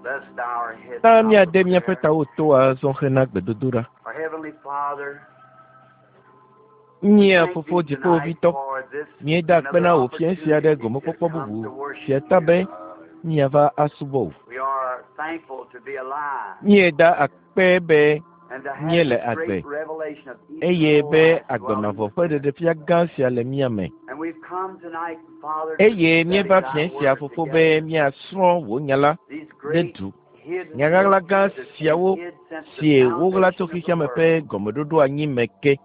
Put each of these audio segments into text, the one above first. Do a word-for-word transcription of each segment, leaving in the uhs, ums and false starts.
Ta mia de mia peta oto a zon hena gbedodura. Mia fofo dipo vito. Mie da pena o fiensia de gomo popo bubu. Fieta be mia va asubo. Mie da akpebe mie le agbe. Eye be agbe mavo fede de fia gansia le mia me. Eye mie va fiensia fofo be mia sron wo nyala de du. Nyagala gansia wo sie wo la to kisia me pe gomododo anyi meke.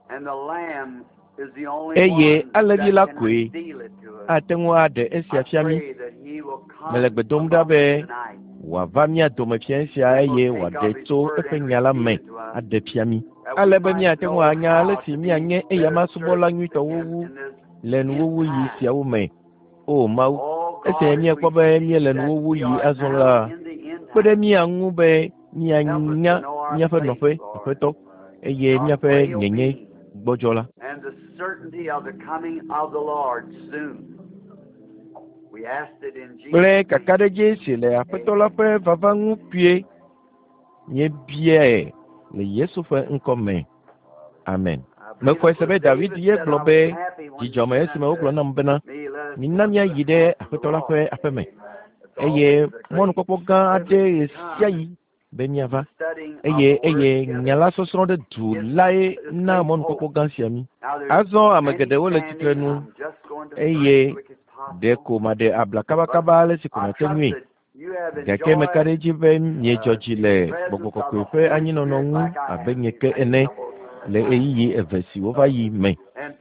Eye alevi la kwe atengu ade esia fiami melegbe domda be wa vamia dome fiensia eye wa de to efe nyala me ade fiami alebe mi atengu anya lesi mi anye eya masubola nyito wuwu len wuwu yi sia wo me o mau ese mi ekwo be mi len wuwu yi azonla pede mi angu be mi anya mi afa nofe feto eye mi afa nyenye gbojola. And the certainty of the coming of the Lord soon. We asked it in Jesus' name. Kakade Jesi le apetola pe vavangu pie nye bie le Yesu fe nkome. Amen. Me kwa sebe David ye globe jijoma Yesu me oglo na mbena. Ninamya yide apetola pe apeme. Eye mon kopo gan ade esiayi Benyava, eye eye nyala sosro de du lai na mon koko gansiami. Azo amagede wole titrenu, eye deko made abla kaba kaba le sikuna tenui. Gake mekareji ben nye joji le boko kwefe anyi nonongu abenye ke ene le eyi evesi wova yi me.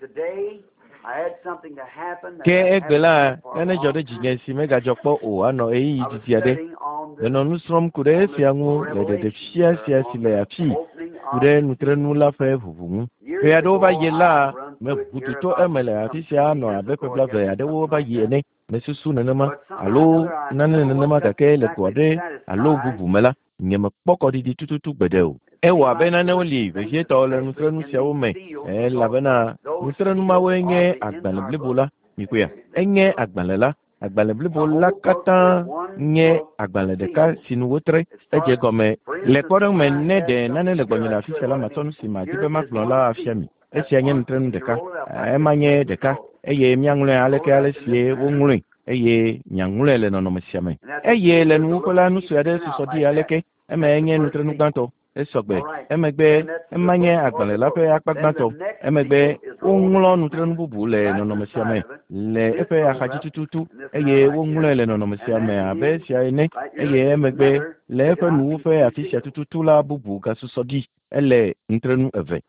Ke egbela ene jode jinyensi mega jokpo o ano eyi jitiade. Leno nusrom kude fiangu le de de fia sia sile afi kude nutrenu la fe vuvu. Pe ado ba yela me bututo emele afi sia no abepe bla ve ado ba yene me susu nanama alo nanene nanama kake le kode alo vuvu mela nyeme poko di tututu gbedeo. Ewa bena ne oli ve to le nutrenu sia o me e la bena nutrenu ma wenye agbale blibola mikuya enye agbalela agbale blibola kata nye agbale de ka sinu wotre eje gome le kodon men ne de nane le gonyola fi sala matonu sima dibe maklon la afiami esi anye nutrenu de ka e manye de ka eye miangle aleke ale sie wonwure eye nyangule le nono mesiame eye le nu kola nu so ade so di aleke eme enye nutrenu ganto esogbe emegbe emanye agbale lape akpagbanto emegbe onwulo nutrenu bubu le nono mesiame le efe akajitututu eye wonwulo le nono mesiame abe sia ene eye emegbe le efe nu fe afisia tututu la bubu gasusodi ele nutrenu eve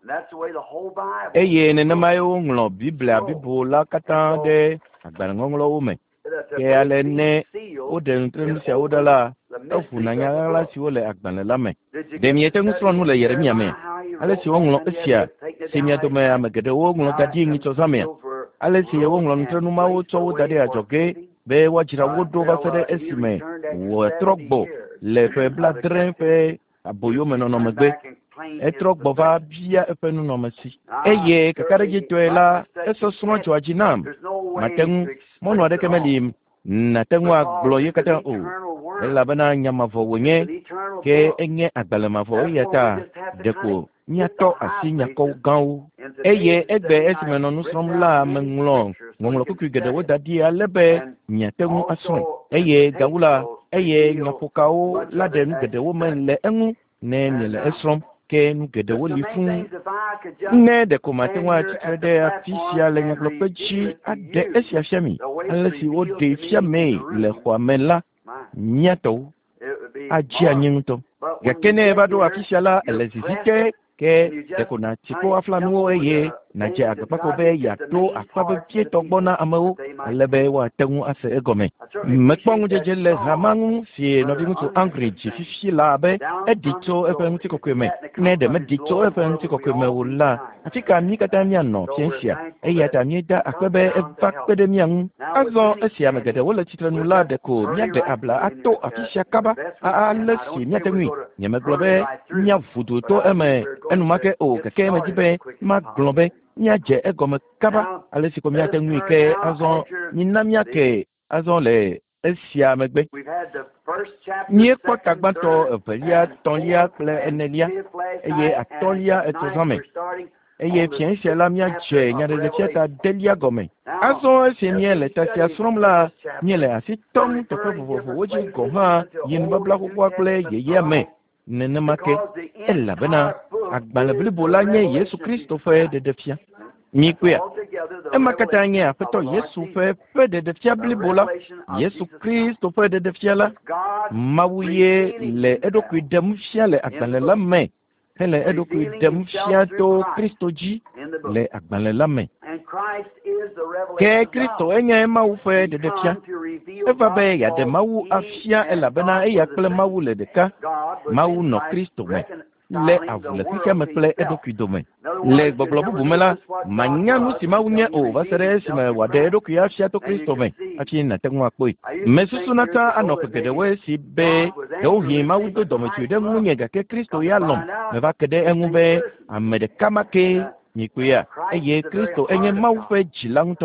eye nenemayo onwulo biblia bibu la kata de agbale ngonglo ume ke ale ne o de nutrenu sia odala ofu na nyala si wole agbale lame de miete ngusron mu le Yeremia me ale si wonlo esia simia do me amegede wo nglo gadi ngi to samia ale si wonlo nutrenu ma wo to dade ajoge be wajira wodo ba sede esime wo trogbo le fe bladren fe aboyo me no no megbe etrogbo va bia efe nu no mesi eye kakare gitoela eso sumo chwajinam matengu mono de kemelim na tengwa gloye kata o ela bana nyama vo wonye ke enye agbalema vo yata deko nyato asinya ko gawo eye egbe esimeno nusrom la menglon ngomlo ku gede woda di alebe nyatengu ason eye gawula eye nyapokao la de nu gede wo men le engu ne ne le esrom ke nu gede wo lifun ne de ko matengwa tide afisia le nyaklo pechi ade esia fiami alesi wo de fiame le kwamela nyato ajia nyinto yakene bado afisiala elezizike ke dekona tipo aflanu eye na je agapako be ya to akpabe pie togbona amau lebe wa tengu ase egome mekpong jeje le hamangu si no dingu to anchorage fifi la be edito efengu tiko kweme ne de medito efengu tiko kweme wala atika mi kata mi anno piensia eya ta mi da akpabe evakpede mi an azo esia megede wala titrenu la de ko mi de abla ato afisia kaba a alesi mi tengu nyeme globe nya vudu to eme enu make o keke me jibe ma globe nya je egome kaba alesi ko mi atengu ke azon ni namia ke azon le esia megbe nye kpɔta gbãtɔ evelia tɔlia kple enelia eye atɔlia etɔzãme eye fia sia la míadze nyaɖeɖefia ta delia gɔme azɔ esi míele tasia srɔ̃m la míele asi tɔm teƒe vovovowo dzi gɔ hã yi nubabla xoxoa kple yeyea me nenema ke elabena agbalẽ blibo la nye Yesu Kristo ƒe ɖeɖefia míkoe ema katã nye aƒetɔ Yesu ƒe ƒe ɖeɖefia blibo la Yesu Kristo ƒe ɖeɖefia la Mawu ye le eɖokui ɖem fia le agbalẽ la me hele eɖokui ɖem fia to Kristo dzi le agbalẽ la me ke Kristo enye Mawu ƒe ɖeɖefia eva be yeaɖe Mawu afia elabena eya kple Mawu le ɖeka Mawu nɔ Kristo me le avu le xexea me kple eɖokui dome le gbɔgblɔ bubu me la manya nu si Mawu nye o va se ɖe esime wòaɖe eɖokui afia to Kristo me hafi nate ŋu akpɔe mesusu nata anɔ ƒe geɖewoe si be ɖewohĩ Mawu do dɔmetsui ɖe ŋunye gake Kristo ya lɔ̃m meva ke ɖe eŋu be ame ɖeka ma ke nyikoea eye Kristo enye Mawu ƒe dzila ŋutɔ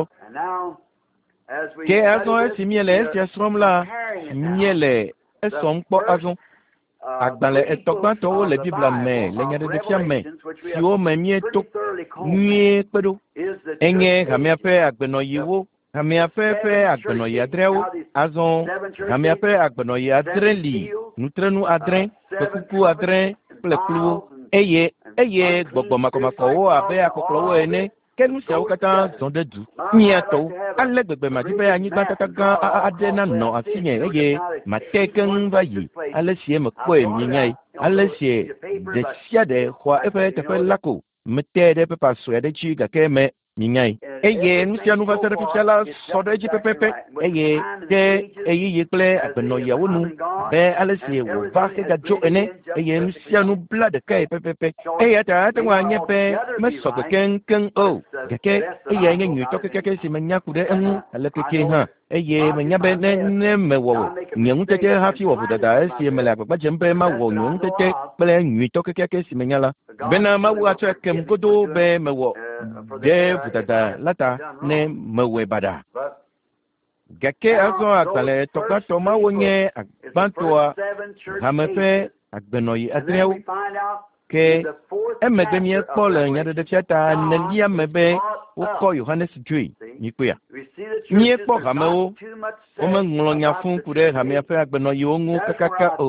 ke azɔ esi miele esia srɔ̃m la miele esɔm kpɔ azɔ agbalẽ etɔ̃ gbãtɔwo le Biblia me le nyaɖeɖefia me siwo me mieto nyuie kpe ɖo enye hamea ƒe agbenɔyiwo hamea ƒe ƒe agbenɔyi adreawo azɔ hamea ƒe agbenɔyi adre li nutrenu adre kpekuku adre kple kluwo eye eye gbɔgbɔ makɔmakɔwo abe akɔklɔwo ene ke nu siawo katã zɔ ɖe du miatɔwo ale gbegbe madi be anyigba tata gã aɖe nanɔ afinye eye mate keŋ va yi ale sie mekpɔe mienyae ale sie ɖe sia ɖe xɔa eƒe teƒe la ko mete ɖe pepa sue aɖe dzi gake me mienyae eye nu sia nu va se ɖe fifia la sɔ ɖe edzi pɛpɛpɛ eye ke eyiyi kple agbenɔyiawo nu be ale si wòva hegadzo ene eye nu sia nu bla ɖekae pɛpɛpɛ eya ta ate ŋu anye be mesɔ gbe keŋkeŋ o gake eya nye nyuitɔ kekeke si menya ku ɖe eŋu ale keke hã eye menya be ne ne mewɔ nye ŋutete hafi wɔ vodada esi mele agbagba dzem be mawɔ nye ŋutete kple nyuitɔ kekeke si menya la bena Mawu atsɔe kem godoo be mewɔ ɖe vodada la ta ne mewɔe baɖa gake azɔ agbalẽ tɔgbãtɔ mawo nye agbãtɔa hame ƒe agbenɔyi adreawo ke emegbe miekpɔ le nyaɖeɖefia ta nelia me be wokɔ Yohanes dzoe nyikoea miekpɔ hamewo womeŋlɔ nya fũu ku ɖe hamea ƒe agbenɔyiwo ŋu kakaka o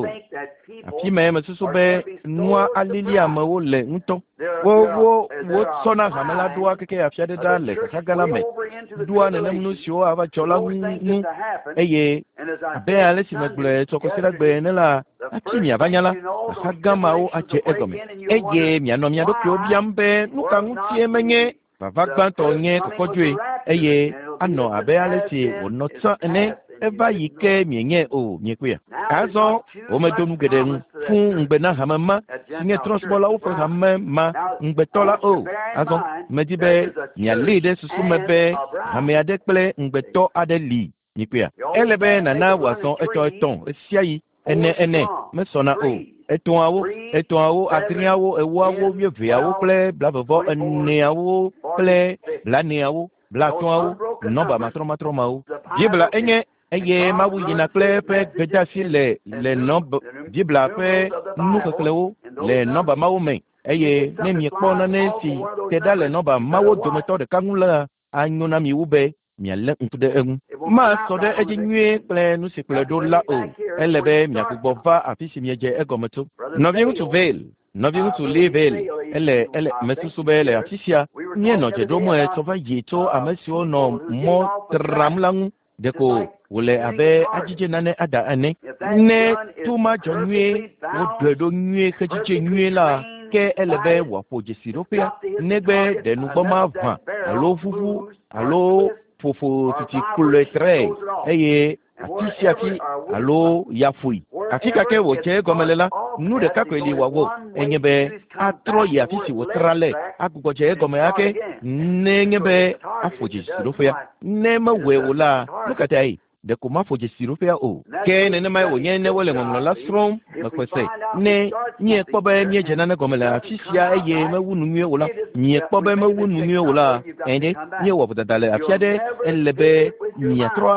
afi me mesusu be nua alili amewo le ŋutɔ wo wo wotsɔna hame la ɖoa keke afia ɖe ɖa le kakaga la me ɖoa nenem nu siwo ava dzɔ la ŋu eye abe ale si megblɔe tsɔ kɔsiɖagbe ne la afi miava nya la kakaga mawo adze egɔme eye mianɔ mia ɖokuiwo biam be nu ka ŋutie menye vava gbãtɔ nye kɔkɔdzoe eye anɔ abe ale si wònɔ tsã ene eva yi ke mienye o miekoea azɔ womedo nu geɖe ŋu fũu ŋugbe na hame ma si nye trɔ̃subɔlawo ƒe hame ma ŋugbetɔ la o azɔ medi be mialée ɖe susu me be hame aɖe kple ŋugbetɔ aɖe li miekoea ele be nana wòazɔ etɔ etɔ̃ esia yi ene ene mesɔna o etɔ̃awo etɔ̃awo adreawo ewoawo wuieveawo kple blavevɔ eneawo kple blaneawo blatɔ̃awo nɔba matrɔmatrɔmawo Bibla enye eye Mawu yina kple eƒe gbedeasi le le nɔba Bibla ƒe nuxexlẽwo le nɔba mawo me eye ne miekpɔ nane si te ɖa le nɔba mawo dometɔ ɖeka ŋu la anyo na mi wu be mialé ŋku ɖe eŋu masɔ ɖe edzi nyuie kple nu si kplɔe ɖo la o ele be miagbugbɔ va afi si miedze egɔme to nɔvi ŋutsu veil nɔvi ŋutsu li veil ele ele mesusu be le afi sia mienɔ dze ɖom tsɔ va yi tso ame siwo nɔ mɔ tram la ŋu ɖeko wòle abe adzidze nane ada ene ne to ma dzɔ nyuie woɖɔe ɖo nyuie xedzidze nyuie la ke ele be wòaƒo dzesiɖoƒea negbe ɖenugbɔ ma ʋã alo ʋuʋu alo ƒoƒo titi kplɔe trɛ eye afi sia afi alo yaƒoe afi gake wòdze egɔme le la nu ɖeka koe li wòawɔ enye be atrɔ yi afi si wòtra le agbugbɔ dze egɔme ake ne nye be aƒo dzesiɖoƒea ne mewɔe o la nu katae ɖeko maƒo dzesiɖoƒea o ke nenemae wònye ne wole ŋɔŋlɔ la srɔ̃m mekpɔse ne miekpɔ be miedze nane gɔme le afi sia eye mewu nu nyuie o la miekpɔ be mewu nu nyuie o la ɛnɖe miewɔ vodada le afi aɖe ele be miatrɔ ava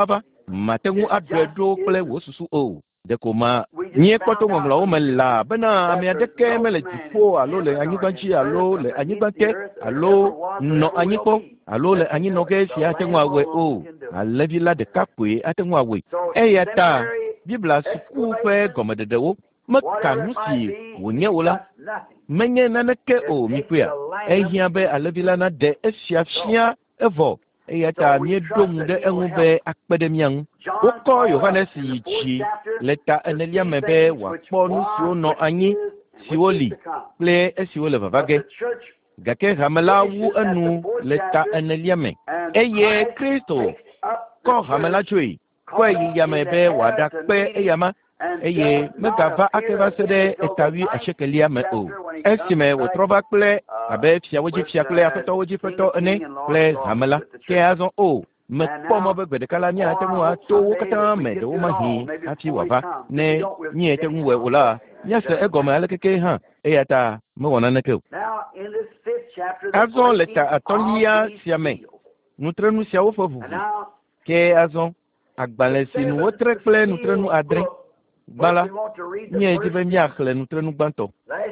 matengu adredo kple wo susu o dekoma nye kpɔtɔ ŋɔŋlɔwo me la bena ame aɖeke mele dziƒo alo le anyigba dzi alo le anyigba te alo nɔ anyikpɔ alo le anyinɔge si ate ŋu awɔe o alẽvi la ɖeka koe ate ŋu awɔe eya ta bibla suku ƒe gɔmeɖeɖewo meka nu si wònye o la menye naneke o mikuia ehiã be alẽvi la naɖe esia fia evɔ eya ta mieɖo ŋu ɖe eŋu be akpe ɖe mia ŋu wokɔ Yohanes yi dzi le ta enelia me be wòakpɔ nu siwo nɔ anyi siwo li kple esiwo le vava ge gake hamela wu enu le ta enelia me eye Kristo kɔ hamela tsoe kɔe yi yame be wòaɖakpe eyama eye megava ake va se ɖe etawi asiekelia me o esime wòtrɔ va kple abe fiawo dzi fia kple aƒetɔwo dzi ƒetɔ ene kple hamela ke azɔ o mekpɔ mɔ be gbe ɖeka la míate ŋu ato wo katã me ɖewo ma hĩ hafi wòava ne míete ŋu wɔe o la míase egɔme alekeke hã eya ta mewɔ naneke o. Azɔ le ta atɔ̃lia sia me nutrenu siawo ƒe ʋuʋu ke azɔ agbalẽ si nu wotre kple nutrenu adre gbala nye dzi be míaxlẽ nutrenu gbãtɔ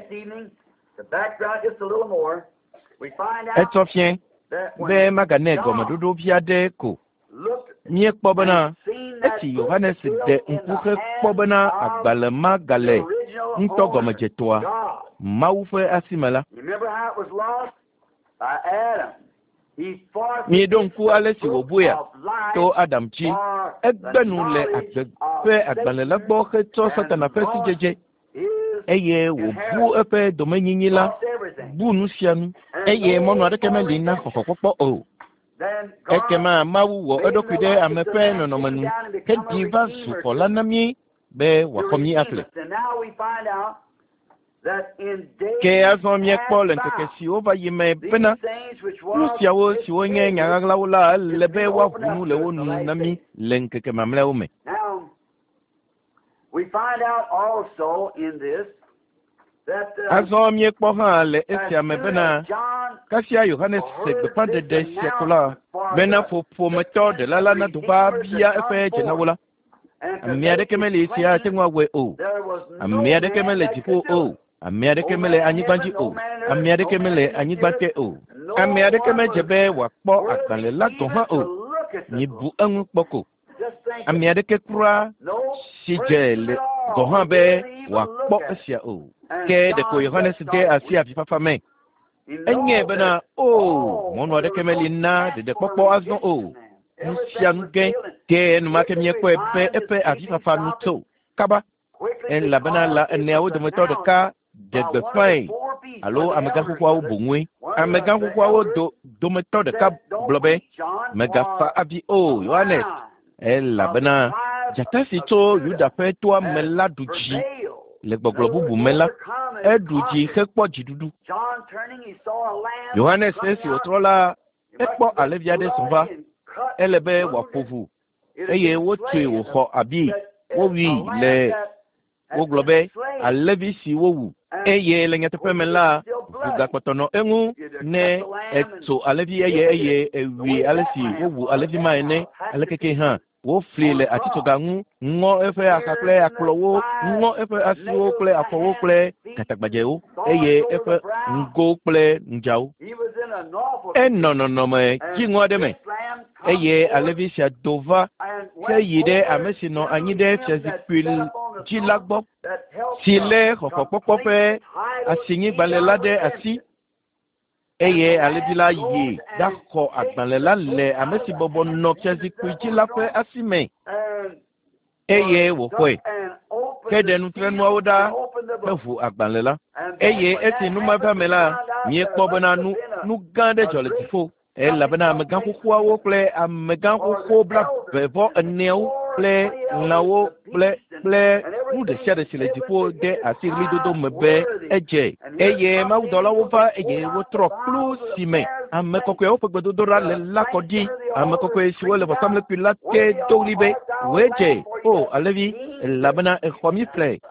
etsɔ fiẽ be maganɛ gɔmeɖoɖo vi aɖe ko míekpɔ bena esi Yohanes ɖe ŋku hekpɔ bena agbalẽ ma gale ŋutɔ gɔmedzetɔa Mawu ƒe asi me la mieɖo ŋku ale si wòbɔe to Adam dzi egbe nu le agbe ƒe agbalẽ la gbɔ hetsɔ Satana ƒe sidzedze eye wòbu eƒe domenyinyi la bu nu sia nu eye mɔnu aɖeke meli na xɔxɔkpɔkpɔ o ekema Mawu wɔ eɖokui ɖe ame ƒe nɔnɔme nu heɖi va zu xɔ la na mí be wòakɔ mí aƒle ke azɔ míekpɔ le ŋkeke siwo va yi me bena nu siawo siwo nye nyaɣaɣlawo la ele be woaʋu nu le wo nu na mí le ŋkeke mamlɛawo me. Azɔ míekpɔ hã le esia me bena kasia Yohanes se gbeƒãɖeɖe sia ko la bena ƒoƒometɔ ɖela la nado va bia eƒe dzenawo la ame aɖeke mele si ate ŋu awɔe o ame aɖeke mele dziƒo o ame aɖeke mele anyigba dzi o ame aɖeke mele anyigba te o ame aɖeke medze be wòakpɔ agbalẽ la gɔ̃ hã o mibu eŋu kpɔ ko ame aɖeke kura si dze le gɔ̃ hã be wòakpɔ esia o ke ɖeko Yohanes de asi avifafa me enye bena o mɔnu aɖeke meli na ɖeɖekpɔkpɔ azɔ o nu sia nu gẽ ke enumake míekpɔe be eƒe avifafa nu tso kaba elabena la eneawo dometɔ ɖeka de gbeƒãe alo amegã xoxoawo boŋue amegã xoxoawo do dometɔ ɖeka gblɔ be megafa avi o Yohanes elabena dzata si tso Yuda ƒe toa me la ɖu dzi le gbɔgblɔ bubu me la eɖu dzi hekpɔ dziɖuɖu Yohanes esi wòtrɔ la ekpɔ alẽvi aɖe zɔ va ele be wòaƒo ʋu eye wotsɔe wòxɔ abi wowui le wogblɔ be alẽvi si wowu eye le nyateƒe me la ʋu gakpɔtɔ nɔ eŋu ne etso alẽvi eye eye ewui ale si wowu alẽvi ma ene alekeke hã wofli le atitsoga ŋu ŋɔ eƒe axa kple akplɔwo ŋɔ eƒe asiwo kple afɔwo kple gatagbadzewo eye eƒe ŋgo kple ŋdzawo enɔ nɔnɔme dziŋɔ aɖe me eye alẽvi sia do va heyi ɖe ame si nɔ anyi ɖe fiazikpui dzi la gbɔ si lé xɔxɔkpɔkpɔ ƒe asinyigbalẽ la ɖe asi eye alẽvi la yi ɖaxɔ agbalẽ la le ame si bɔbɔ nɔ fiazikpui dzi la ƒe asi me eye wòxɔe ke ɖe nutrenuawo ɖa heʋu agbalẽ la eye esi numevea me la míekpɔ bena nu nu gã aɖe dzɔ le dziƒo elabena amegã xoxoawo kple amegã xoxo blaeve eneawo kple lãwo kple kple nu ɖe sia ɖe si le dziƒo de asi ɣlidodo me be edze eye mawudɔlawo va eye wotrɔ kplu si me ame kɔkɔewo ƒe gbedodoɖa le la kɔ ɖi ame kɔkɔe siwo le vɔsamlekpui la te do ɣli be woe dze o alẽvi elabena exɔ mi ƒle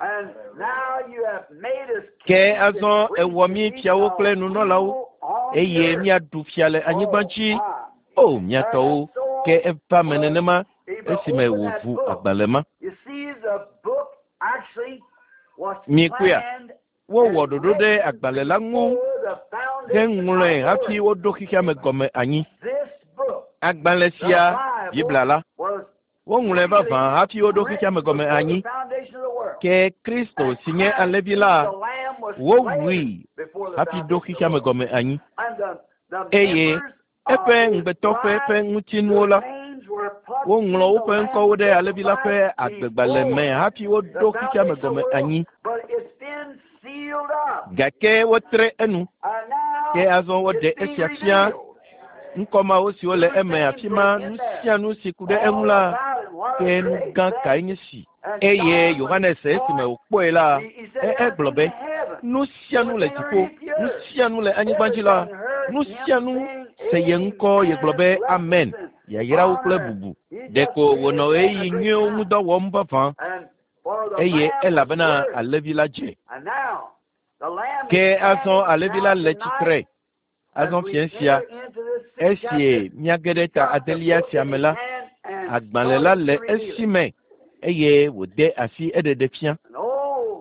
ke azɔ ewɔ mi fiawo kple nunɔlawo eye míaɖu fia le anyigba dzi o míatɔwo ke eva me nenema esime wo vu agbalema You see, the book actually was Mikuya. planned wo wododo de agbalela ngu for the ke foundation ngule of hafi the wo do kika me gome anyi This book, agbalesia the Bible, biblala was wo ngule ba van hafi wo do kika me gome written anyi before the foundation of the world. ke Kristo sinye alevila The Lamb was wo slain wi before the hafi do foundation of kika the me world. gome anyi And the, the eye members of epe his ngbeto fe pe bride, ngutinuola their names were plucked wo in nglo wo the pe Lamb's nko wo de book of alevila life fe agbegbale me before hafi wo the do kika me foundation of gome the world. anyi But it's been sealed up. gake wo tre enu And now ke azon wo de it's being esiafia revealed. nkoma wo si wo le eme afima nusia nu si kude enula ke nugan kainye si eye Yohanes esime okpoela e eglobe nusia nu le tipo nusia nu le anyigbanjila nusia nu seye nko ye globe amen ya yira ukle bubu deko wono eyi nyo mudo wo mbafan eye elabena alevila je And now the Lamb ke is azon standing alevila now le tonight chitre as azon we fiensia enter into this city. esie miagedeta adelia siamela agbanlela le esime eye wode asi edede fia And oh,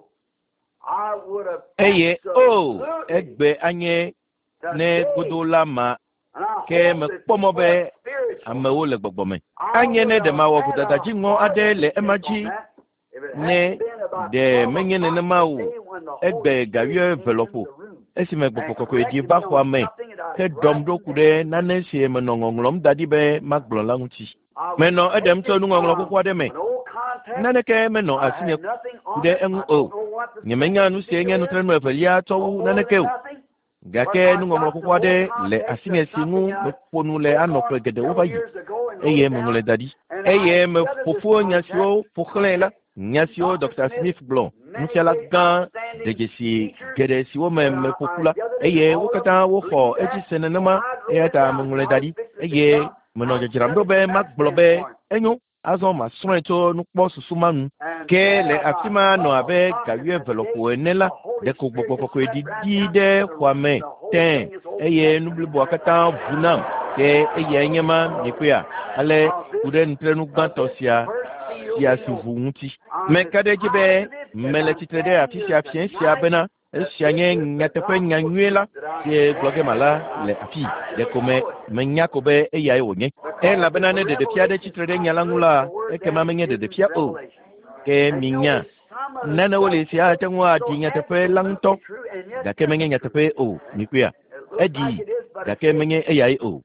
I would have eye o absolutely egbe anye ne today, godola ma and I ke hope me that kpomo people are be spiritual. amewo le gbogbome I anye ne would de have ma wo had kudada a jingo heart ade le attack on emaji that if it ne hadn't been about de twelve menye ne o'clock ma wo today when the Holy egbe Spirit gawie came into velopo the room esime and gbokoko edi corrected ba me kwa on me something that I ke was dom do writing kude down. na ne sie me nongongolom dadi be magblola nguti I was meno edem to taken nu ngonglo from kokwa de me an old contact. nane ke meno I asine had nothing on kude it. I en don't o know what the nyemenya nu second sie deal ngenu is. trenu evelia No to more nane than ke nothing. gake nu ngonglo kokwa de le asine singu me ponu le anokwe gede wo bayi eye me ngole dadi eye me fofo nyasio foklela nyasio Doctor Smith Blon ntiala gan de jesi gede si wo me me fokula eye wo kata wo ho eji senenema eye ta me ngole dadi eye me no jejiram do be mak blobe enyo azo ma srento nu kpo susumanu ke le afima no abe gawie velopo enela de ko gbogbo ko edi dide kwame ten eye nu blibo akata vunam ke eye nyema nikuya ale kude ntrenu gbanto sia sia sivunti me kade jibe mele titrede afisia fiensia bena esia nye nyatepe nyanywela sie bloge mala le afi de kome menya kobe eye ayo nye e la bena ne de de fiade titrede nyalangula e kema menye de de fia o ke minya nana wole sia tengwa dinya tepe langto ga ke menye nyatepe o nikuya edi ga ke menye eye ayo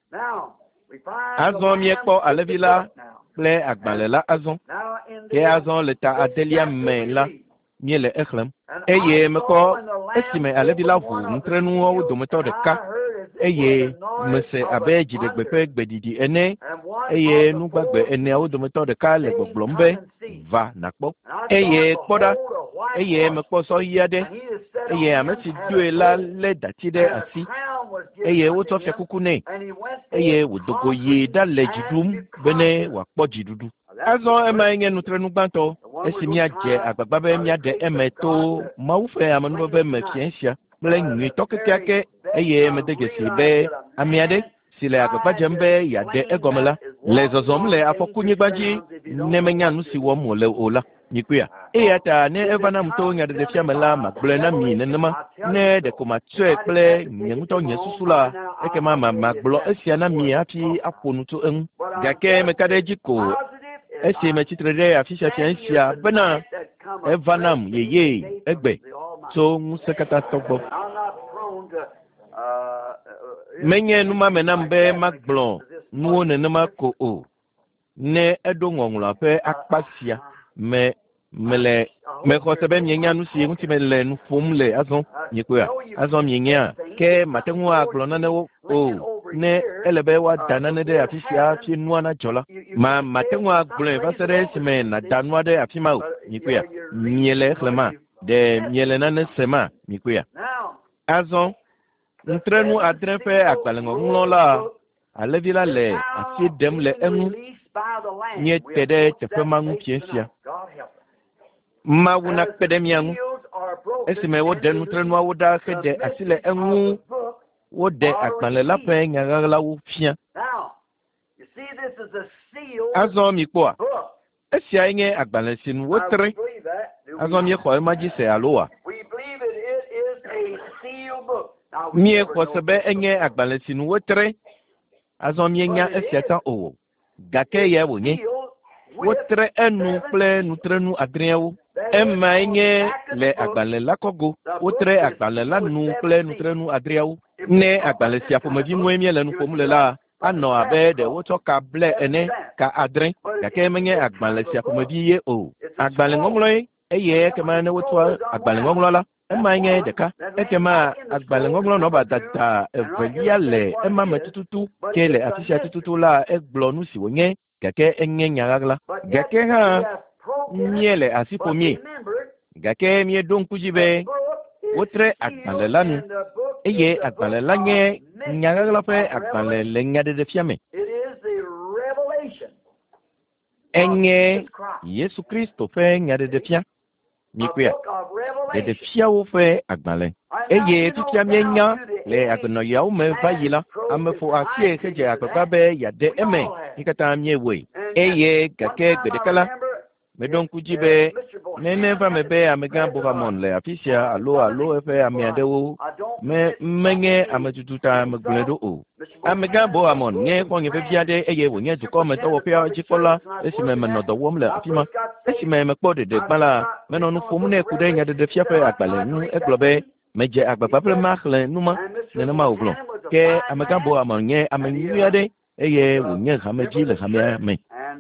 azon mi ekpo alevila ple agbalela azon ke azon le ta adelia me la mi le ekhlem eye me ko esime alevila vu ntrenu o dometo de ka eye me se abe jidegbe pe gbedidi ene eye nu gbagbe ene o dometo de ka le gbogbombe va nakpo eye kpoda eye me ko so yade eye amesi duela le datide asi eye wo to fe kukune eye wodogo ye da lejidum bene wa kpojidudu azon ema nge nutrenu gbanto esimia je agbagba be mia de emeto mawufe amanu be mefiensia ple nyi tokekake eye medegesi be amiade sile agbagba jembe ya de egomela le zozom le afokunyi gbaji nemenya nu si wo mo le ola nikuya eye ta ne evana mto nya de fiamela magle na mi nenema ne de koma tse ple nyemuto nyesusula eke mama maglo esia na mi ati aponuto en gake mekade jiko esi me chitrede afisha fiansia bena evanam yeye egbe so musekata togbo menye numa menambe magblon nuo nenema ko o ne edo ngongla pe akpasia me mele me ko sebe nyenya nu si nti mele nu fom le azon nyikoya azon nyenya ke matenwa aglona ne o ne elebe wa danane de afisia fi nuana jola ma matenwa agblon va sere sime na danwa de afima o nyikoya miele chlema de miele na ne sema nyikoya azon ntrenu adrefe agbalengo nglola alevila le asi dem le enu nye tede tefe mangu piensia ma wuna pedemiangu esime wo de nutrenu awoda kede asile enu wo de agbalela pe nyagala wo fia Azɔ mi kpɔa. Esia nye agbalẽ si nu wotre. Azɔ mi xɔ ema dzi se aloa. Mie xɔ se be enye agbalẽ si nu wotre. Azɔ mi nya esia ta o. Gake ya wonye. Wotre enu kple nutrenu adreawo. Ema nye le agbalẽ la kɔgo. Wotre agbalẽ la nu kple nutrenu adreawo. Ne agbalẽ sia ƒomevi ŋue mie le nu ƒom le la. Anɔ abe ɖe wotsɔ ka ble ene ka adre. Gake menye agbalẽ sia ƒomevi ye o. Agbalẽ ŋɔŋlɔe eye ekema ne wotsɔ agbalẽ ŋɔŋlɔ la. Ema nye ɖeka. Ekema agbalẽ ŋɔŋlɔ nɔba dada evelia le ema me tututu ke le afi sia tututu la egblɔ nu si wonye. Gake enye nyaɣaɣla. Gake hã mie le asi ƒomie. Gake mie ɖo ŋku dzi be wotre agbalẽ la nu. Eye agbalẽ la nye nyaɣaɣla ƒe agbalẽ le nyaɖeɖefia me. Enye Yesu Kristo ƒe nyaɖeɖefia. Mikpea. Ɖeɖefiawo ƒe agbalẽ. Eye fifia mienya le agbenɔyawo me va yi la. Amefo asie hedze agbagba be yaɖe eme. Mi katã miewoe. Eye gake gbe ɖeka la. Meɖo ŋku dzi be nene va me be amegã Bohamon le afi sia alo alo eƒe ame aɖewo me menye ametutu ta megblẽ ɖo o. Amegã Bohamon nye xɔ̃nye vevi aɖe eye wònye dukɔme dɔwɔƒea dzikpɔla esime menɔ dɔ wɔm le afi ma. Esime mekpɔ ɖeɖegba la menɔ nu ƒom nɛ ku ɖe nyaɖeɖefia ƒe agbalẽ nu egblɔ be medze agbagba ƒe maxlẽ nu ma nenema wògblɔ. Ke amegã Bohamon nye ame nyui aɖe eye wònye hamevi le hamea me.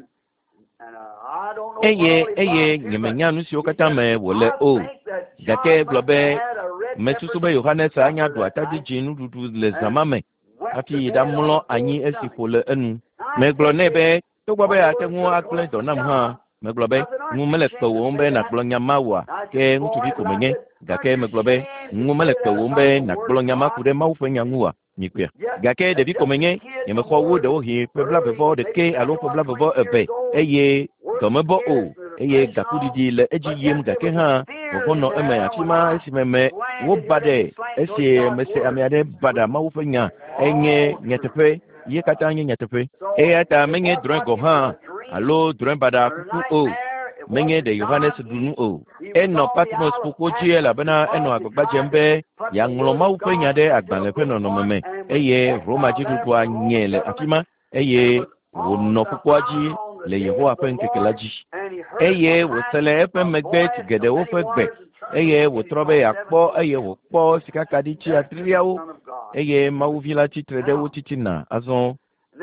Eye eye nyemenya nu siwo katã me wòle o. Gake gblɔ be mesusu be Yohanes anya ɖu atadidi nuɖuɖu le zama me hafi ɖamlɔ anyi esi ƒo le enu. Megblɔ nɛ be togbɔ be ate ŋu agblẽ dɔ nam hã. Megblɔ be ŋu mele kpewòm be nàgblɔ nya ma oa. Ke ŋutsuvi ko menye. Gake megblɔ be ŋu mele kpewòm be nàgblɔ nya ma ku ɖe Mawu ƒe nya ŋu oa. Mikpea. Gake ɖevi ko menye. Nyemexɔ wo ɖewo hi ƒe blaeve ɖeke alo ƒe blaeve eve eye dɔmebɔ o. Eye gakuɖiɖi le edzi yim gake hã wòvɔ nɔ eme afi ma esime me woba ɖe esi mese ame aɖe ba ɖa Mawu ƒe nya enye nyateƒe ye katã nye nyateƒe. Eya ta menye drɔ̃e gɔ hã alo drɔ̃e baɖa kuku o. Menye ɖe Yohanes ɖu nu o. Enɔ Patmos ƒukpo dzi elabena enɔ agbagba dzem be yeaŋlɔ Mawu ƒe nya ɖe agbalẽ ƒe nɔnɔme me eye Roma dziɖuɖua nye le afi ma eye wònɔ ƒukpoa dzi le Yehowa ƒe ŋkeke la dzi. Eye wòse le eƒe megbe ti geɖewo ƒe gbe. Eye wòtrɔ be yeakpɔ eye wòkpɔ sikakaɖitsi adriawo. Eye Mawuvi la tsitre ɖe wo titina azɔ.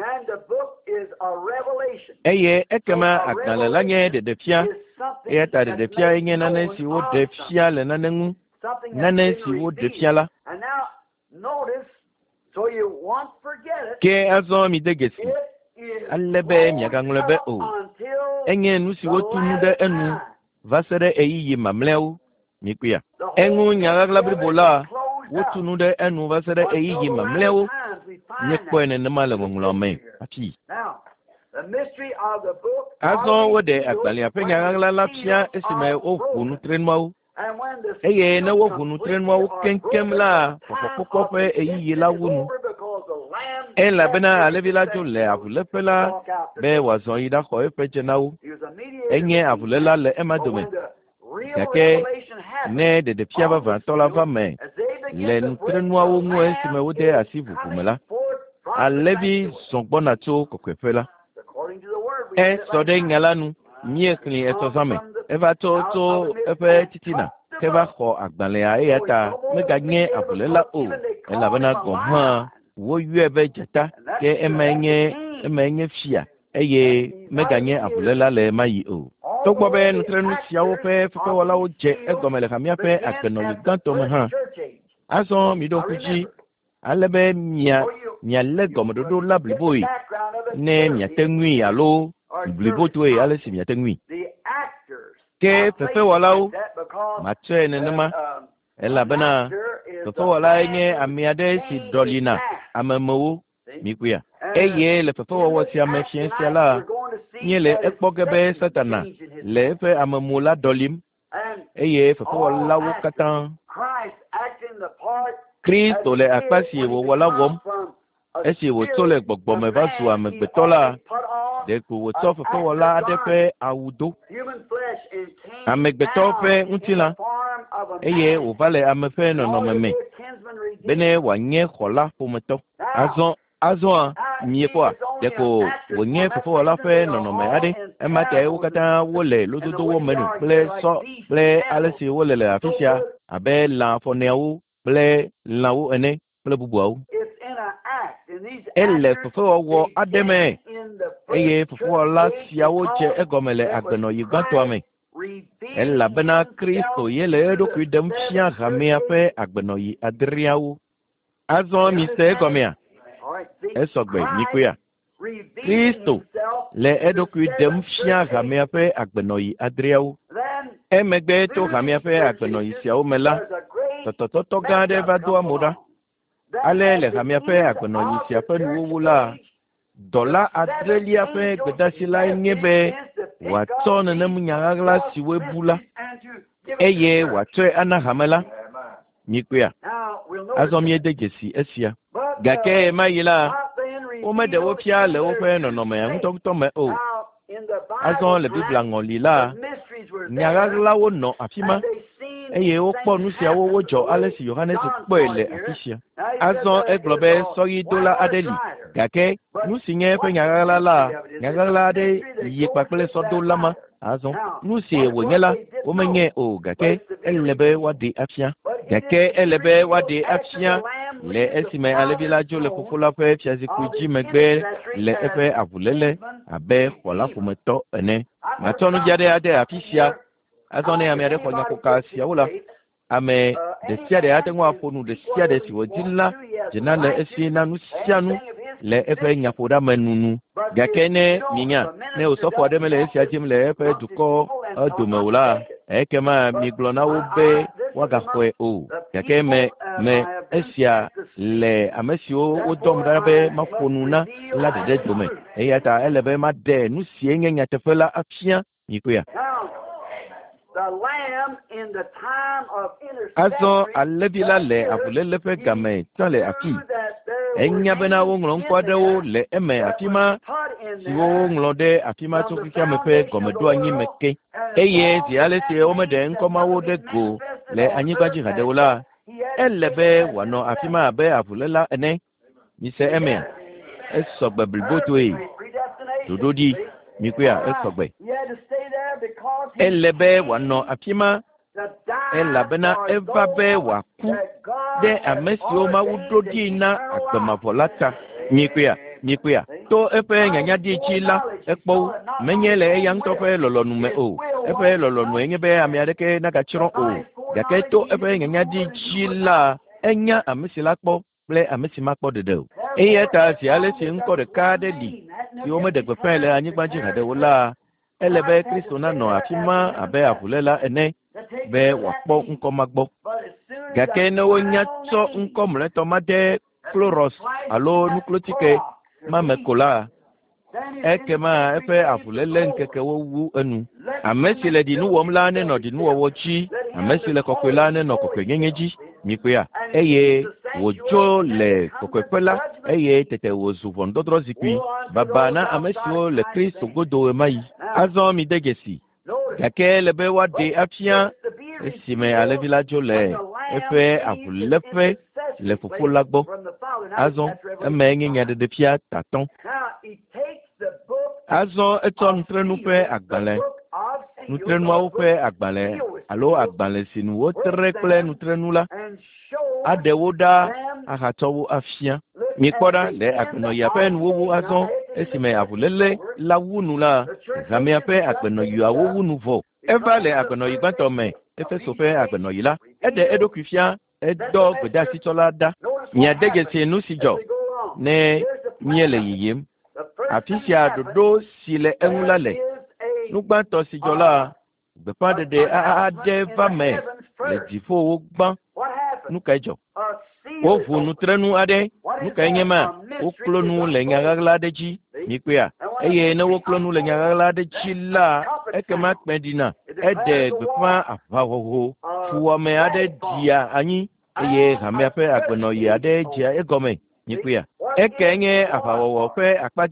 Eye ekema agbalẽ la nye ɖeɖefia. Eya ta ɖeɖefia nye nane si woɖe fia le nane ŋu. Nane si woɖe fia la. Ke azɔ mi de gesi. Ale be miagaŋlɔe be o. Enye nu si wotu nu ɖe enu va se ɖe eyiyi mamlɛawo. Mikpea. Eŋu nyaɣaɣla blibo la wotu nu ɖe enu va se ɖe eyiyi mamlɛawo. Miekpɔe nenema le ŋɔŋlɔ me afi. Azɔ woɖe agbalẽa ƒe nyaɣaɣla la fia esime woʋu nutrenuawo. Eye ne woʋu nutrenuawo keŋkeŋ la xɔxɔkpɔkpɔ ƒe eyiyi la wu nu. Elabena alevi la dzo le avuléƒe la be wòazɔ yi ɖaxɔ eƒe dze na wo. Enye avuléla le ema dome. Gake ne ɖeɖefia vavãtɔ la va me le nutrenuawo ŋu esime wode asi ʋuʋu me la. Alevi zɔ gbɔna tso kɔkɔeƒe la. Esɔ ɖe nya la nu. Miexlẽ esɔzã me. Eva tso tso eƒe titina. Ke va xɔ agbalẽa eya ta meganye avuléla o. Elabena gɔ̃ hã woyɔe be dzata ke eme nye eme nye fia eye meganye avuléla le ema yi o. Togbɔ be nutrenu siawo ƒe fefewɔlawo dze egɔme le hamia ƒe agbenɔli gãtɔ me hã. Azɔ mi ɖo ŋku dzi ale be mia mialé gɔmeɖoɖo la bliboe ne miate ŋui alo blibotoe ale si miate ŋui. Ke fefewɔlawo matsɔe nenema elabena fefewɔlae nye ame aɖe si ɖɔlina amemewo. Mikpea. Eye le fefewɔwɔ sia me fia sia la nye le ekpɔ ge be Satana le eƒe amemo la ɖɔlim. Eye fefewɔlawo katã. Kristo le akpa si wòwɔ la wɔm. Esi wòtso le gbɔgbɔme va zu amegbetɔ la de ko wo to fo wo la de fe awudo amegbeto fe ntila eye wo vale amefe no no meme bene wa nye khola fo meto azon azon mi kwa de ko wo nye fo wo la fe no no me ade e ma te wo kata wo le lododo wo menu ple so ple alesi wo le le afisia abe la fo ne wo ple la wo ene ple bubu ele fofo wo ademe eye fofo la siawo che egomele agbeno yiganto ame ela bena Kristo yele edo kwidem fia gamea pe agbeno yi adriawo azon mi se egomea esogbe nikuya Kristo le edo kwidem fia gamea pe agbeno yi adriawo emegbe to gamea pe agbeno yi siawo mela tototo gade va do amoda ale le gamia pe akono yisi ape nuwula dola adrelia pe gbedasila nyebe watone na munyagala siwe bula eye watwe ana hamela nikuya azomie de gesi esia gake mayila o me de wo pia le wo pe no no me nto to me o azon le bibla ngolila nyagala wo no afima eye o po nu si awo wojo alesi Yohanes po ele afisia azon eglobe soyi dola adeli gake nu si nye pe nyagala la nyagala de yi papele so dola ma azon nu si wo nyela o menye o gake elebe wadi afia gake elebe wadi afia le esime alebila jo le fufula pe fiazi kuji megbe le efe avulele abe kola fumeto ene matonu jade ade afisia azone ame ade ko nyako kasi awula ame de sia de ate ngwa fonu de sia de si wodilla jina le esi na nu sianu le efe nyafoda manunu gakene minya ne osofo ade mele esi ajim le efe duko odumewula ekema miglona ube waga kwe o gake me me esia le amesio odom dabe mafonuna la de de dome eyata elebe ma de nu sienye nyatefela afia nikuya the lamb in the time of azo alebila le abulele pe game tole afi enya bena wo nglo nkwadewo le eme afima si wo nglo de afima to kika mepe gomedo anyi meke eye ti ale ti o mede nkoma wo de go le anyi gbaji hadewola elebe wano afima abe abulela ene mi se eme esogbe bilboto e dododi mikuya esogbe elebe wano afima elabena eva be waku de amesio ma udodi na agbemavolata mikuya mikuya to epe nyanya di chila ekpo menyele yang to pe lolonu me o epe lolonu enyebe amiadeke na gachiro o gake to epe nyanya di chila enya amesila kpo ple amesima kpo dedo eye ta si ale si nko de kade di si o me de gbefele anyi gbaji hade wala elebe Kristo na no afima abe avulela ene be wakpo nkomagbo gake no wonya to nkomre to made chloros alo nucleotike mamekola ekema efe avulele nkeke wowu enu amesile di nu womla ne no di nu wochi amesile kokwela ne no kokwenyenyeji mikuya eye wojo le kokwepela eye tete wozuvo ndodro zikwi babana amesio le Kristo godo mai azon mi degesi gake lebe wade afia esime ale villagejo le efe avulefe le fufulagbo azon emenye nyade de pia taton azon eton trenu pe agbale nutrenu awo pe agbale alo agbale sinu wo trekle nutrenu la adewoda ahatowo afia mi koda le akno ya pe nuwo azon esime avulele la wunu la zamia pe akno yu awo wunu vo eva le akno igbato me efe sofe akno yila ede edokufia edo goda sitola da nya dege se nu sijo ne miele yiyem afisia dodo sile enulale nugbato sijola bepa de a a de va me le difo gban nukajo wo fu nutrenu ade nukanyema wo klonu le nyagala de ji mikuya eye na wo klonu le nyagala de ji la ekema kpedina ede bepa afawo fuwa me ade dia anyi eye hamia pe agbeno ye ade ji egome mikuya ekenye afawo fe akpaji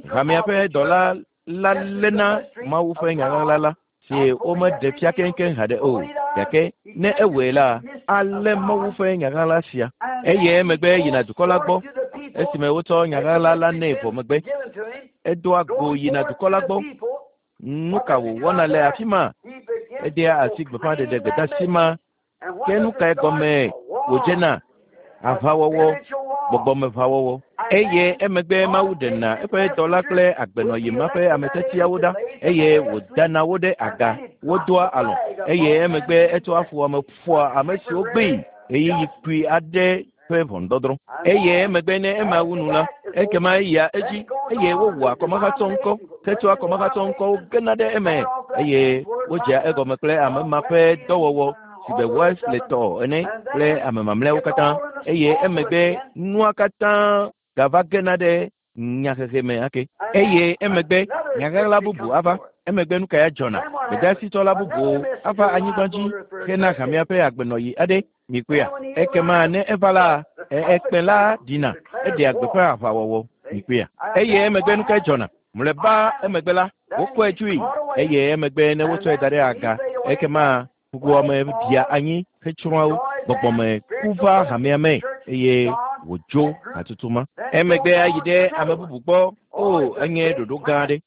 Hamia pe dola la lena mau fe nya la la. Si o me de pia ken ken hade o. Yake ne ewela alle mau fe nya la sia. Eye megbe yina dukola gbo. Esime woto nya la la ne fo megbe. Edo agbo yina dukola gbo. Nuka wo wona le afima. Edia asig befa de de geta sima. Kenu kai gome wojena avawowo gbogbo me vawowo. Eye emegbe maudena epe dola kle agbeno yima pe ameteti awoda. Eye wodana wode aga wodua alo. Eye emegbe eto afu amefo amesi ogbe. Eye yipui ade pe vondodro. Eye emegbe ne ema wunula. Ekema ya eji eye wowo akomaka tonko. Tetu akomaka tonko genade eme. Eye woja ego mekle amema pe dowowo. Sibe west leto ene le amemamle ukata. Eye emegbe nuakata gava genade nyakeme ake. Eye emegbe nyagala bubu ava. Emegbe nuka ya jona. Bedasi tola bubu ava anyibanji kena kamia pe agbenoyi ade mikuya. Ekema ne evala ekpela dina ede agbepa afawowo mikuya. Eye emegbe nuka jona. Muleba emegbela wokwo ejui. Eye emegbe ne woto edare aga. Ekema Pugo me bia anyi fechuro gbogbo me kuva hamiame eye wojo atutuma emegbe ayide amebubugbo o enye dodo gade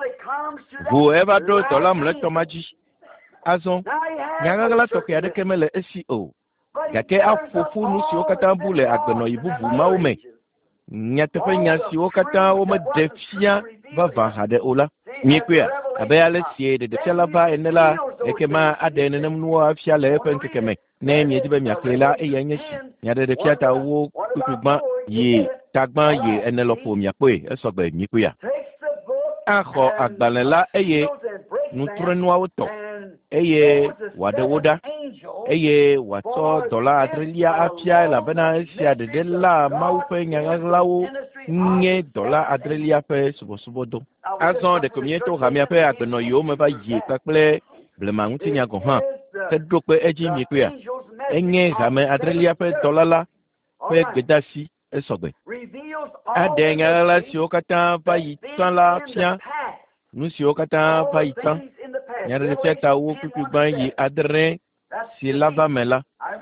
whoever do dolam le tomaji azon nyangala toke ade kemele seo gake afofu nu si okata bule agbeno ibubu maume nyatefe nyasi okata o me defia bava hade ola nyekuya abayale sie de defia ba enela ekema adene namnu afia le penkekeme ne miedibe miaklela eyanyeshi nyade de fiata wo kutugba ye tagba ye enelopo miapoe esogbe nyikuya akho agbalela eye nutrenu auto eye wadewoda eye wato dola adrelia afia la bena sia de dela maupe nyangalawo nye dola adrelia pe subosubodo azon de comieto ramia pe agbeno yo me ba ye kakple blema nguti nyago ha te dokpe eji mikuya enye game adrelia pe dolala pe gedasi esogbe ade nyala si okata pa yitan la pia nu si okata pa yitan nyara de feta wo kuku ban yi adre si lava mela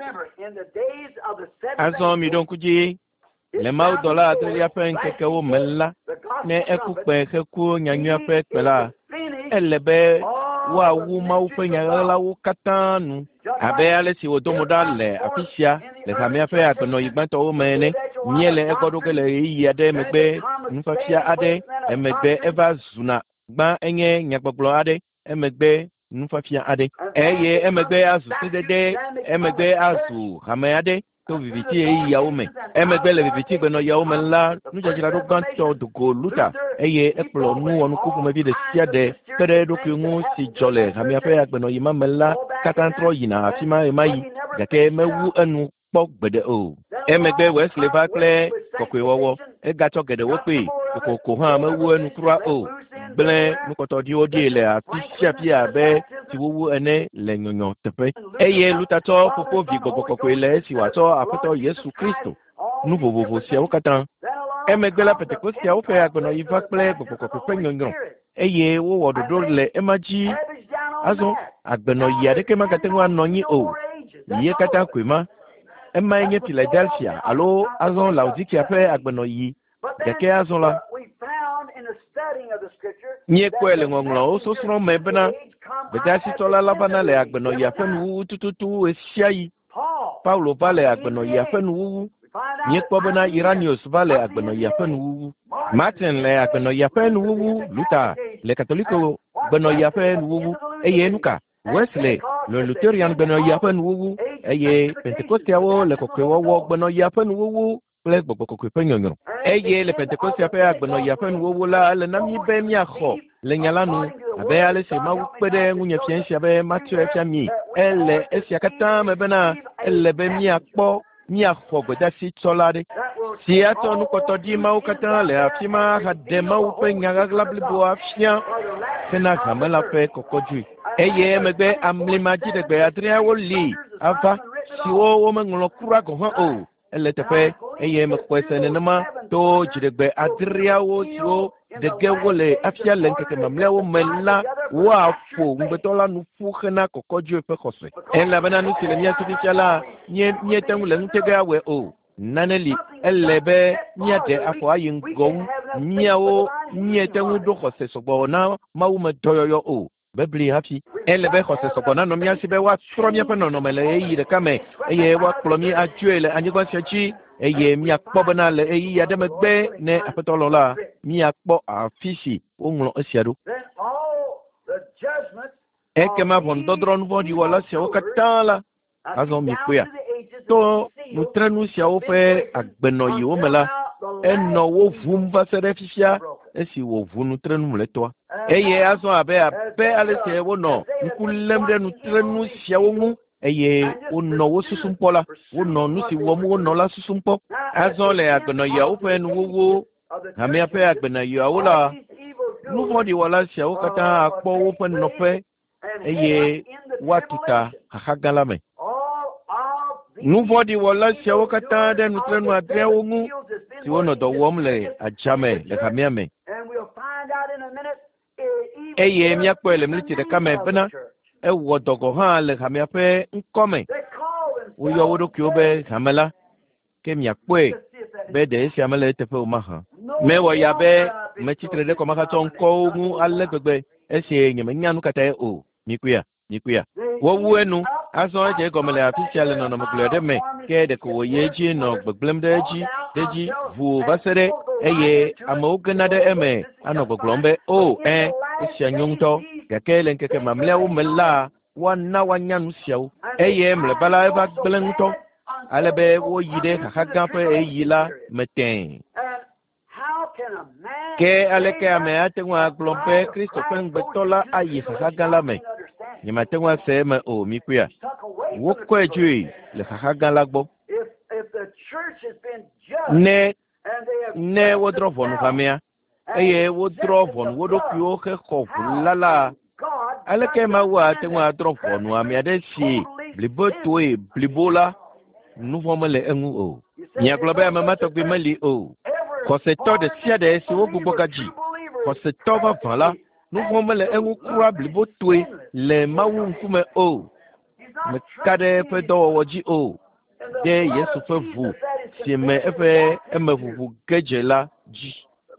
azon mi don kuji le mau dola adrelia pe nkeke wo mela ne ekupe keku nyanya pe pela elebe wa wu mau pe nyala wo katanu abe ale si odomoda le afisia le kamia fe akono igbanto o mene miele egodoke le yi ade megbe nfafia ade emegbe eva zuna gba enye nyagboglo ade emegbe nfafia ade eye emegbe azu sidede emegbe azu hameade to viviti e yawo me emegbe le viviti gbe no yawo me la nu jajira do gbanto dogo luta eye eplo nu wonu kuku me bi de siade tere do kungu si jole hamia fe agbe no yima mela katantro yina afima emayi gake mewu enu pok gbede o emegbe wesley vakle kokwe wowo e gacho gede wo pe kokoko ha mewu enu kura o ble nukoto di odi le afisia pia be ti wuwu ene le nyonyo tepe eye lutato popo vi gogo kokwe le si wato apoto Yesu Kristo nu vovovo si o katan emegbe la pentecoste o fe agbe no yivakle gogo kokwe nyonyo eye wo wododo le emaji azo agbeno yade ke makatenwa nonyi o ye kata kwema ema enye Philadelphia alo azo Laodikia fe agbeno yi deke azo la nye kwele ngonglo o so sro mebena bedasi tola labana le agbeno ya fenu tututu esiai Paulo vale agbeno ya fenu nye kwabena Iranius vale agbeno ya fenu Martin le agbeno ya fenu Luther le katoliko beno ya fenu eye nuka Wesley le Lutherian beno ya fenu eye Pentecostal le kokwewo beno ya fenu le gbogbo penyono eye le Pentecostal pe agbeno ya fenu la le nami be mi akho le nyalanu abe ale se ma pede ngunya fiensia be Matthew efiami ele esia kata mebena ele be mi akpo mi akho godasi tsolade si ato nu kotodi ma ukata le afima hade ma upe nyaga glablibo afia fena kamela pe kokoju eye megbe amlimaji de gbe adria woli ava si wo wo mengulo kura go ha o ele tefe eye mekwese ne nama to jidegbe adria wo ti o de ge wole afia le nkeke mamlewo mela wa fo ngbeto nu fu khana kokojo pe khose en la bana nu sile nya sifia la nye nye tangu le ntege awe o naneli elebe nya de afo ayin gong nyawo nye tangu do khose sogbo na mawu me doyoyo o bebli happy elebe khose sogbo na no mia sibe wa tromia pe no no mele yi de kame eye wa plomi atuele anyigwa sechi eye mia kpobana le eyi ya demegbe ne apetolola mia kpo afisi onlo esiado ekema bondodron vodi wala se okatala azo mi kuya to nutrenu sia o fe agbeno yi o mela eno wo vumba se refisia esi wo vu nutrenu le to eye azo abe abe ale se wo no nkulemde nutrenu sia wo mu eye ono wo susumpola ono nusi wo mu ono la susumpo azole agno ya open wo ame ape agbena ya ola nu modi wala sia o kata akpo open no pe eye watuta hagala me nu modi wala sia o kata de nutrenu adre omu ti wono do womle ajame le kamiame eye mi akpo ele mliti de kame bena e wodogo ha le kamia pe nkome wo yo wodo kyobe kamela ke mi akwe be de si amele te pe o ma ha me wo ya be me chitre de ko ma ka ton ko mu alle gbegbe e se nyame nyanu kata o mi kuya mi kuya wo wuenu aso je ko mele official no no mo de me ke de ko ye ji no gbegblem de ji de ji vu basere eye amogena de eme ano gboglombe o eh isi anyunto gakele nkeke mamle u mela wana wanyanu siaw eye mle bala eba gblento alebe wo yide kaka pe eyila meten ke aleke ame atengwa glompe Kristo pen betola ayi kaka la me ni matengwa se me o mi kuya wo kwejui le kaka la gbo ne ne wo drovon famia eye wo drovon wo do kyo ke khofu lala aleke ma wa tengwa drovon wa mi ade si blibo toy blibola nu vomele engu o nya globe ma mato bi mali o ko se to de sia de si wo gbogbo gaji ko se to va vala nu vomele engu kura blibo toy le mawu nkume o me kade pe do woji o de yesu fe vu si me efe emevuvu gejela ji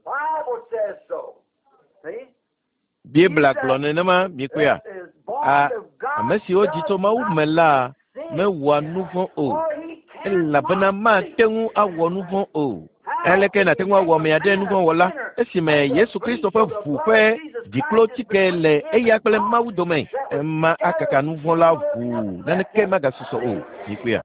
Bibla klone nama mikuya a amesi o jito ma umela me wa nouveau o la bana ma tengu awo nouveau o eleke na tengu awo me ade nouveau wala esi me Yesu Kristo fe vu fe diplotike le eya pele ma u domain ma akaka nouveau la vu na ke ma gasuso o mikuya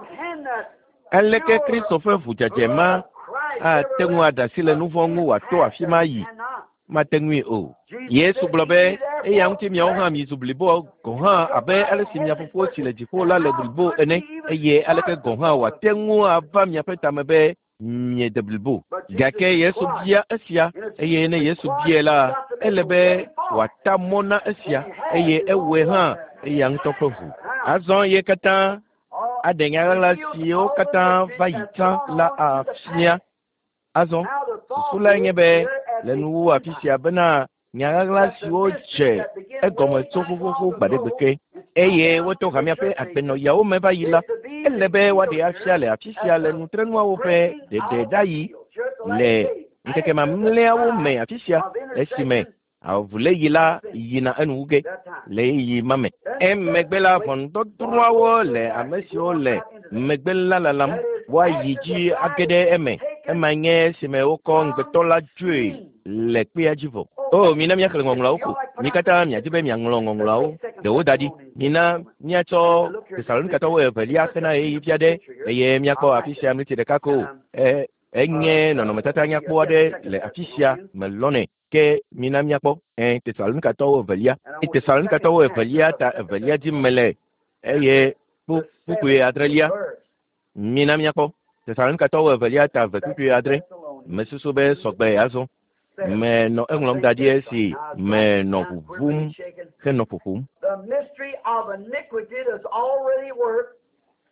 eleke Kristo fe vu jajema a tengu adasile nouveau ngu wa to afima yi ma tengu o Yesu globe e yang ti mi ha mi zublibo go ha abe ale si mi afofo ti le jifo la le blibo ene e ye ale ke go ha wa tengu aba mi apeta mebe mi de blibo gake Yesu bia asia e ye ne Yesu bia la elebe wa tamona asia e ye ewe ha e yang topofu azon ye kata adenya la si o kata vaita la afia azon sula ngebe le nu afisia bena nyagala si o je e gomo to fufufu gbadebeke eye wo to kamia pe agbeno yawo me ba yila elebe wa de asiale afisiale nu trenu wo pe de de dayi le nkeke ma mle wo me afisia esime avule yila yina enuge le yi mame em megbela fon to truawo le amesio le megbela lalam wa yiji agede eme emanye sime wo ko ngetola jui le pe ajivo oh mina mia kele ngongla uku mikata mia tibe mia ngongla o de odadi mina mia cho de salon kata we velia kana e piade e mia ko afisia miti de kako e enye no no metata nya ko de le afisia melone ke mina mia ko e te salon kata we velia te salon kata we velia ta velia di mele e ye pu pu e adrelia mina mia ko te salon kata we velia ta ve tu adre mesuso be sogbe azo me no englom dadie si me no vum ke no pupum the mystery of iniquity has already worked.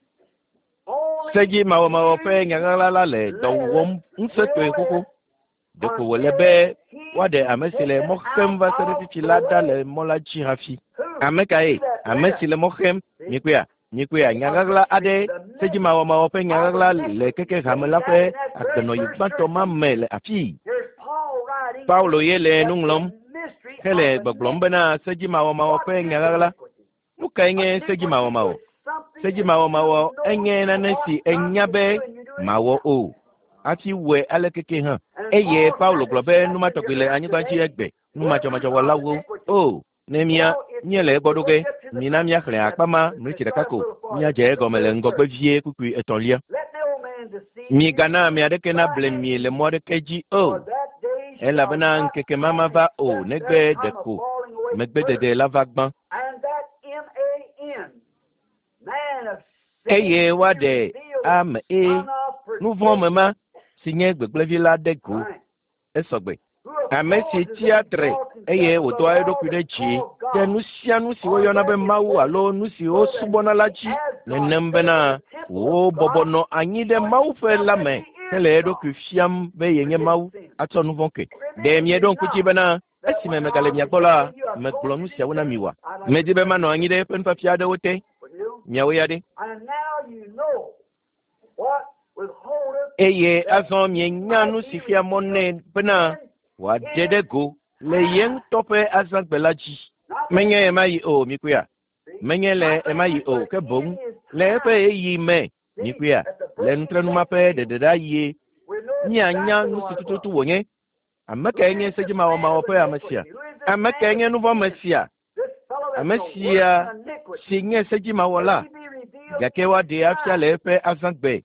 Seji mawo mawo fe ngala la le do wom nse to ekuku de ko wole be wade amesile mohem va sere fichilada le mola chi hafi amekae amesile mohem nikuya nikuya nyagagla ade sejima wa maope nyagagla le keke hamela fe akeno yibato mamele afi Paulo yele nunglom hele gbogblombena sejima wa maope nyagagla nukaenge sejima wa mao sejima wa mao enye na nesi enyabe mawo o ati we alekeke han eye Paulo globe numa tokile anyigbanchi egbe numa chomacho walawo o nemia nyele godoge mina mia khle akpama mrichira kako mia je gomele ngogbe vie kuku etolia mi gana mi adeke na blemi le mode keji o ela bana nkeke mama va o negbe deko megbe de la vagban eye wade am e nouveau mama signé gbegble la deko esogbe amesi tiatre eye oto ayo dokude chi te nusia nusi wo yona be mawu alo nusi o subona la chi le nembena o bobono anyi de mawu fe lame tele doku fiam be yenye mawu ato nuvonke de mie don kuchi bena esi me megale mia bola me glo nusia wona miwa me dibe mano anyi de pen papia de wote mia we yade eye azon mie nyanu sifia monne bena wa dedego le yen tope azagbelaji menye emayi o mikuya menye le emayi o ke bon le pe yi me mikuya le ntrenu mape de de daye nya nya nu situtu wonye amaka enye sejima wa maope amasia amaka enye nuvo masia amasia sinye sejima wala gakewa de afia le pe azagbe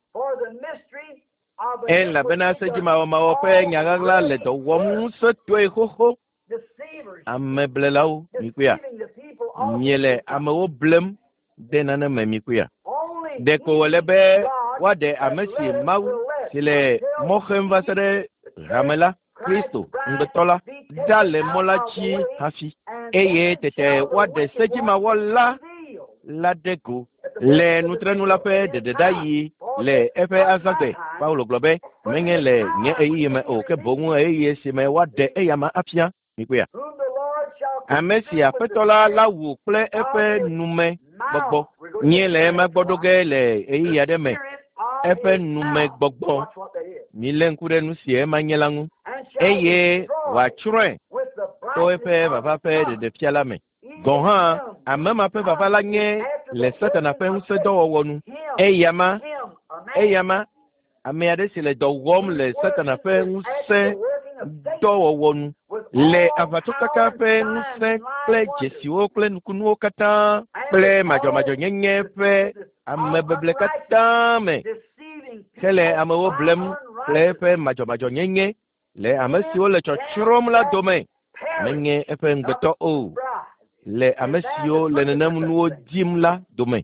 en la bena sejima wa maope nyagagla le do wom so toy hoho ameblelau mikuya miele amewo blem de nana memikuya de ko wolebe wade amesi mau sile mohem vasere ramela Kristo ngetola dale molachi hafi eye tete wade sejima wala la deko le nutrenu la pe de de dayi le efe azagbe Paulo globe menye le nye eyi me o ke bongu eyi si me wade eyama apia mikuya amesi apetola la wu ple efe nume gbogbo nye le ma gbodoge le eyi yade me efe nume gbogbo mi le nkure nu si e manyelangu eye wa chre to efe baba pe de de piala me gohan amema pe baba la nye le satana pe un se do wonu eyama eyama ame ade si le do wom le satana pe un se do wonu le avato kaka pe un se ple jesiwo ple nkunu kata ple majo majo nyenye pe ame beble kata me kele ame wo blem ple pe majo majo nyenye le ame si wo le chochrom la dome menye epe ngbeto o le amesio le nenam nuo dimla dome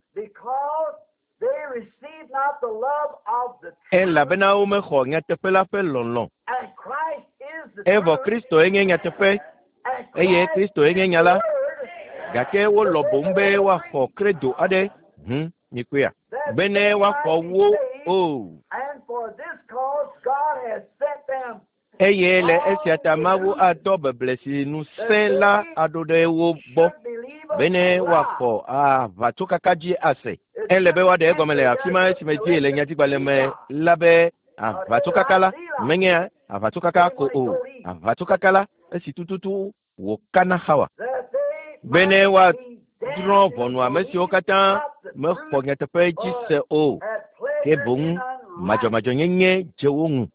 en la bena o me ho nya tepe la fe lonlon evo Kristo enye nya tepe eye Kristo enye nya la gake wo lo bombe wa ho credo ade hm nikuya bene wa ho wo o and for this cause God has sent them eye le esiata mawu adobe blesi nu sela adode wo bo bene wako ah vatuka kaji ase elebe wa de gomele afima simeji le nyati baleme labe ah vatuka kala menye ah vatuka ka ko o ah vatuka kala esi tututu wo kana hawa bene wa dron vonu amesi okata me khonyete pe ji se o ke bun majo majo nyenye jewun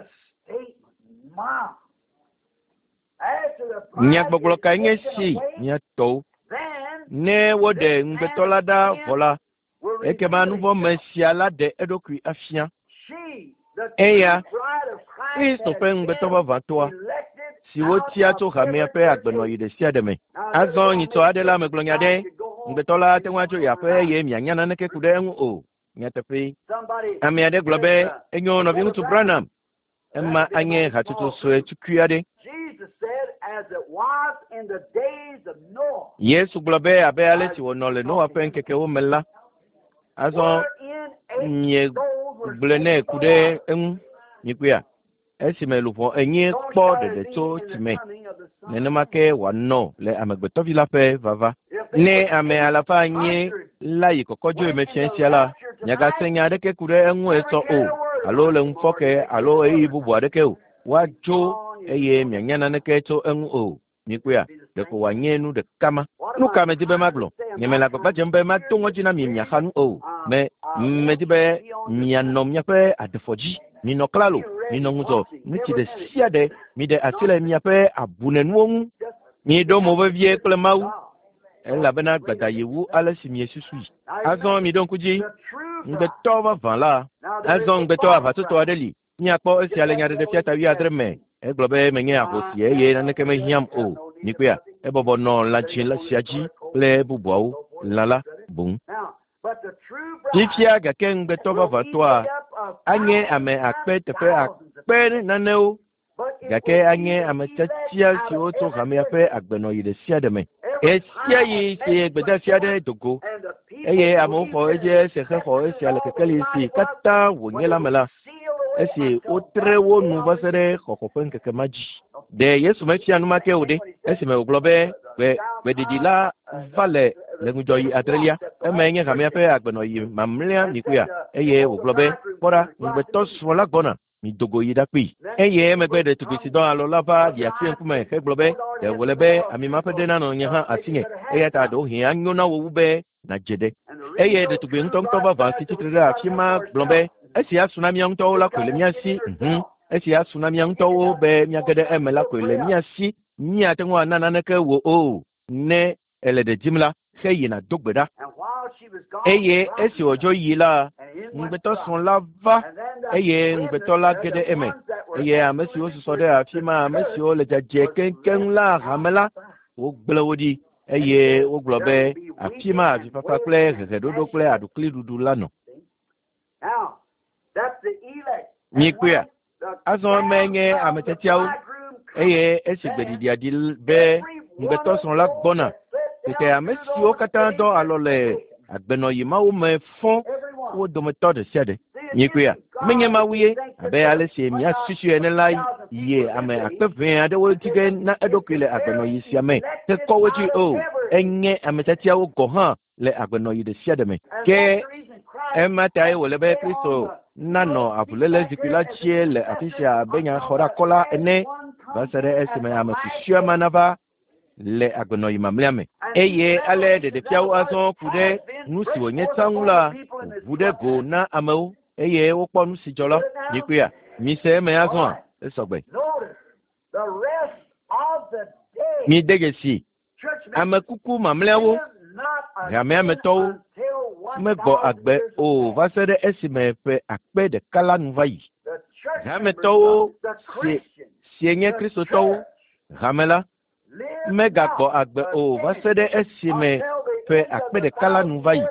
nya gbogbo ka nye si nya to ne wode ngbetola da vola eke ma nuvo mesia la de edokui afia eya Kristo pe ngbetoba vatoa si wotia to hamia pe agbeno yide sia de me azon yito adela me glonya de ngbetola te wacho ya pe ye mianya na neke kude hu o nya tepe amia de globe enyo no bi mutu branam emma anye hatutu so etukuade Yesu globe abe ale ti wonole no apen keke wo mela azo nye blene kude en nyikuya esime lupo enye kpo de to time nenemake wano le amegbeto vila pe vava ne ame alafa nye lai kokojo emefiensia la nyaga senya de ke kure enwu eso o alo le mfoke alo eyi bubu adeke o wajo eye mianyana ne ke to enwu o nikuya de ko wanyenu de kama nu kama dibe maglo nyemela papa jembe matongo jina mi miahanu o me me dibe mianom nyape adefoji mi no klalo mi no nguzo mi ti de siade mi de asile mi ape abunenu mi do mo vie klemau ela bena gbada yewu ala simie susui azon mi don kuji ngbe to va van la azon ngbe to ava to to adeli ni apo esi ale nya de fiata wi adreme e globe menye akosi e ye na ne keme hiam o nikuya e bobo no la chila siaji le bubuau lala bun ifia ga ken ngbe to va va to anye ame akpe tefe akpe naneo gake anye ame tachia si oto kame ape agbeno yide siademe esia yi si gbeda siade dogo eye amofo eje se kho esi ale kekeli si kata wonyela mela esi otrewo nu vasere khokopen keke maji de yesu mefia nu make ode esi me oglobe be be didila vale lengujo yi adrelia emenye kame ape agbeno yi mamlia nikuya eye oglobe bora ngbeto sola gona mi dogo yi dakpi eye megbe de tukisi don alo lava ya fien kuma ke globe de wolebe ami mapede na no nya ha asinye eye ta do hin anyo na wo be na jede eye de tubi ntom to ba va siti tre afima globe esi ya tsunami nto la kwele miasi mhm esi ya tsunami nto be miagede emela kwele miasi ni atenwa nana na ke wo o ne ele de jimla kheye na dogbeda eye esi ojo yi la ngbeto sun lava eye ngbeto la gede eme eye amesi o so de afima amesi o le jaje kenken la hamela o gbelewodi eye o globe afima afi papa kle redodo kle adukli dudu lano ni kuya azon menye ametetiao eye esi gbedidi adil be ngbeto sun la gbona tete amesi o katan do alole agbeno yi ma wo me fon wo do me to de siade nikuya menye ma wiye abe ale se mi asusu ene lai ye ame akpeven ade wo tige na edokile agbeno yi si ame te ko woji o enye ametatia wo go han le agbeno yi de siade me ke ematai wo le be Kristo nano abulele zikila chie le afisia benya khora kola ene basere esime ame susu manava le agbeno yi mamliame eye ale de de piawo azon kude nusi wonye tangula bude go na amau eye wo kpo nusi jolo nikuya mi se me azon esogbe mi degesi amekuku mamlewo game ameto me go agbe o vasere esime pe akpe de kala nuvayi game to si sienye Kristo to gamela mega go agbe o vasere esime pe akpe de kala nuvayi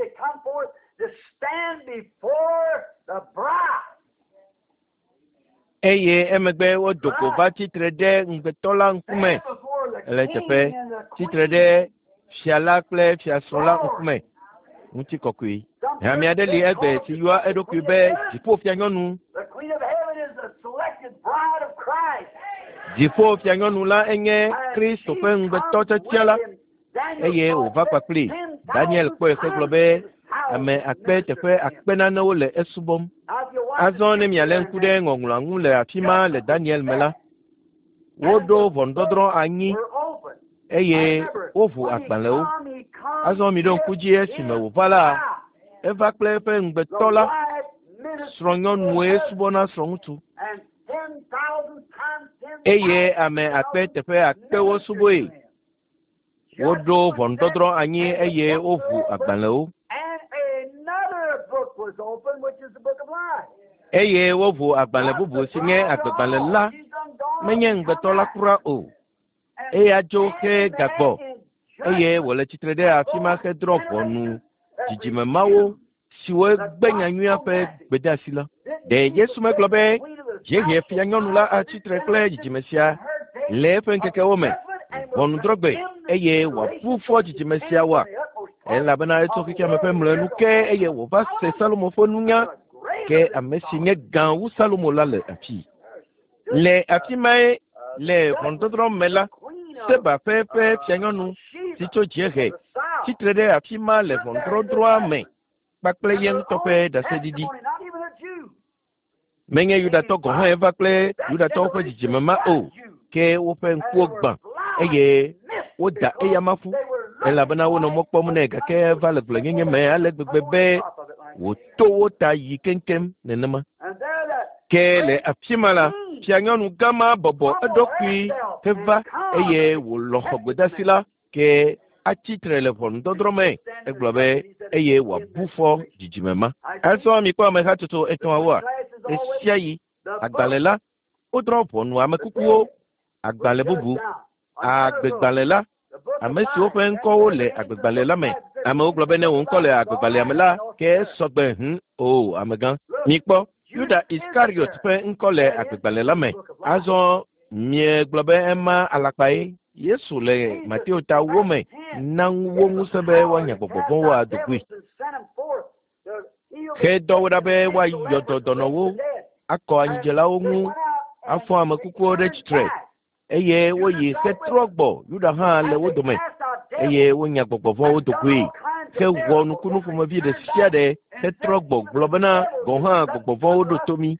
eye emegbe wo doko va titre de ngetola nkume ele tepe titre de fiala kle fiasola nkume muti kokui ya mi adeli egbe ti yo edoku be dipo fianyonu dipo fianyonu la enye Kristo pe ngbeto tetiala eye o va papli Daniel ko e globe ame akpe tefe akpe na no le esubom azon mi alen kude ngongula ngule afima le Daniel mela wodo vondodro anyi eye ovu akpanlewo azon mi don kuji esime wo vala eva kle pe ngbetola strongon we subona strongutu eye ame akpe tefe akpe wo suboe wodo vondodro anyi eye ovu akpanlewo eye wovu agbale bubu sinye agbale la menye ngbetola kura o eye ajo ke gagbo eye wole titre de afima ke drop onu jijime mawo siwe gbenya nyu pe gbedasila de Yesu me globe je he fia nyonu la a titre kle jijime sia le fen keke wome onu drogbe eye wa fufo jijime sia wa ela bana eto kike me pe mlenu ke eye wo va se salomo fonunya ke amesi nye gan wu salomo la le afi Le afimai le vondodro mela seba pepe fianyonu tito jere titrede afima le vondrodro me bakle yen tope da sedidi menye yuda to go han bakle yuda to ko jijimama o ke wo pe nku gban eye wo da eya mafu ela bana wo no mokpo mu ne ga ke vale gle nyenye me ale gbegbe wo to wo ta yi kenkem nenema ke le afimala fianyonu gama bobo edokui keva eye wo lo gbedasila ke atitre le vondodrome eglobe eye wa bufo jijimema aso mi kwa me hatuto eton awa esiayi agbalela odropo nu amekukuo agbale bubu agbegbalela amesi o fe nko le agbegbalela me ame oglobe ne won ko le agbegbale amela ke sogbe hm o amegan mi po Yuda Iscariot fe nko le agbegbalela me azo mi globe ema alapai Yesu le Mateo ta wome na wo musebe wanya gbogbo wa dugui ke dowda be wa yododonowo akọ anjela omu afọ amakuku de chitre eye wo yi se trogbo Yuda ha le wodome eye wonya gbogbo wo dugui ke wonu kunu fuma vi de siade se trogbo globana go ha gbogbo wo do tomi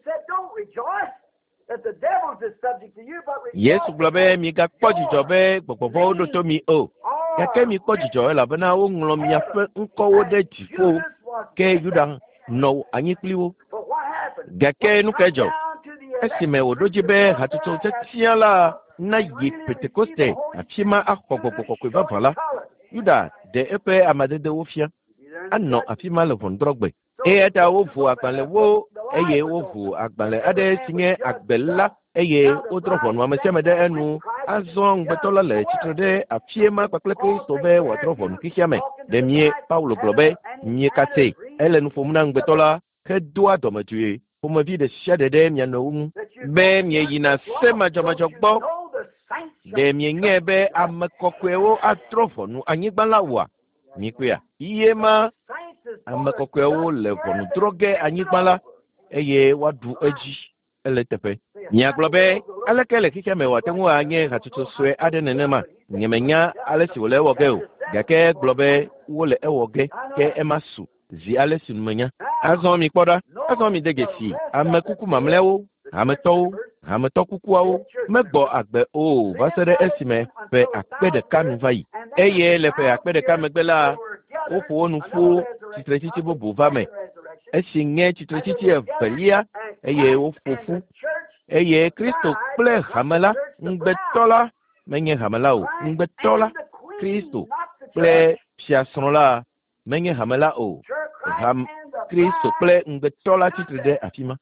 Yesu globe mi ga pojijo be gbogbo do to mi o ya ke mi pojijo la bana wo nlo mi afa nko wo de tifo ke Yuda no anyi pliwo ga ke nu kejo esime wo doji be hatuto tetiala na yi Pentecoste afima akpogbogbogbo ko ba bala Yuda de epe amadede wo fia anno afima le vondrogbe e eta wo fu akpanle wo eye wo fu akpanle ade sinye agbella eye odrofon wa mesemede enu azon betola le titrede afiema pakle Kristo be wa drofon kikiame de mie Paulo globe mie kate ele nu fomuna betola ke doa domatue pour vie de siade de mia no be mie yina sema jama jogbo de mie ngebe amakokwewo atrofonu anyigbalawa mikwea iyema amakokwewo le vonu droge anyigbala eye wadu eji eletepe nya globe alekele kike wa tenwu anye hatutu swe adenenema nyemenya alesi wole woge gake globe wole ewoge ke emasu zi alesi numenya azon mi poda azon mi degesi amekuku mamlewo ameto ameto kukuawo megbo agbe o vasere esime pe akpede kanu vai eye le pe akpede kamegbela o fo nu fo titretiti bobo vame esinye titretiti evelia eye o fofu eye Kristo ple hamala ngbetola menye hamala o ngbetola Kristo ple piasonla menye hamala o ham Kristo ple ngbetola titrede afima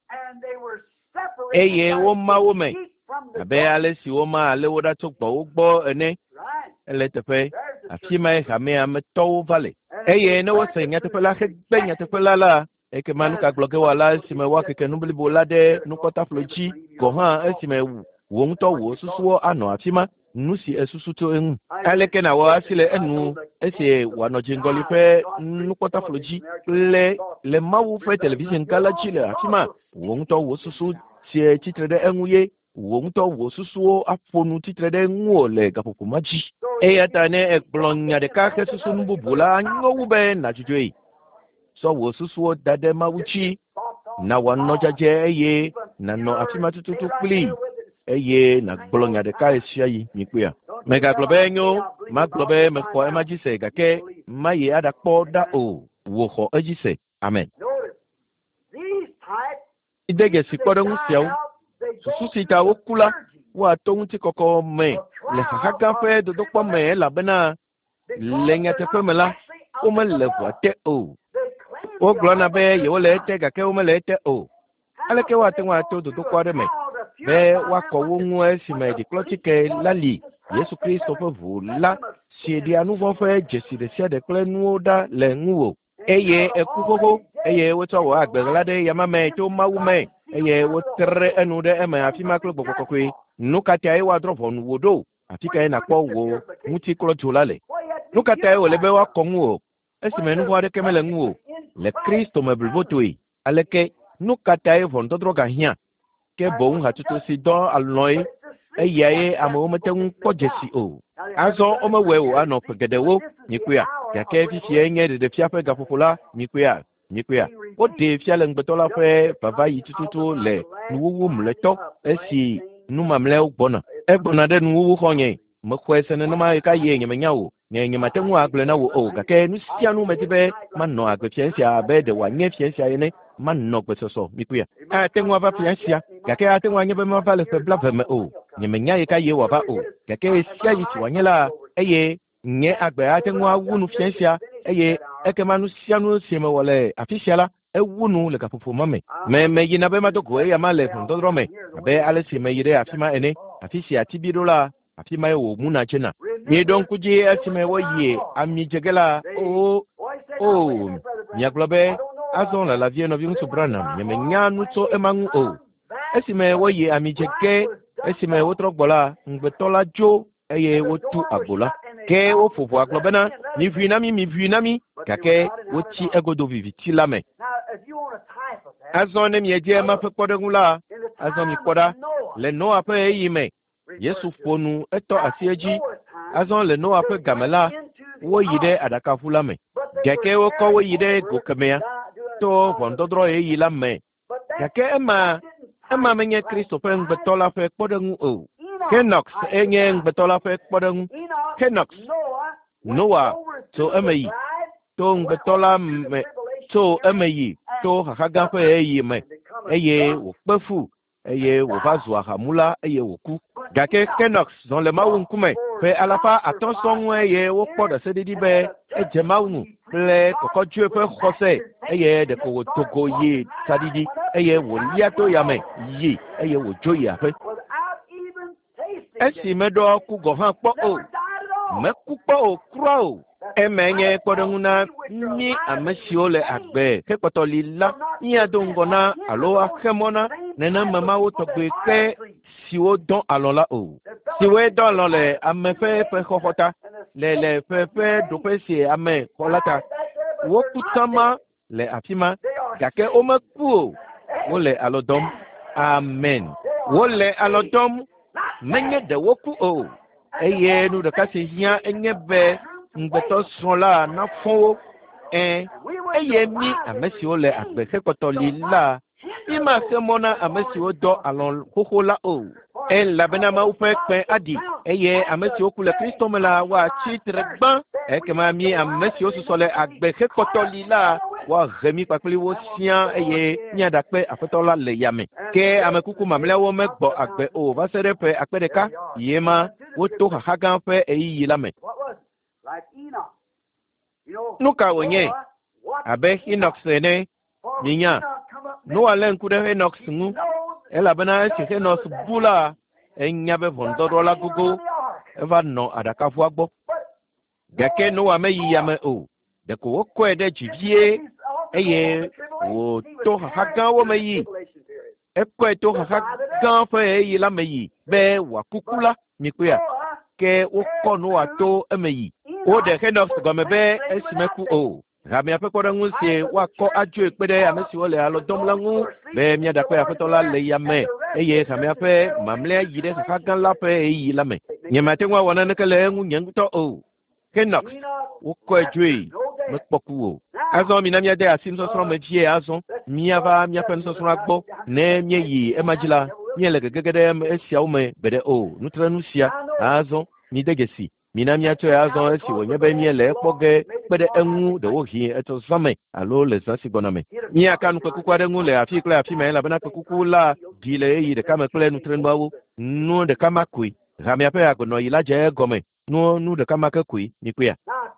eye wo ma wo me abe ale si wo ma ale wo da to gbo wo gbo ene ele tefe afima e hame ameto vale eye ne wo se nya tefe la gbe nya tefe la la e ke manu ka bloke wala si me wa ke nubli bolade nu kota flochi go ha e si me wo nto wo susuo ano afima nusi esusu to enu ale ke na wa sile enu ese wa no jingoli fe nu kota flochi le le mawu fe television kala chile afima wo nto wo susu tie titrede enwuye wo nto wo susuo afonu titrede nwo le gapokumaji e yata ne ekplonya de ka ke susu nbubula nyowu be na jujui so wo susuo dade mawuchi na wanno jaje eye na no afima tututu pli eye na gblonya de ka esiayi mikua mega globenyo ma globe me ko emajise gake maye ada poda o wo ho ejise amen idege sikodo ngusiao susu sita wokula wa tonguti koko me le haka fe do dokpa me la bena lenya te femela o me le voate o o glona be yo le te ga ke o me le te o ale ke wa te wa to do dokwa de me be wa ko wonu esi me di klotike lali Yesu Kristo fe vula si di anu vo fe jesi de sia de klenu oda le nwo eye ekukoko eye woto wa agbeglade yamame to mawume eye wotre enu de eme afima klo gbokokwe nukata e wa drofon wodo afika e na po wo muti klo tulale nukata e ole be wa konwo esime nu wa de kemele nwo le Kristo mebulvotoi aleke nukata e von dodroga hia ke bon hatuto si do aloi eye amo metem pojesi o azo o mewe o ano pegedewo nikuya ya ke fi fi nye de fi afa gafofola nikuya nikuya o de fi ale ngbetola fe baba yi tututu le nuwu mleto esi numa mle ugbona egbona de nuwu khonye mkwese ne ma ka ye nyeme nyawo nye nyema tenwu agle na wo o ka ke nu sia nu metibe manno agbe fiensia be de wa nye fiensia yene manno gbe soso nikuya a tenwu ava fiensia ka ke a tenwu anyebe ma vale fe blave me o nyeme nya ka ye wa ba o ka ke sia yi ti wanyela eye nye agbe a tenwu awunu fiensia eye eke manu sia nu sieme wole afisiala ewunu le ka popo mame me me yina be ma dogo e ya male fondoro me be ale sieme yire afima ene afisia tibidola afima wo muna chena ni don kuje asime woye ami jegela o o nyaglobe azon la la vie no viun sobrana me nyanu to emangu o asime woye ami jege asime wotro gbola ngbetola jo eye wotu agbola ke wo fofo aglobena ni vinami mi vinami kake woti egodo viviti lame azon ne mieje ma fe kodengula azon mi koda le no ape yime Yesu fonu eto asieji azon le no ape gamela wo yide adaka fulame geke wo ko wo yide gokemea to vondodro e yila me geke ema ema menye Christopher ngbetola fe kpodengu o Kenox enye ngbetola fe kpodengu Kenox Noah to emeyi to ngbetola me to emeyi to hakaga fe eyi me eye wo pefu eye wo vazwa hamula eye wo ku gake Kenox dans le mawu nkume fe alapa attention eye wo podo sedidi be eje mawu le koko Dieu fe khose eye de ko togo yi sadidi eye wo liato yame yi eye wo joya fe esi medo ku go han po o me ku po o kro emenye kodonguna ni amesiole agbe ke potolila ni adongona alo akemona nena mama wo togbe ke siwo don alola o siwe don lo le amefe fe khokota le le fe fe dopesi ame kolata wo kutama le afima gake o maku wo le alodom amen wo le alodom menye de woku o eye nu de kasi hia enye be ngbeto sola na fo eh eye mi amesi o le agbe ke potolila ima se mona amesi o do alon hohola o en labena ma upe pe adi eye amesi o kule Kristo mela wa chitre gban e ke ma mi amesi o sole agbe ke potolila wa remi papli wo sian eye nya da pe afetola le yame ke amekuku mamle wo me gbo agbe o va sere pe apedeka yema wo to hagan pe eyi lame nuka wonye abe Enoch ne ninya no alen kude Enoch ngu ela bana se Enoch bula enya be vondoro la gogo eva no adaka fu agbo gake no wa meyi ya me o de ko ko ede jivie eye wo to hagan wo meyi e ko to hagan fe eyi la meyi be wa kukula mi ko ya ke wo ko no wa to emeyi o de Enoch gomebe esimeku o Rami ape kwa dangu se wako ajo ekpede amesi wole alo domlangu be miya dakwe afetola le yame eye rami ape mamle yide kakagan lape eyi lame nyemate ngwa wana nekele ngu nyenguto o Kenox woko ejwe mekpoku o azon mi na miya de asim sosro mejie azon miya va miya pen sosro akbo ne miye yi emajila miye lege gegede esia ume bede o nutre nusia azon mi degesi minami ato ya zo esi wonye be mi ele kpoge pede enwu de wo hi eto zame alo le zasi boname mi aka nu kuku kwade ngu le afi kle afi me la bana kuku la dile yi de kama kle nu tren bawo nu de kama kui rami ape ya gono ila je gome nu nu de kama ka kui ni kuya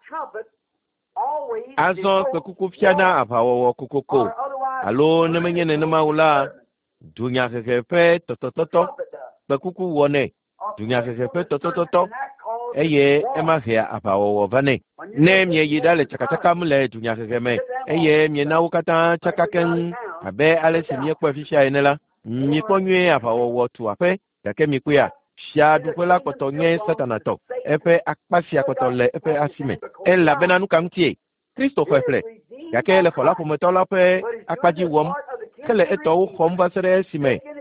azo kuku fiana apawo kuku alo ne menye ne maula dunya ke pe to to to to kuku wone dunya ke pe to to to to eye ema hia apawo vane ne mye yidale chakachaka mule dunya kekeme eye mye na ukata chakaken abe ale simye kwa fisha enela mi konwe apawo wotu ape yake mi kuya sha dukwela kotonye satanato efe akpasi akotole efe asime el la benanu kamtie Christopher fle yake le fola pometola pe akpaji wom kele eto khom vasere sime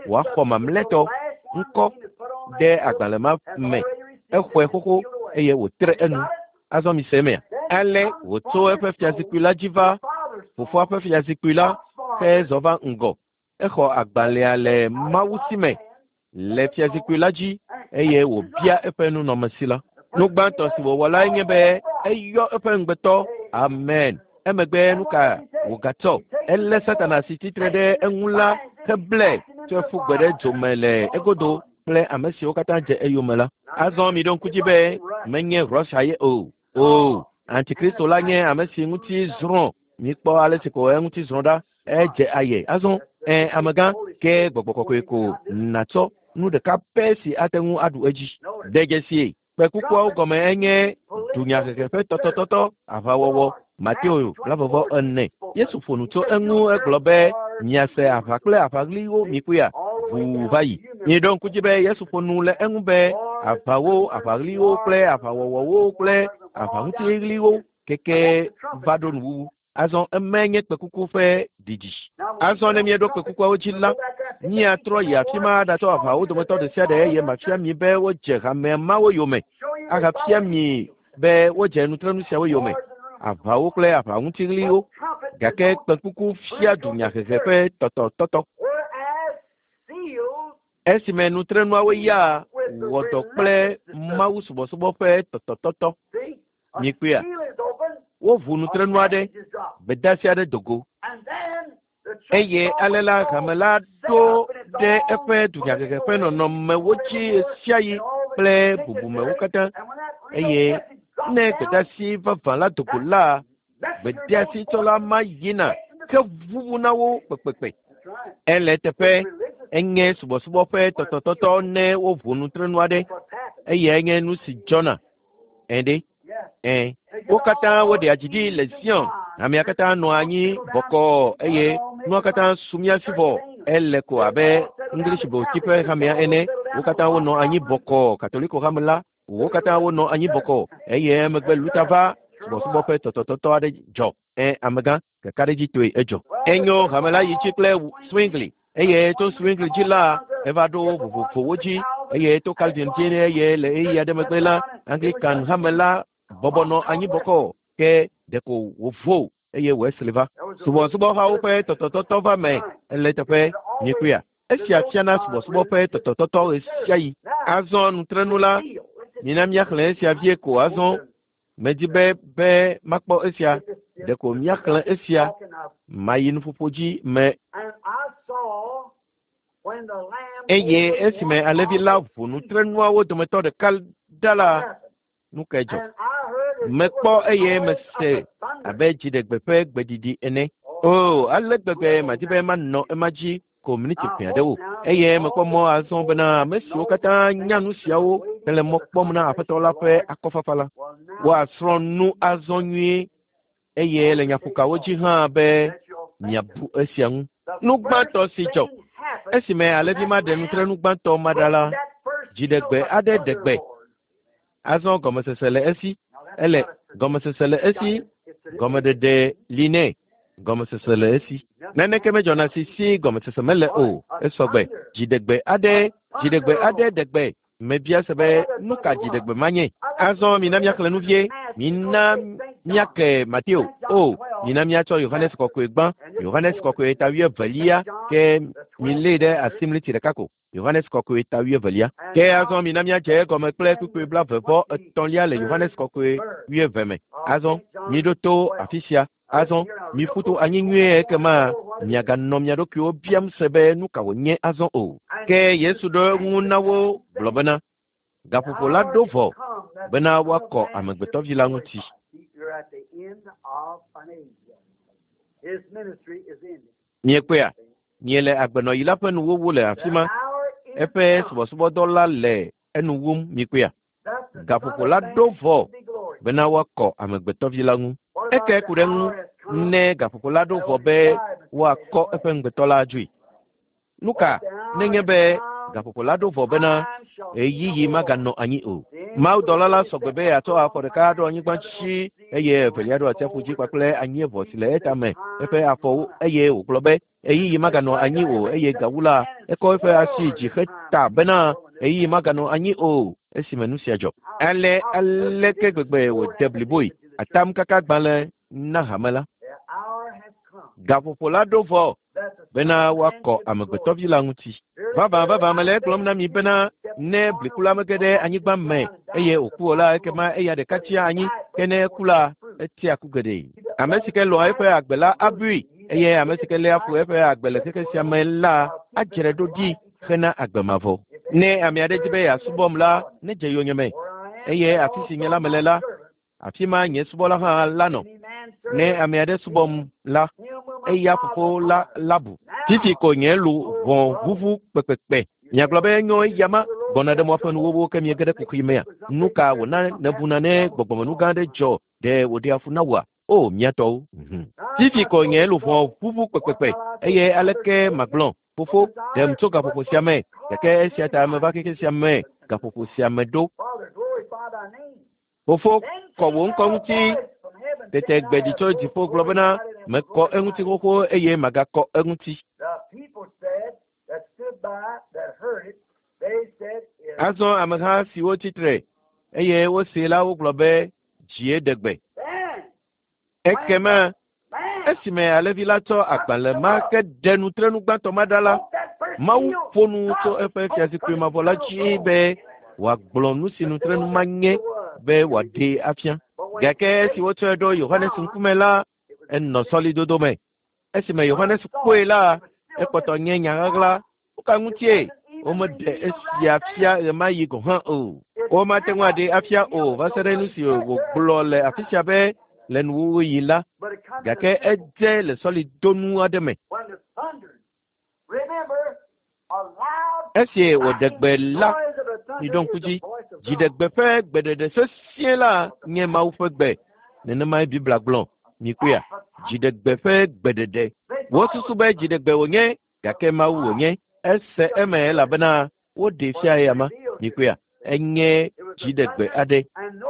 wa xɔ mamlɛtɔ ŋkɔ ɖe agbalẽ ma me exɔe xoxo eye wòtre enu azɔ mi se mea ale wòtso eƒe fiazikpui la dzi va fofoa ƒe fiazikpui la ke zɔ va ŋgɔ exɔ agbalẽa le mawu si me le fiazikpui la dzi eye wòbia eƒe nunɔmesi la nugbãtɔ si wòwɔ la nye be eyɔ eƒe ŋgbetɔ amen emegbe nu ka wògatsɔ elé satana si titre ɖe eŋu la heblɛ tso efu gbe ɖe dzome le egodo kple ame siwo katã dze eyome la azɔ mi ɖo ŋku dzi be menye Russia ye o o antikristo la nye ame si ŋuti zrɔ̃ mikpɔ ale si ko eŋuti zrɔ̃ ɖa edze aye azɔ ɛ amegã ke gbɔgbɔ kɔkɔe ko natsɔ nu ɖeka pɛ si ate ŋu aɖu edzi de dzesie kpekukuawo gɔme enye dunyahehe ƒe tɔtɔtɔtɔ aʋawɔwɔ Mateo blavɔvɔ ene Yesu ƒo nu tso eŋu egblɔ be miase aʋa kple aʋaɣliwo mikuia ʋu va yi miɖo ŋku dzi be Yesu ƒo nu le eŋu be aʋawo aʋaɣliwo kple aʋawɔwɔwo kple aʋaŋutiɣliwo keke va ɖo nuwuwu azɔ eme nye kpekuku ƒe didi azɔ ne mieɖo kpekukuawo dzi la míatrɔ yi afi ma aɖatsɔ aʋawo dometɔ ɖe sia ɖe eye mafia mi be wodze hame mawo yome agafia mi be wodze nutrenu siawo yome aʋawo kple aʋaŋutiɣliwo gake kpekuku fia dunyahehe ƒe tɔtɔtɔtɔ esime nutrenuawo ya wɔ dɔ kple mawu subɔsubɔ ƒe tɔtɔtɔtɔ mikpuia woʋu nutrenu aɖe bedasi aɖe dogo eye ale la hame la ɖo ɖe eƒe dunyahehe ƒe nɔnɔmewo dzi sia yi kple bubumewo katã eye ne gbedasi vavã la dogo la gbedasi tsɔla ma yina ke vuvu na wo kpekpekpe ele teƒe enye subɔsubɔ ƒe tɔtɔtɔtɔ ne woʋu nutrenu aɖe eye enye nu si dzɔna ɛɖe ɛn wo katã woɖe adzi ɖi le Zion amea katã nɔ anyi bɔkɔɔ eye nua katã sumia si vɔ ele ko abe English boti ƒe hamea ene wo katã wonɔ anyi bɔkɔɔ katoliko hame la wo katã wonɔ anyi bɔkɔɔ eye megbe luta va subɔsubɔ ƒe tɔtɔtɔtɔ aɖe dzɔ ɛ amegã kekaɖedzi toe edzɔ enyo hame la yi tsi kple Swingli eye to Swingli dzi la eva ɖo vovovowo dzi eye to Calvin dzi eye le eya ɖe megbe la Anglican hame la bɔbɔnɔ anyi bɔkɔ ke ɖeko wòvo eye wòesli va subɔsubɔhawo ƒe tɔtɔtɔtɔ va me ele teƒe nyikuia esia fiana subɔsubɔ ƒe tɔtɔtɔtɔ ɣe sia yi azɔ nutrenu la mina míaxlẽ esia vie ko azɔ medi be be makpɔ esia ɖeko míaxlẽ esia mayi nuƒoƒo dzi me eye esime alevi la ʋu nutrenuawo dometɔ ɖeka da la nu ka dzɔ mekpɔ eye mese abe dziɖegbe ƒe gbedidi ene o ale gbegbe madi be manɔ ema dzi ko miniti ƒe aɖewo eye mekpɔ mɔ azɔ bena ame siwo katã nya nu siawo ele mɔ kpɔm na aƒetɔ la ƒe akɔfafa la woasrɔ̃ nu azɔ nyuie eye le nyaƒokawo dzi hã be miabu esia ŋu nugbãtɔ si dzɔ esime alevi ma ɖe nutrenu gbãtɔ ma ɖa la dziɖegbe aɖe ɖegbe azɔ gɔmesese le esi ele gɔmesese le esi gɔmeɖeɖe li nɛ gɔmesese le esi neneke medzɔna sisi gɔmesese mele o esɔgbe dziɖegbe aɖe dziɖegbe aɖe ɖegbe mebia se be nu ka dziɖegbe ma nye azɔ mina míaxlẽ nu vie mina míake Mateo o mina míatsɔ Yohanes kɔkɔe gbã Yohanes kɔkɔe ta wuievelia ke mi lée ɖe asi mliti ɖeka ko Yohanes kɔkɔe ta wuievelia ke azɔ mina míadze egɔme kple kpukpui blavevɔ etɔ̃lia le Yohanes kɔkɔe wuieve me azɔ mi ɖo to afi sia azɔ mi ƒuto anyi nyuie ekema miaganɔ mia ɖokuiwo biam se be nu ka wònye azɔ o ke Yesu ɖo eŋu na wo gblɔ bena gaƒoƒo la ɖo vɔ bena woakɔ amegbetɔvi la ŋuti miekpea miele agbenɔyi la ƒe nuwowo le afi ma eƒe subɔsubɔdɔ la le enu wum miekpea gaƒoƒo la ɖo vɔ bena woakɔ amegbetɔvi la ŋu eke ku ɖe ŋu ne gaƒoƒo la ɖo vɔ be woakɔ eƒe ŋugbetɔ la dzoe nuka nenye be gaƒoƒo la ɖo vɔ bena eyiyi maganɔ anyi o mawudɔla la sɔgbe be atsɔ afɔ ɖeka ɖo anyigba tsi eye evelia ɖo atiaƒu dzi kpakple anyi evɔ si le etame eƒe afɔwo eye wògblɔ be eyi magano anyi o eye gawula eko efe asi ji heta bena eyi magano anyi o esimenu siajo ale ale kegbegbe wo debli boy atam kaka gbale na hamela gapopola dovo bena wako amegbeto vila nguti baba baba male klom na mi bena ne blikula megede anyi gbamme eye okuola ekema eya de katia anyi kene kula etia kugede amesike lo efe agbela abui eye amesike le afu efe agbele keke siamela ajere dodi khena agbemavo ne amiade jibe ya subom la ne jeyo nyeme eye afisi nyela melela afima nye subola ha lano ne amiade subom la eya fofo la labu titi ko nye lu von vuvu pepepe nyaglobe nyo yama bona de mo fanu wo ke mi gede ku yimea nuka wona na bunane gbogbo nuga de jo de wodi afuna wa o miato titi ko nye lu von vuvu pepepe eye aleke maglon fofo dem toka fofo siame ke siata me va ke siame ka fofo siame do fofo ko won ko nti tete gbedi to di fo globena me ko enti ko eye maga ko enti azo amha si wo titre eye wo se la wo globe jie degbe ekema esime alevilato akpale ma ke denu trenu gbato madala ma wu fonu to efe fiasi prima vola jibe wa glonu sinu trenu manye be wa de afia gake si wo to do Yohanes nkumela en no solido do me esime Yohanes kwela ekoto nyenya gagla uka ngutie o mo de esia afia e ma yi go han o o ma tenwa de afia o va sere nu si o glole afia be len wu yila gake eje le solido nu ademe esie o degbe la ni don kuji ji degbe fe gbedede so siela nye ma u fe gbe ne ma bi blaglon ni kuya ji degbe fe gbedede wo susu be ji degbe wonye gake ma u wonye ese eme la bana wo de fia ya ma ni kuya enye ji degbe ade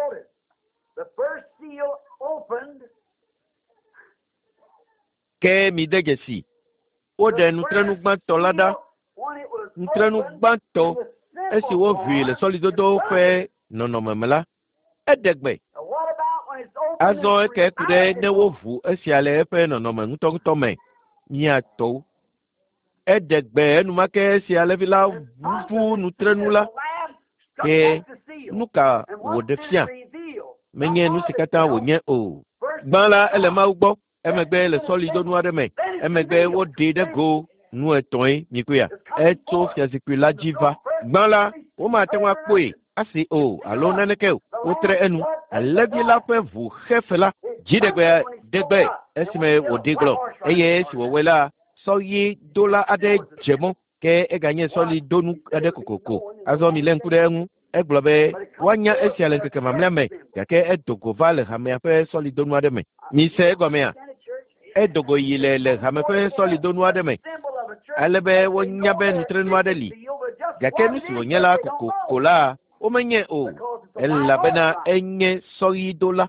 ke mi degesi o de nu trenu gban tolada ntrenu gbanto esi wo vi le solidodo fe nono memela edegbe azo ke kude ne wo vu esi ale fe nono me nto nto me nya to edegbe enu make esi ale vila vu nutrenu la ke nuka wo defia menye nu sikata wo nye o gbala elema ugbo emegbe le solidodo ade me emegbe wo de de go nu eton ni kuya eto fiazikwi la jiva gbala o ma tenwa poe asi o alo naneke o tre enu alevi la fe vu khefela jidegbe degbe esime o diglo eye si wo wela so yi dola ade jemo ke e ganye soli donu ade kokoko azo mi lenku de enu eglobe wanya esiale keke mamleme yake edogo vale hame ape soli donu ade me mi se gomea edogo yilele hame fe soli donu ade me alebe wonya be nutrenu adeli gake nusi wonyela koko kola o menye o ella bena enye soyi dola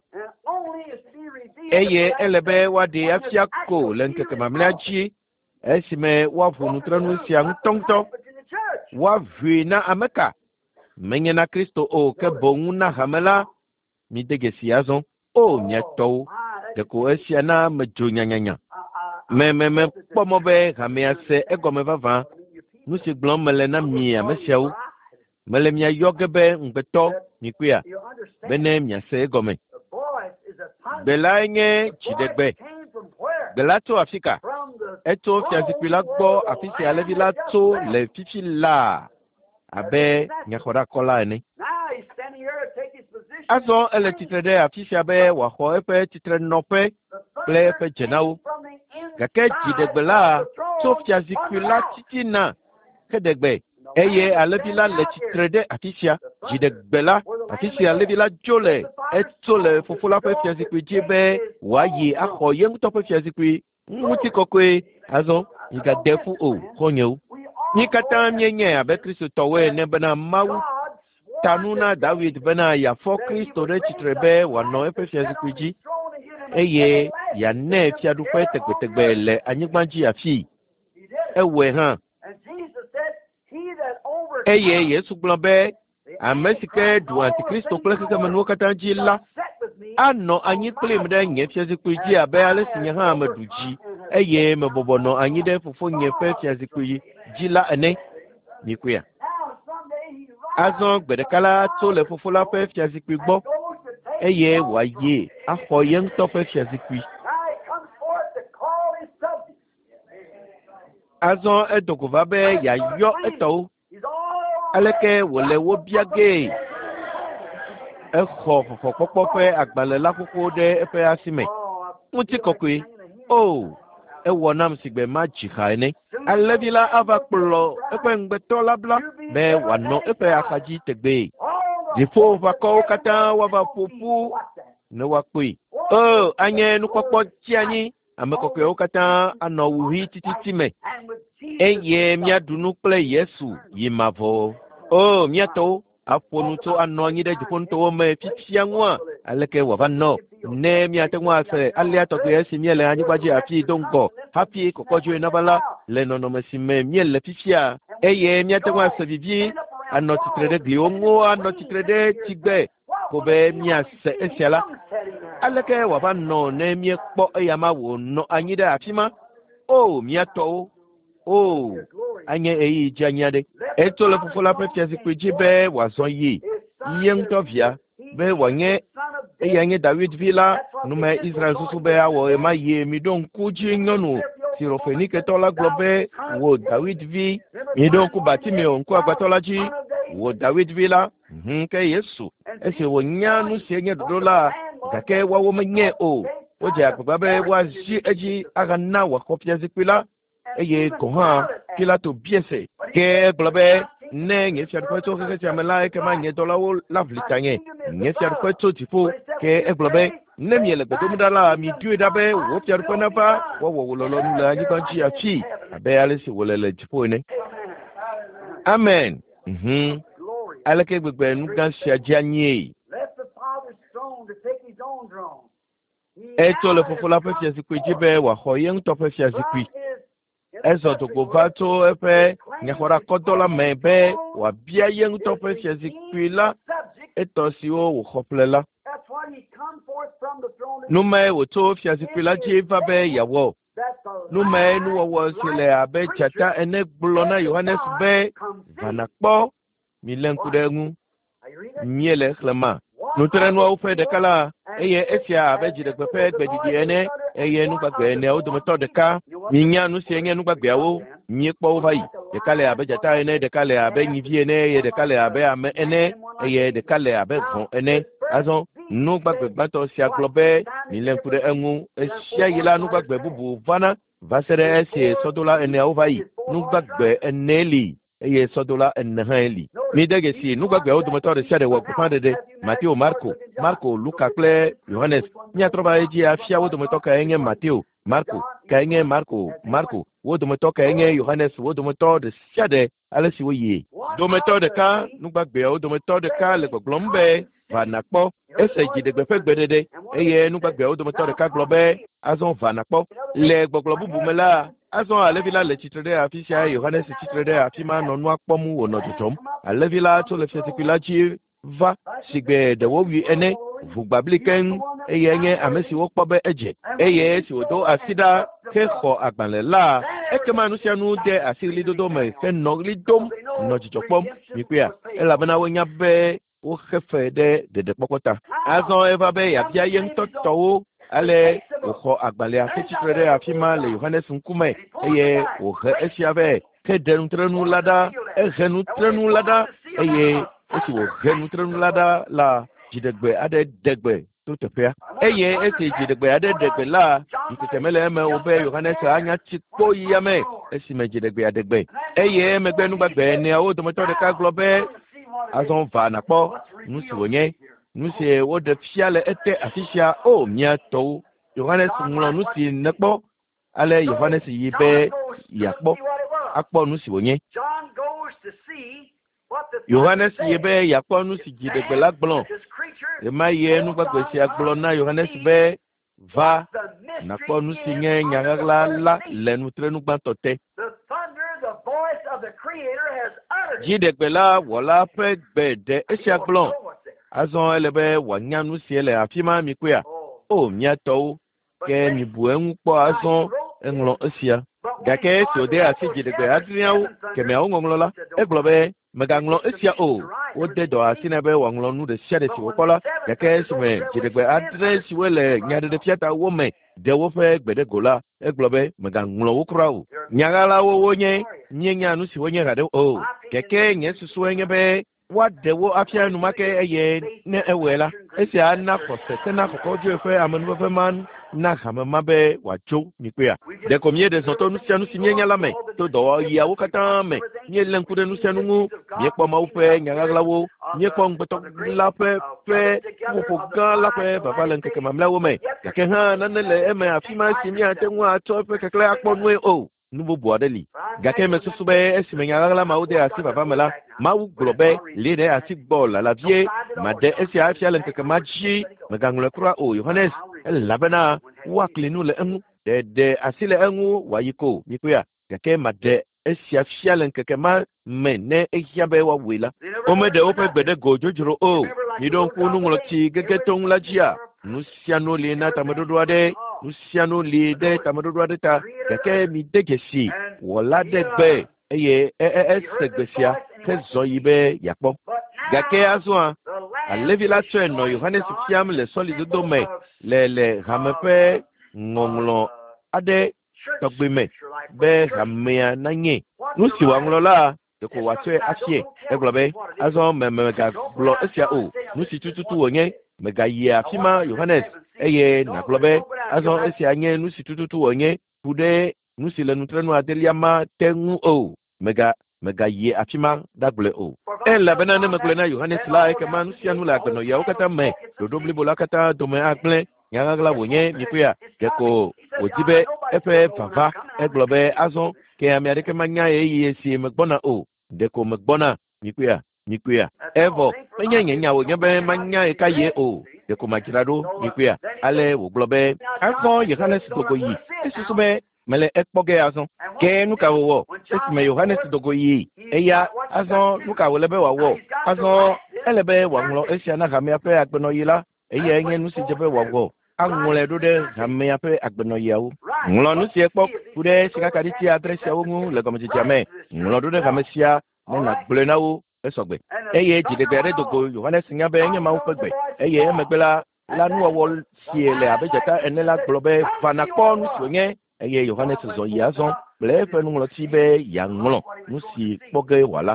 eye elebe wade afia ko lenke kemamlaji esime wafu nutrenu sia ntongto wa vina ameka menye na Kristo o ke bonguna hamela mi degesi azon o nyeto de ko esia na mejonya nyanya me me me pomo be hamia se egome vava nusi glom mele na mia mesiawo mele mia yogebe ngbeto nikuya bene mia se egome belanye chidegbe belato Afrika eto fiazipila gbo afisi alevila to le fifi la abe nyakora kola ene aso ele titrede afisi abe wa ho epe titre nope ple epe jenao gake jidegbela to fiazipila titina kedegbe eye alevila le titrede afisia jidegbela afisi alevila jole eto le fofola pe fiazipwi jibe wayi akho yeng to pe fiazipwi muti kokwe azo iga defu o konyo ni kata nyenye abe Kristo towe ne bana mau tanuna David bana ya fo Kristo re titrebe wano epe fiazipwi eye ya ne fiadu pe tegbetegbe le anyigbanji afi ewe ha eye Yesu gblɔbe ame si ke ɖu antikristo kple kekemenuwo katã dzi la anɔ anyi kplim ɖe nye fiazikpui dzi abe ale si nye hã meɖu dzi eye mebɔbɔ nɔ anyi ɖe fofo nye ƒe fiazikpui dzi la ene. Mikuya azɔ gbe ɖeka la tso le fofo la ƒe fiazikpui gbɔ eye wòayi axɔ ye ŋutɔ ƒe fiazikpui. Azɔ edo go va be yeayɔ etɔwo aleke wòle wo bia ge exɔ xɔxɔkpɔkpɔ ƒe agbalẽ la ƒoƒo ɖe eƒe asi me. Ŋutikɔkɔe o ewɔ nam si gbe ma dzi xa ene. Alẽvi la ava kplɔ eƒe ŋugbetɔ la bla be wòanɔ eƒe axadzi tegbe. Dziƒoʋakɔwo katã woava ƒoƒu ne woakpɔe. O anye nukpɔkpɔ dzi anyi ame kɔkɔewo katã anɔ wuyi tititi me eye míaɖu nu kple Yesu yi mavɔ. O míatɔwo aƒo nu tso anɔ anyi ɖe dziƒonutowo me fifia ŋua aleke wòava nɔ ne míate ŋu ase alea tɔgbe esi míele anyigba dzi afi do ŋgɔ hafi kɔkɔdzoe nava la le nɔnɔme si me míele fifia eye míate ŋu ase vivi anɔ tsitre ɖe gliwo ŋu anɔ tsitre ɖe tsigbe ko be míase esia la aleke wòava nɔ ne míekpɔ eya ma wònɔ anyi ɖe afi ma. O míatɔwo o anye eyi dzi anyi aɖe etso le fofo la ƒe fiazikpui dzi be wòazɔ yi ye ŋutɔ via be wòanye eya nye David vi la nume Israel susu be awɔ ema yi mi ɖo ŋku dzi nyɔnu Sirofeniketɔ la gblɔ be wò David vi mi ɖo ŋku Bartimeo ŋku agbatɔ la dzi wò David vi la hm ke Yesu esi wònya nu si nye ɖoɖo la gake woawo menye o wodze agbagba be woazi edzi agana wòaxɔ fiazikpui la eye gɔ̃ hã Pilato biese ke egblɔ be ne nye fiaɖuƒe tso xexe sia me la ekema nye dɔlawo la vli tanye nye fiaɖuƒe tso dziƒo ke egblɔ be ne miele gbe dom ɖa la miɖoe ɖa be wò fiaɖuƒe nava woawɔ wò lɔlɔ̃nu le anyigba dzi afi abe ale si wòle le dziƒo ene. Amen. Mhm. Aleke gbegbe nu gã sia dzi anyie. Etso le fofo la ƒe fiazikpui dzi be wòaxɔ ye ŋutɔ ƒe fiazikpui. Ezɔ dogo va tso eƒe nyaxɔɖakɔdɔ la me be wòabia ye ŋutɔ ƒe fiazikpui la etɔ siwo wòxɔ ƒle la. Nume wòtso fiazikpui la dzi va be yeawɔ. Nume nuwɔwɔ si le abe dzata ene gblɔ na Yohanes be va nàkpɔ mi lé ŋku ɖe eŋu míele xlẽma. Nutrenuawo ƒe ɖeka la eye esia abe dziɖegbe ƒe gbedidi ene eye nugbagbe eneawo dometɔ ɖeka minya nu sie nye nugbagbeawo miekpɔwo va yi. Ɖeka le abe dzata ene, ɖeka le abe nyivi ene eye ɖeka le abe ame ene eye ɖeka le abe hɔ̃ ene. Azɔ nugbagbe gbãtɔ sia gblɔ be milé ŋku ɖe eŋu esia yi la nugbagbe bubu vana va se ɖe esi sɔdola eneawo va yi. Nugbagbe ene li eye sɔdola ene hã li. Mi de gesi nugbagbeawo dometɔ ɖe sia ɖe wɔ gbeƒãɖeɖe Mateo, Marko, Marko, Luka kple Yohanes. Míatrɔ va edzi afia wo dometɔ kae nye Mateo, Marko, kae nye Marko, Marko, wo dometɔ kae nye Yohanes, wo dometɔ ɖe sia ɖe ale si woyie. Dometɔ ɖeka nugbagbeawo dometɔ ɖeka le gbɔgblɔm be va nàkpɔ ese dziɖegbe ƒe gbeɖeɖe eye nugbagbeawo dometɔ ɖeka gblɔ be azɔ va nàkpɔ. Le gbɔgblɔ bubu me la azɔ alẽvi la le tsitre ɖe afi sia Yohanes tsitre ɖe afi ma nɔ nua kpɔm wònɔ dzodzɔm. Alẽvi la tso le fiazikpui la dzi va sigbe ɖewo wi ene vugbabli keŋ eye nye ame si wokpɔ be edze eye esi wòdo asi ɖa ke xɔ agbalẽ la ekema nu sia nu de asi ɣlidodo me ke nɔ ɣli dom nɔ dzidzɔ kpɔm mikuia elabena wonya be woxe fe ɖe ɖeɖekpɔkpɔ ta. Azɔ eva be yeabia ye ŋutɔ tɔwo ale wòxɔ agbalẽa ke tsitre ɖe afi ma le Yohanes ŋkume eye wòhe esia vɛ ke ɖe nutrenu la ɖa ehe nutrenu la ɖa eye esi wòhe nutrenu la ɖa la dziɖegbe aɖe degbe to teƒea eye esi dziɖegbe aɖe degbe la ŋkeke mele eme wo be Yohanes anya tsi kpo yi yame esime dziɖegbea degbe eye megbe nugbagbe eneawo dometɔ ɖeka gblɔ be azɔ va nàkpɔ nu si wònye nu si woɖe fia le ete afi sia o míatɔwo. Yohanes ŋlɔ nu si nekpɔ ale Yohanes yi be yeakpɔ akpɔ nu si wònye. Yohanes yi be yeakpɔ nu si dziɖegbe la gblɔ. Ema yie nugbagbe sia gblɔ na Yohanes be va nàkpɔ nu si nye nyaɣaɣla la le nutrenu gbãtɔ te. voice of the Creator has uttered. Jidekbela wala pe gbede esiaglon. Azon elebe wanyanu siele afima mikuya. O miato ke mi buen po azon englon esia. Gake siode asi jidekbe adriawo ke me ongonglola. Eglobe meganglon esia o. O de do asinebe wanglon nu de siade si wokola. Gake sume jidekbe adre siwele nyade de fiata wome. De wo fe gbede gola eglobe meganglon wokrawo. Nyagala wo wonye nyenya nu si wonye gade o. Keke nye susu enye be wa dewo afia numake eye ne ewela esi ana kose na kokojo efe amenu fe man na hamama be wacho nikwa de komie de zonto nu sia nu si nyenya lame to do ya wo kata me nye lenkude nu sia nu mu ye kpo ma ufe nyagalawo nye kpo ngbeto la fe fe wo ga la fe baba len keke mamla wo me keke ha na le eme afima si nya te nwa to fe keke akpo nu o nubu boadeli gake me susube esimenya la maude asi baba mela mau globe lide asi bol la vie made esi afia len keke maji megangule kura o Yohanes el labana waklinu le enu de de asile enu wayiko mikuya gake made esi afia len keke ma mene ehiabe wa wila ome de ope gbede gojojoro o ni don kunu ngoloti gege tong lajia nusiano le na tamadodo ade nusiano le de tamadodo ade ta gake mi degesi wala degbe eye esegbesia kezo yibe yakpo gake azwa alevi la tue no Yohanes fiam le solide do me le le hamepe ngonglo ade togbeme be hamea nanye nusi wanglola ko watwe afie eglobe azon memega blo esia o nusi tututu wonye mega ye afima Yohanes eye na globe azon esia nye nusi tututu wonye pude nusi le nutrenu adeliama tengu o mega mega ye afima dagle o en la benane meglena Yohanes la e kama nusi anu la gno ya okata me do dobli bolakata do me akle nyangala wonye mikuya keko ojibe efe pava eglobe azon ke amerike manya ye si megbona o deko megbona mikuya mikuya evo menye nyenya wo nyebe manya e kaye o deko makirado mikuya ale wo globe azon Yohanes dogoyi esisube mele ekpoge azon ke nuka wo esime Yohanes dogoyi eya azon nuka wo lebe wawo azon elebe wanglo esia na gamia pe agbeno yila eya enye nusi jebe wawo angole do de gamia pe agbeno yawo nglo nusi ekpok kude sikakari ti adresse yawo mu le gomeji jame nglo do de gamesia na gblenawo esogbe eye jidegere dogo Yohanes nyabe enye ma upegbe eye emegbela lanu wo siele abejata enela globe vanakpo nusi onye eye Yohanes zo yazon ble fe nu lo tibe yanglo nusi poge wala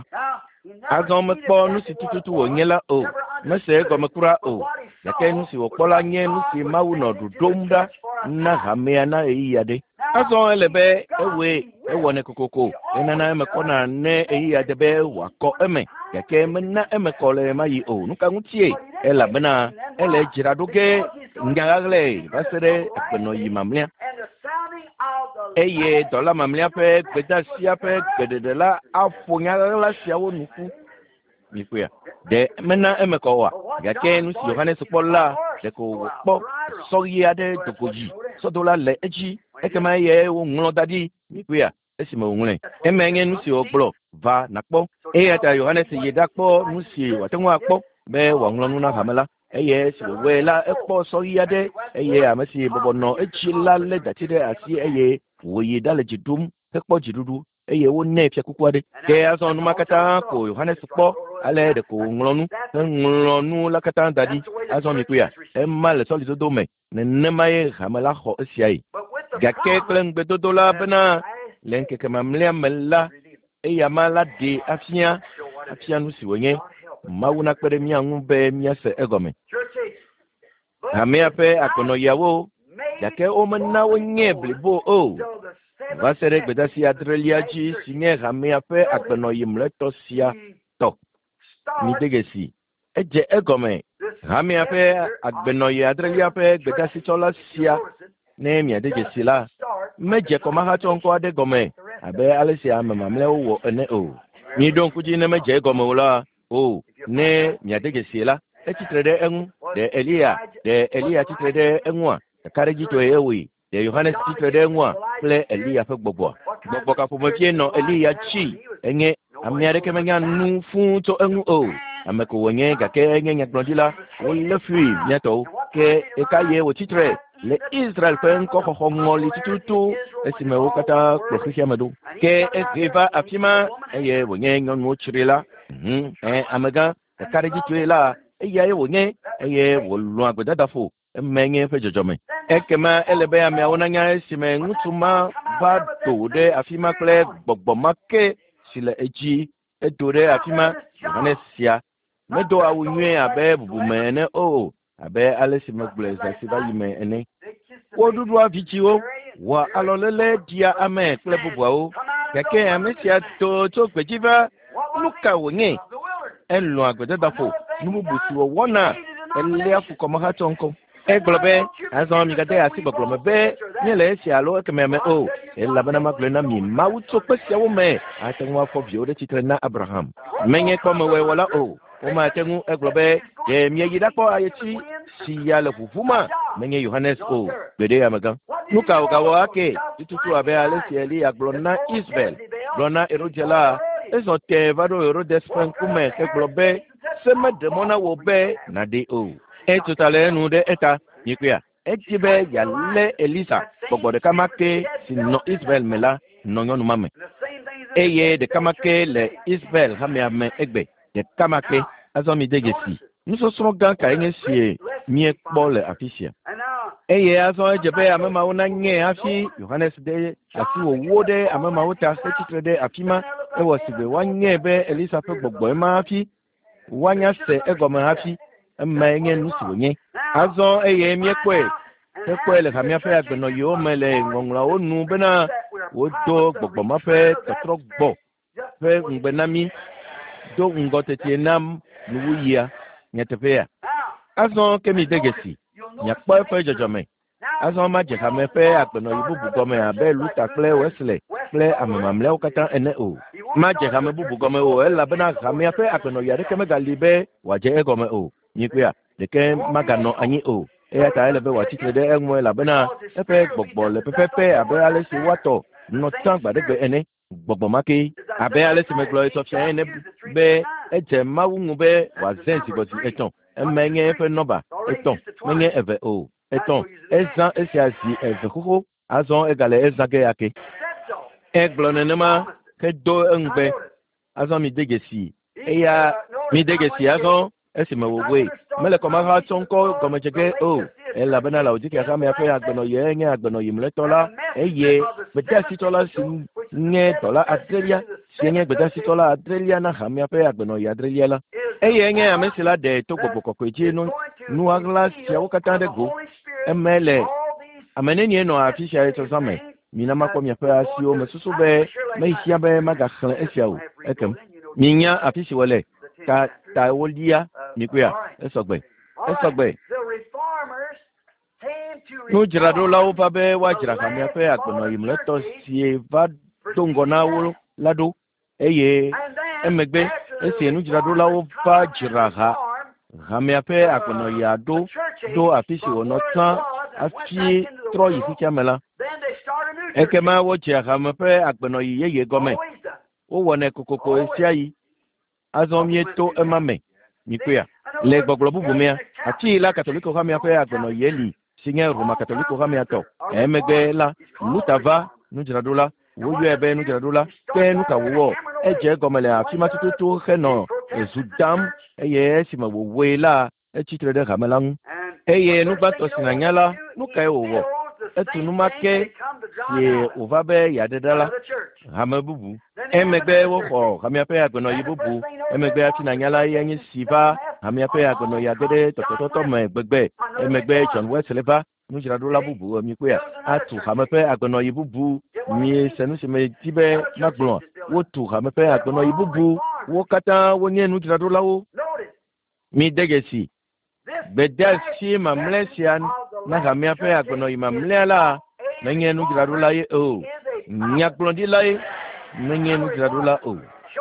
azon mekpo nusi tututu wonyela o mese go mekura o yake nusi wopola nye nusi mawu no dudomda na hamea na eyade azon elebe ewe ewone kokoko enana emekona ne eyade be wako eme yake menna emekole mayi o nuka ngutie ela bena ele jiradoge ngagle basere ekpeno yimamlia eye dola mamlia pe gbeda sia pe gbededela afonya la sia wo nuku mikuya de mena emekowa gake nu si Yohanes pola de ko po so yade dogoji so dola le eji ekema ye wo nlo dadi mikuya esime onwule emenye nu si oglo va nakpo eya ta Yohanes yedakpo nu si watenwa akpo be wa nlo nu na hamela eye si wela ekpo so yade eye amesi bobono eji la le datide asi eye wo yedale jidum ekpo jidudu eye wo ne fia kukwade ke azon nu makata ko Yohanes po ale de ko nglonu nglonu la kata dadi azon mikuya emma le solido dome ne nemaye hamela ho esiai gake klen bedodola bena lenke kama mlia mela eya mala de afia afia nu si wonye mauna kpere mi anube mi ase egome hamia pe akono yawo yake o manna wonye blibo o vasere gbedasi adreliaji sinye hamia pe akono yimleto sia to mi degesi eje egome hamia pe agbeno ye adrelia pe gbedasi tola sia ne mi degesi la meje koma ha tonko ade gome abe alisia mamamle wo ene o ni don kuji ne meje gome wala o ne mi degesi la e titrede enu de Elia de Elia titrede enwa kareji to ewi de Yohanes titrede enwa ple Elia fe gbogbo gbogbo ka fo mafie no eli ya chi enye amiare ke menya nu fu to enu o ameko wonye ga ke enye nya glondila wo le fui nyato ke e ka ye wo titre le Israel pe nko ko ngoli tutu esime wo kata ko khiamadu ke eva afima eye wonye ngongo chirila mhm eh amaga kare ji tuela eye wonye eye wo lu agbeda dafo menye fe jojome ekema elebe ya meonanya esime ngutuma va dode afima kle gbogbomake sile eji edode afima yohanesia medo awunwe abe bubumene o abe alesime gleza siba yime ene wodudu avichiwo wa alolele dia ame kle bubwao keke amesia to to gbejiva luka wonye enlo agbede dafo nububuti wo wona ele afuko ma hatonko eglobe azon mi gade asi boglome be ni le si alo kememe o ela bana maglena mi mauto pesia wo me atenwa fo bio de titre na Abraham menye ko me we wala o o ma tengu eglobe ye mi yida ko ayeti si ya le fufuma menye Yohanes o bede amaga nuka o gawo ake tutu abe ale si eli aglona Israel glona erojela eso te vado Herodes fen kume eglobe sema demona wo be na de o e tutale nu de eta nikwia ejibe ya le Elisa bogo de kamake sino Israel mela no nyonu mame eye de kamake le Israel hame egbe de kamake azomi degesi nuso so gan ka enye sie mi ekpo le afisia eye azo ejebe amema wona nye afi Yohanes de asi wo wode amema wota sechitre de afima e wosibe wanye be Elisa pe gbogbo ma afi wanya se egoma afi emmenye nusiwonye azo eye miekwe ekwele kamia fe agbeno yo mele ngongla onu bena wodo gbogbo ma fe totro gbo fe ngbenami do ngotete nam nuwuya nyetepea azo kemi degesi nyakpo fe jojome azo ma je kame fe agbeno ibubu gome abe luta kle wesle kle amamamle okata ene o ma je kame bubu gome o ela bena kamia fe agbeno yare keme galibe waje egome o nikwia deke magano anyi o e ta elebe wa titre de enwe la bena epe gbogbo le pepepe abe ale si wato no tan gbadegbe ene gbogbo make abe ale si meglo etofia ene be eje mawu be wa zensi goti eton emenye efe noba eton menye eve o eton ezan esiasi eve koko azon egale ezage yake eglo nenema ke do engbe azon mi degesi eya mi degesi azon esime wogwe mele koma ha tonko gomejege o ela bena la ojike aka me afa agbeno ye nye agbeno yimle tola eye bedasi tola sin nye tola adrelia sinye bedasi tola adrelia na ha me afa agbeno ya adrelia la eye nye amesila de to gbogbo kweji nu nu agla sia wokata go emele ameneni no afisha eto same mina makwa me afa asio mesusu be me hia be maga khle esiawo ekem minya afishi wele ta ta wolia nikwia esogbe esogbe no jirado lawo babe wa jira kamia fe agbono yimle to sie va dongo na wo lado eye emegbe esi enu jirado lawo va jira ha kamia fe agbono ya do do afisi wono tan afi tro yi fikamela ekema wo jira kamia fe agbono yeye gome o wone kokoko esia yi azomie to emame nikwia le gbogbo bubumia ati la katoliko kamia fe agbono yeli sinye Roma katoliko kamia to emegbe la lutava nujiradola woyo ebe nujiradola ke nukawo eje gomele afima tutu heno ezudam eye sima wowe la echitre de kamelang eye nubato sinanyala nukai owo etunumake ye ovabe yadedala hamabubu emegbe wo kamia fe agbono yibubu emegbe atinanyala yenyi siva hamia pe agono ya gede tototo me gbegbe emegbe John Wesley nujiradola bubu mi pe atu hamia pe agono yibubu mi senu se me tibe magbon wo tu hamia pe agono yibubu wo kata wo nye nujiradola wo mi degesi bedasi mamlesian na hamia pe agono yimamlela menye nujiradola ye o nyaklondila ye menye nujiradola o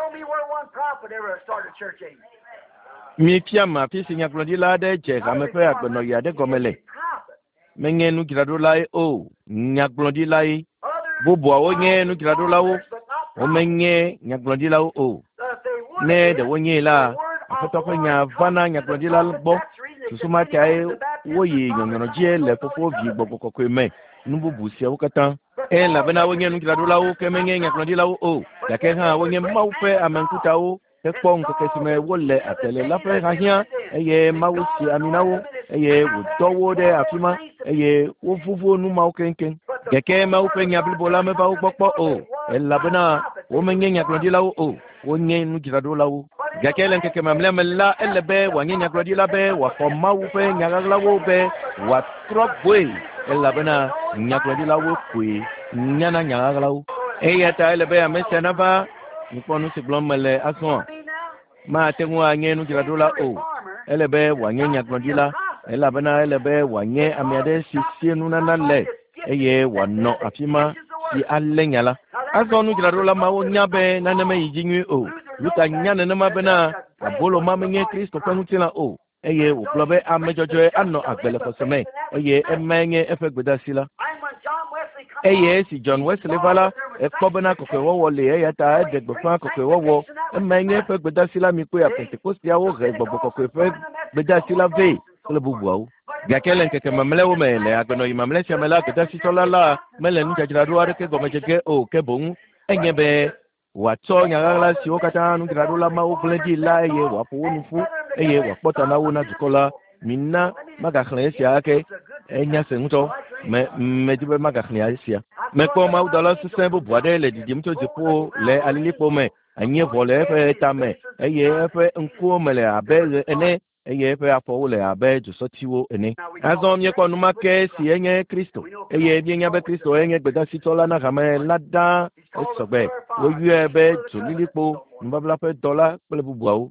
mi piama fi sinya glodila de je kame fe agbono ya de gomele menye nu giradula o nya glodila Bobo awonye nu kirado lawo. Omenye nyaglodi lawo o. Ne de wonye la. Afotoko nya vana nyaglodi la bo. Susuma kai woyi nyonyono je le popo vi gbogbo kokwe nubu busia ukata. E la bena wonye nu kirado lawo kemenye nyaglodi lawo o. Yake ha wonye maupe amenkuta o. Ekpong kesime wole atele la fe rahia. Eye mawusi aminawo. Eye wudowo de afima. Eye wofufu nu maukenken. Geke maupe nyablibola me ba ukpokpo o. E la bena womenye nyaglodi lawo o. Wonye nu kirado lawo. Geke len keke mamle mela elebe wanye nyaglodi la be wa foma wupe nyaglawo be wa trop boy. E la bena nyaglodi lawo kwe nyana nyaglawo. Eye ta elebe amese na ba niponu si blomele ason. Ma tengwa anye nu kirado la o. Elebe wanye nyaglodi la. Ela bena elebe wanye amiade si si nuna nale. Eye wano afima si alenyala. Aso nu kirado la ma wonyabe na neme yijinyu o. Luka nyane nema bena abolo mamenye Kristo pengutina o. Eye uklobe amejojo ano agbele koseme. Eye emenye efe gbedasila. Eye si John Wesley vala ekobena kokwe wowo le eye ta edegbefa kokwe wowo emenye efe gbedasila mikwe ya Pentecostia wo re gbogbo kokwe efe gbedasila ve kle bubuawo. Gakele nkeke mamle wo mele agno imamle chamela gbedasi solala mele njajirado areke gomejege o kebon enyebe wato nyagala si okata nu grado la ma o blendi la eye wapo nufu eye wapota na wona dukola minna magakhle sia ake enya senguto me medibe magakhle asia me ko ma udala sembo boade le didim to jipo le alilipo me anye vole fe tame eye fe nko mele abe ene eye fe afo le abe josotiwo ene azom ye ko numa ke si enye Kristo eye bi enya be Kristo enye gbeda sitola na game lada esogbe wo yu be jolilipo mbabla fe dola pele bubuawo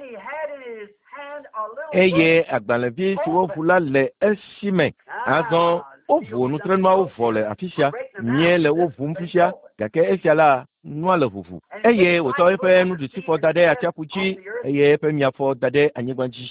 eye agbalevie si wo fula le esime azon ovo nu trenma ovo le afisia miele ovo mfisia gake esiala nua le vuvu eye woto efe nu du sifo dade achapuchi eye efe miafo dade anyegbanji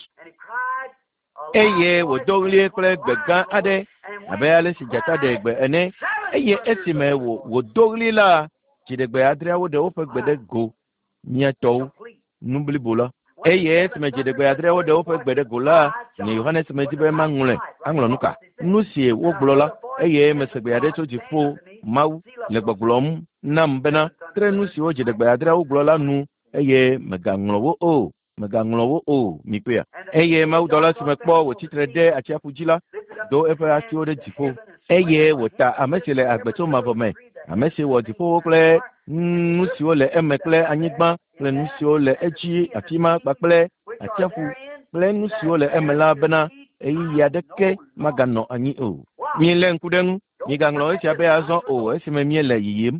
eye wodoglie kle gbega ade abeyale si jata de gbe ene eye esime wo wodogli la jidegbe adria wo de wo fe gbede go miato nublibola eye esime jidegbe adria wo de wo fe gbede go la ni Yohanes medibe mangule anglo nuka nusie wo gblola eye mesegbe ade to jifo mau le gboglom nam bena tre nusi wo jidegbe adria wo gblola nu eye meganglo wo o meganglo wo o mikpea eye mau dola sime kpo wo titre de achiafujila do efe atio de jifo eye wota amesele agbeto mavome amese wo jifo kle nusi wo le emekle anyigba kle nusi wo le eji afima kpakple achiafu kle nusi wo le emela bena eyi yadeke magano anyi o mi le nkudenu mi ganglo esi abe azon o esi me mi le yiyim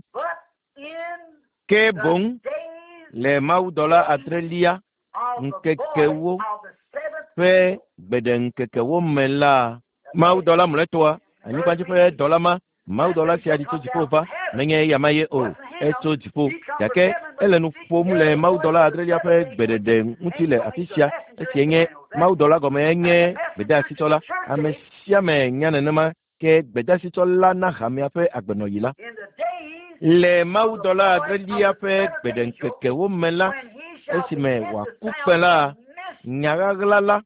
ke bon le mau dola atrelia nkekewo fe beden kekewo mela mau dola mletoa ani kwa jipe dola ma mau dola si adi to jipova menye yamaye o eto jipo yake elenu fomu le mau dola atrelia fe bededen mutile afisia esienye mau dola gome enye beda sitola amesia me nyane nema ke beda sitola na hamia fe agbenoyila le mau dola atrelia fe beden kekewo mela esime wa kupela nyagaglala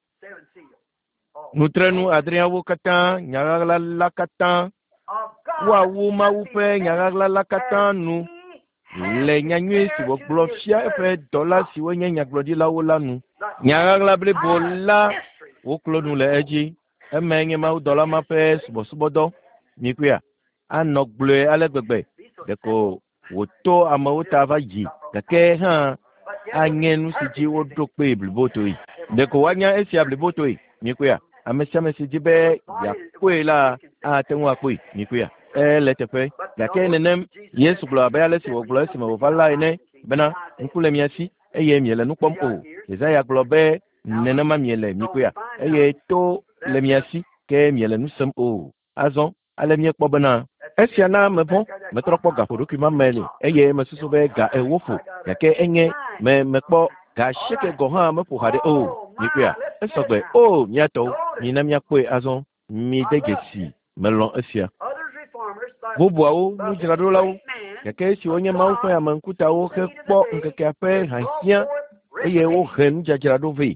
nutrenu adria wo kata nyagaglala kata wa wo ma upe nyagaglala kata nu le nyanywe si wo blofia efe dola si wo nyanya glodi la wo lanu nyagagla ble bola wo klonu le eji emenye ma dola ma fe subo subodo mikuya anogble alegbegbe deko woto amawota vaji kake ha anyen siji wo dokpe bliboto yi deko wanya esi bliboto yi mikuya amesia mesiji be ya kwela atenwa kwe mikuya e letefe gake nenem Yesu glo abale si wo glo si mo vala ine bena nkule miasi eye miele nukpom o Isaiah glo be nenema miele mikuya eye to le miasi ke miele nusem o azon ale mie kpo bena esia na mebon metroppo ga fodo kuma mele eye mesusu be ga ewofo gake enye me mekpo ga sheke go ha me pohade o mikuya esogbe o miato ni na miakwe azon mi degesi melon esia bubuawo nudzraɖolawo gake esi wonye Mawu ƒe amenkutawo hekpɔ ŋkekea ƒe hahiã eye wohe nudzadzra ɖo vɛ.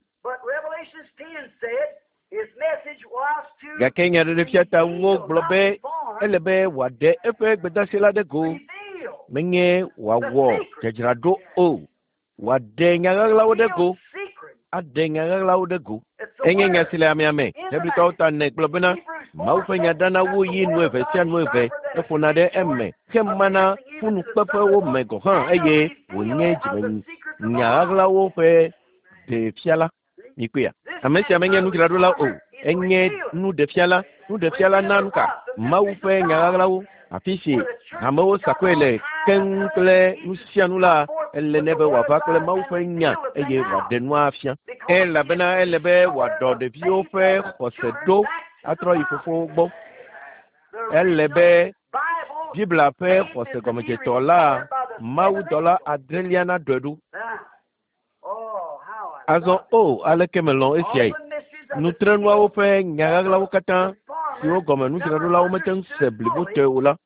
Gake nyaɖeɖefia ta wogblɔ be ele be wòaɖe eƒe gbedeasi la ɖe go, menye wòawɔ dzadzraɖo o, wòaɖe nyaɣaɣlawo ɖe go, aɖe nyaɣaɣlawo ɖe go. Enye nya si le amiame Hebritɔwo ta nɛ gblɔ bena Mawu ƒe nya ɖana woyi nu eve sia nu eve eƒona ɖe eme hemana ƒunukpeƒewo me gɔ hã eye wònye dzime nyaɣaɣlawo ƒe ɖefiala. Mikpea ame sia menye nudzraɖola o, enye nuɖefiala. Nuɖefiala na nuka Mawu ƒe nyaɣaɣlawo afi si amewo sakɔe le keŋ kple nu sia nu la ele ne be wòava kple Mawu ƒe nya eye wòaɖe nua afia. Elabena ele be wòaɖɔ ɖeviwo ƒe xɔse ɖo atrɔ yi fofowo gbɔ. Ele be Biblia ƒe xɔse gɔmedzetɔ la Mawu dɔla adrelia na ɖɔe ɖo. Azɔ o aleke melɔ esia yi. Nutrenuawo ƒe nyaɣaɣlawo katã siwo gɔme nudzraɖolawo mete ŋu se blibo te o la.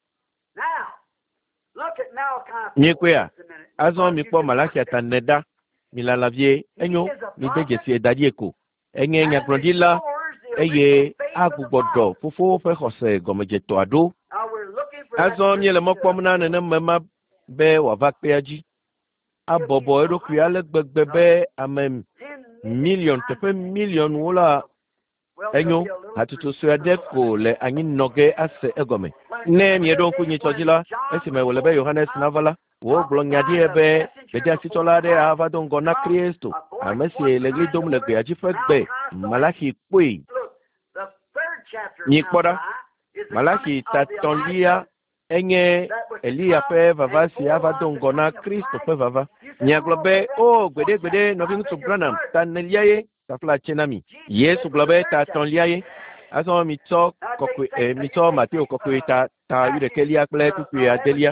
Miekpea azɔ mikpɔ Malachia ta nɛ ɖa milala vie enyo mide dzesi da ɖi ko. Enye nyagblɔɖila eye agbugbɔ ɖɔ fofowo ƒe xɔse gɔmedzetɔa ɖo. Azɔ miele mɔ kpɔm na nenema ma be wòava kpea dzi. Abɔbɔ eɖokui ale gbegbe be ame miliɔn teƒe miliɔnwo la enyo hatsotso sue aɖe ko le anyinɔge ase egɔme. Ne mieɖo ŋku nyitsɔ dzi la, esime wòle be Yohanes nava la, wogblɔ nya ɖi be gbedeasitsɔla aɖe ava do ŋgɔ na Kristo, ame si le ɣli dom le gbea dzi ƒe gbe. Malachi kpoe. Mikpɔ ɖa, Malachi tatɔlia enye Elia ƒe vava si ava do ŋgɔ na Kristo ƒe vava. Miagblɔ be o gbede gbede nɔvi ŋutsu Branham ta nelia ye tafla tse na mi. Yesu gblɔ be ta tɔlia ye. Azɔ mitsɔ kɔkɔe ɛ mitsɔ Mateo kɔkɔe ta ta wi ɖekelia kple tukui adelia.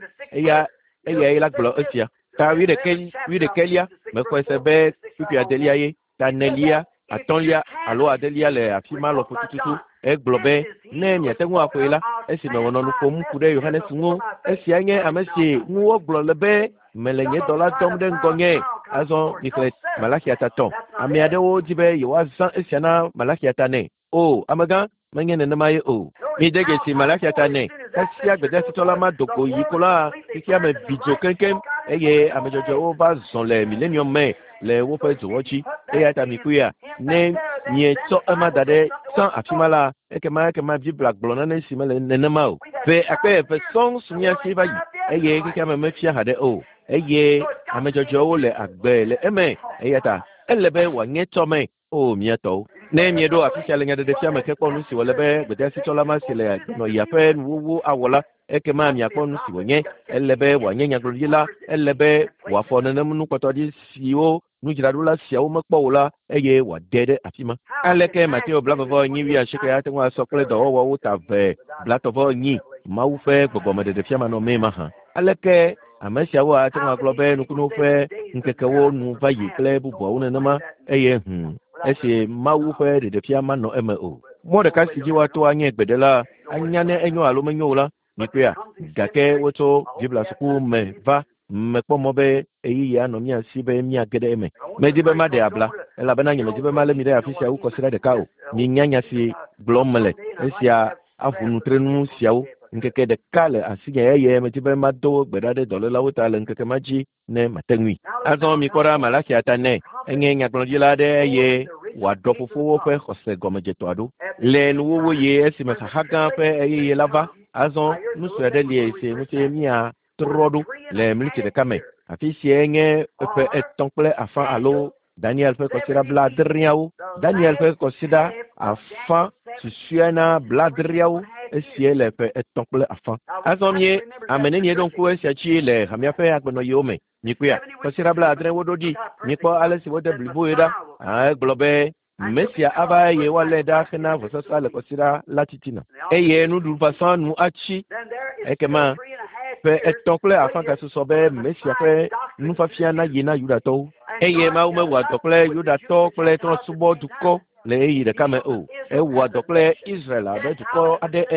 Eya eya la gblɔ esia. Ta wi ɖeke wi ɖekelia mexɔe se be tukui adelia ye. Ta nelia atɔlia alo adelia le afi ma lɔƒo tututu. Egblɔ be ne miate ŋu axɔe la esime wònɔ nu ƒom ku ɖe Yohanes ŋu, esia nye ame si ŋu wogblɔ le be mele nye dɔ la dɔm ɖe ŋgɔnye. Azɔ mixlẽ Malachia tatɔ. Ame aɖewo di be yewoazã esia na Malachia ta nɛ. O amegã menye nenema ye o. Mide dzesi Malachia ta nɛ. Esia gbedeasitsɔla ma do go yi ko la xexea me bidzo keŋkeŋ eye ame dzɔdzɔewo va zɔ le milenium me le woƒe dzowɔ dzi. Eya ta mikuia ne mietsɔ ema da ɖe sã afi ma la ekema ekema Biblia gblɔ nane si mele nenema o. Ƒe akpe eve sɔŋ su miasi va yi eye xexea me mefia haɖe o. Eye ame dzɔdzɔewo le agbe le eme. Eya ta ele be wòanye tɔme o mietɔwo. Ne mieɖo afi sia le nyaɖeɖefia me kekpɔ nu si wòle be gbedeasitsɔla ma si le nɔyia ƒe nuwowo awɔ la, ekema miakpɔ nu si wònye. Ele be wòanye nyagblɔɖila, ele be wòafɔ nenem nukpɔtɔɖi siwo nudzraɖola siawo mekpɔ o la eye wòaɖe ɖe afi ma. Aleke Mateo blavevɔ enyi wi asieke ate ŋu asɔ kple dɔwɔwɔwo ta ve blatɔvɔ enyi Mawu ƒe gbɔgbɔme ɖeɖefia manɔme ma hã. Aleke ame siawo ate ŋu agblɔ be nukunu ƒe ŋkekewo nu va yi kple bubuawo nenema eye hm esi Mawu ƒe ɖeɖefia manɔ eme o. Mɔ ɖeka si dzi woato anye gbeɖela anya ne enyo alo menyo o la mikpea gake wotso Biblia suku me va mekpɔ mɔ be eyiyi anɔ mia si be miage ɖe eme. Medi be maɖe abla elabena nyemedi be malé mi ɖe afi sia wu kɔsiɖa ɖeka o. Minya nya si gblɔm mele esia avu nutrenu siawo. Nkeke ɖeka le asinye eye medi be mado gbe ɖa ɖe dɔlélawo ta le nkeke ma dzi ne mate ŋui. Azɔ mikpɔ ɖa Malachia ta nɛ enye nyagblɔɖila aɖe eye wòaɖɔ fofowo ƒe xɔse gɔmedzetɔa ɖo. Le nuwowo ye esime xaxa gã ƒe eyeye la va, azɔ nu sue aɖe lie si ŋuti mia trɔ ɖo le mliti ɖeka me. Afi sie nye eƒe etɔ̃ kple afã alo Daniel ƒe kɔsiɖa bladriawo. Daniel ƒe kɔsiɖa afã susue na bladriawo esie le ƒe etɔ̃ kple afã. Azɔ mie ame ne mieɖo ŋku esia dzi le hamia ƒe agbenɔyiwo me. Mikpea kɔsiɖa bladre woɖo ɖi. Mikpɔ ale si wode bliboe ɖa. Egblɔ be Mesia ava eye woalé ɖa hena vɔsasa le kɔsiɖa la titina. Eye nuɖuvɔsa nu atsi ekema ƒe etɔ̃ kple afã gasusɔ be Mesia ƒe nufafia nayi na Yudatɔwo. Eye Mawu mewɔ dɔ kple Yudatɔ kple trɔ̃subɔ dukɔ le eyi ɖeka me o. Ewɔ dɔ kple Israel abe dukɔ aɖe ene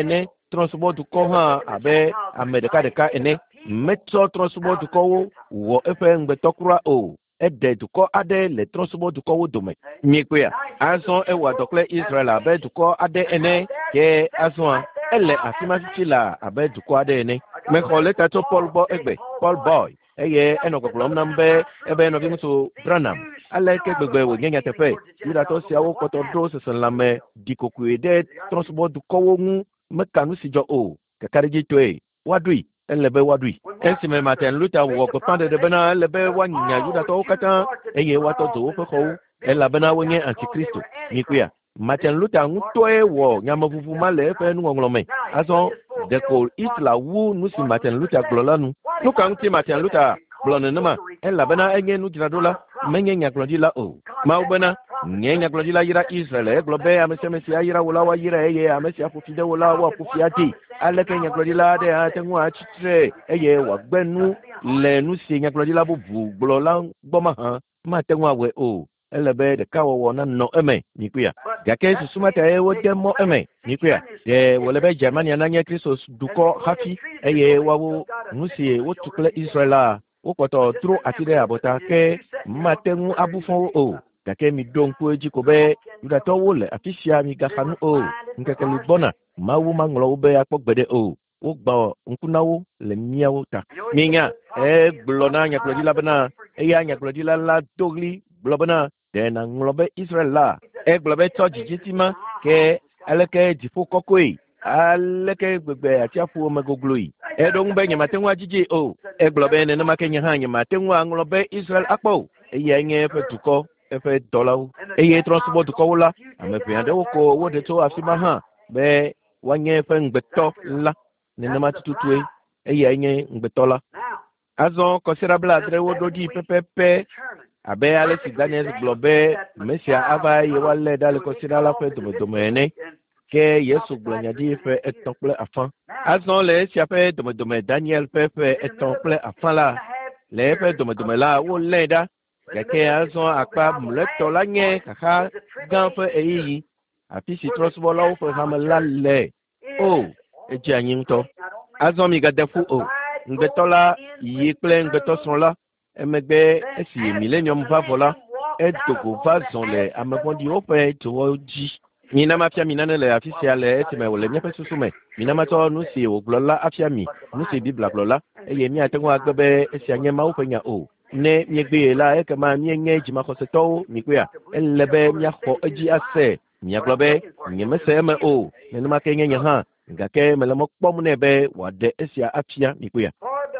transport dukɔ hã abe ame ɖeka ɖeka ene metsɔ transport dukɔwo wɔ eƒe ŋgbetɔkura o ede dukɔ aɖe le transport dukɔwo dome nyikoe azɔ ewɔ dɔ kple Israel abe dukɔ aɖe ene ke azɔa ele afi ma titi la abe dukɔ aɖe ene mexɔ le tatso Paul gbɔ egbe Paul boy eye enɔ gbɔgblɔm nam be ebe nɔvi ŋutsu Branham ale ke gbegbe wònye nyateƒe Yudatɔ siawo kpɔtɔ ɖo seselãme ɖikokoe ɖe transport dukɔwo ŋu meka nu si dzɔ o kakaɖedzi toe woaɖoe ele be woaɖoe esime Martin Luther wɔ gbeƒãɖeɖe bena ele be woanya Yudatɔwo katã eye woatɔ dzo woƒe xɔwo elabena wonye antikristo nyikoe Martin Luther ŋutɔe wɔ nyameʋuʋu ma le eƒe nuŋɔŋlɔ me azɔ ɖeko Hitler wu nu si Martin Luther gblɔ la nu nu ka ŋuti Martin Luther gblɔ nenema elabena enye nudzraɖola menye nyagblɔɖila o mawu bena nye nyagblɔɖila yra Israel egblɔ be ame sia ame si ayra wo la woayra eye ame si aƒo fi ɖe wo la woaƒo fi ade aleke nyagblɔɖila aɖe ate ŋu atsitre eye wòagbe nu le nu si nyagblɔɖila bubu gblɔ la gbɔ mahã mate ŋu awɔe o ele be ɖeka wɔwɔ nanɔ eme nyikoe gake susumatae wode mɔ eme nyikoe ye wòle be Germania nanye Kristo dukɔ hafi eye woawo nu si wotu kple Israel la wokpɔtɔ dro ati ɖe abɔta ke mate ŋu abu fɔ wo o gake mi ɖo ŋku edzi ko be Yudatɔwo le afi sia mi gaxa nu o ŋkeke li gbɔna Mawu maŋlɔ wo be akpɔ gbeɖe o wogbɔ ŋku na wo le miawo ta minya egblɔ na nyagblɔɖila bena eya nyagblɔɖila la do ɣli gblɔ bena ɖe naŋlɔ be Israel la egblɔ be tsɔ dzidziti ma ke aleke dziƒo kɔkɔe aleke gbegbe atiaƒu me gogloe eɖo ŋu be nyemate ŋu adzidzi o egblɔ be nenema ke nye hã nyemate ŋu aŋlɔ be Israel akpɔ o eye nye eƒe dukɔ eƒe dɔlawo eye trɔsubɔ dukɔwo la ame ʋɛ aɖewo ko woɖe tso afi ma hã be woanye eƒe ŋgbetɔ la nenema tututue eye nye ŋgbetɔ la azɔ kɔsiɖa bla adre woɖo ɖi pɛpɛpɛ abe ale si Daniel gblɔ be Mesia ava eye woalé ɖa le kɔsiɖa la ƒe domedome ene ke Yesu gblɔ nya ɖi ƒe etɔ̃ kple afã azɔ le esia ƒe domedome Daniel ƒe ƒe etɔ̃ kple afã la le eƒe domedome la wolé ɖa gake azɔ akpa mletɔ la nye xaxa gã ƒe eyiyi afi si trɔsubɔlawo ƒe hame la le o edze anyi ŋutɔ azɔ mi gade ƒu o ŋgbetɔ la yi kple ŋgbetɔsrɔ̃ la emegbe esi milenium va vɔ la edogo va zɔ le ame vɔ̃ɖiwo ƒe dzowɔ dzi mina mafia mi nane le afi sia le esime wòle míaƒe susu me mina matsɔ nu si wògblɔ la afia mi nu si Bibla gblɔ la eye míate ŋu agbe be esia nye Mawu ƒe nya o ne miegbe la ekema mienye dzimaxɔsetɔwo nyikoe ele be miaxɔ edzi ase miagblɔ be nyemese eme o nenema ke nye nye hã gake mele mɔ kpɔm nɛ be wòaɖe esia afia nyikoe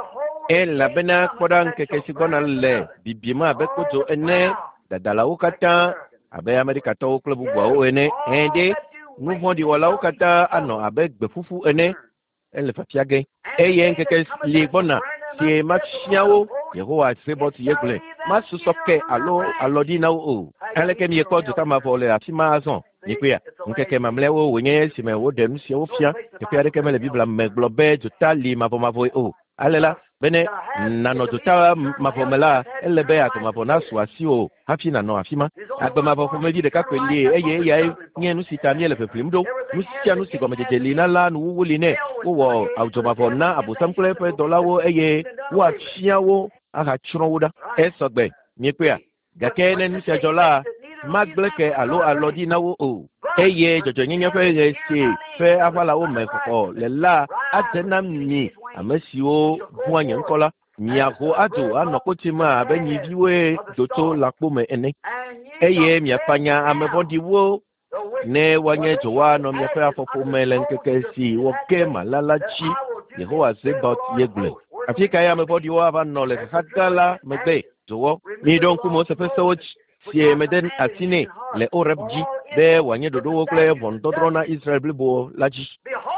elabena kpɔɖa ŋkeke si gbɔna le bibim abe kpodzo ene dadalawo katã abe Amerikatɔwo kple bubuawo ene ɛɖe nu vɔ̃ɖi wɔlawo katã anɔ abe gbeƒuƒu ene ele fafia ge eye ŋkeke li gbɔna si mafiawo Yehowa sebɔ si yegblɔe masusɔ ke alo alɔɖi na wo o aleke miekpɔ dzotamavɔ le afi ma azɔ nyikoe ŋkeke mamlɛawo wònye esime woɖe nu siawo fia teƒe aɖeke mele Bibla me gblɔ be dzota li mavɔmavɔe o ale la bene nanɔ dzota mavɔ me la ele be agbemavɔ nasu asi o hafi nanɔ afi ma agbemavɔ ƒomevi ɖeka koe li eye eyae nye nu si ta miele ƒeƒlim ɖo nu sia nu si gɔmedzedze li na la nuwuwu li nɛ wowɔ adzɔmavɔ na abosam kple eƒe dɔlawo eye woafia wo ahatsrɔ̃ wo ɖa esɔgbe nyikoe gake ne nu sia dzɔ la magblẽ ke alo alɔɖi na wo o eye dzɔdzɔnyenye ƒe ɣe si ƒe aʋalawo me xɔxɔ le la ade na mi ame siwo ʋua nye ŋkɔ la miaho adzo anɔ kpotim abe nyiviwoe do tso lakpo me ene eye miafanya ame vɔ̃ɖiwo ne woanye dzowoa nɔ miaƒe afɔƒo me le ŋkeke si wɔge malala dzi Yehowa Zebaot yegblɔe afi kae ame vɔ̃ɖiwo ava nɔ le xaxa gã la megbe dzowɔ miɖo ŋku Mose ƒe sewo sie mede asi nɛ le Oreb dzi be wòanye ɖoɖowo kple ʋɔnudɔdrɔ̃ na Israel blibo la dzi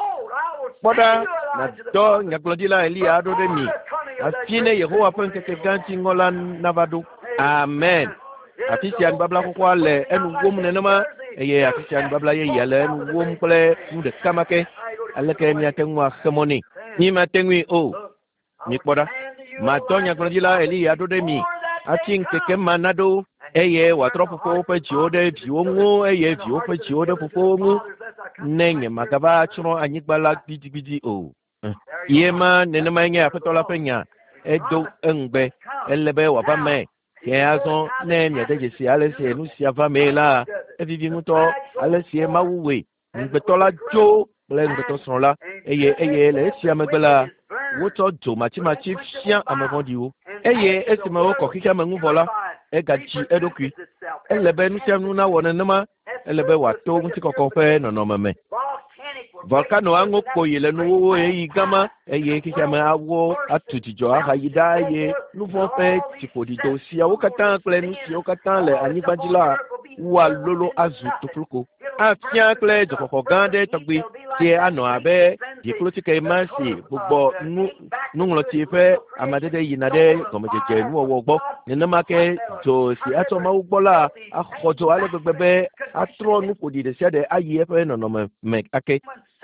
kpɔɖa nadɔ nyagblɔɖila Eliya aɖo ɖe mi afi ne Yehowa ƒe ŋkeke gã ŋdziŋɔ la nava ɖo amen afi sia nubabla xoxoa le enu wom nenema eye afi sia nubabla yeyea le enu wom kple nu ɖeka ma ke aleke miate ŋu axe mɔ nɛ mi mate ŋui o mikpɔɖa madɔ nyagblɔɖila Eliya aɖo ɖe mi afi ŋkeke ma naɖo eye wòatrɔ fofowo ƒe dziwo ɖe viwo ŋu eye viwo ƒe dziwo ɖe fofowo ŋu nenye magaba chro anyigbala bidigidi o yema nenemanya petola penya edo engbe elebe wabame ke azon ne mi adejesi alesi enu si avamela evivi muto alesi mawuwe ngbetola jo le ngbeto sonla eye eye le si amegbela woto jo machi machi fian amevondi eye esime wo ko kika mengu vola e gachi edokui elebe nu sia nu na wona nema elebe wato nti kokofe no no meme volcano ango koyele no wo e gama eye kika me awo atutijo aha yida ye nu fo fe tipodi do sia wo katan kle nu si wo katan le anibajila wa lolo azu tofluko afia kle jokoko gande togbi ti ano abe di klotike masi gbogbo nu nu lo ti fe amadede yinade gomejeje nu owo gbo ni na make to si ato ma ugbola akhojo ale gbegbe atro nu kodi de sede aye fe no no me ake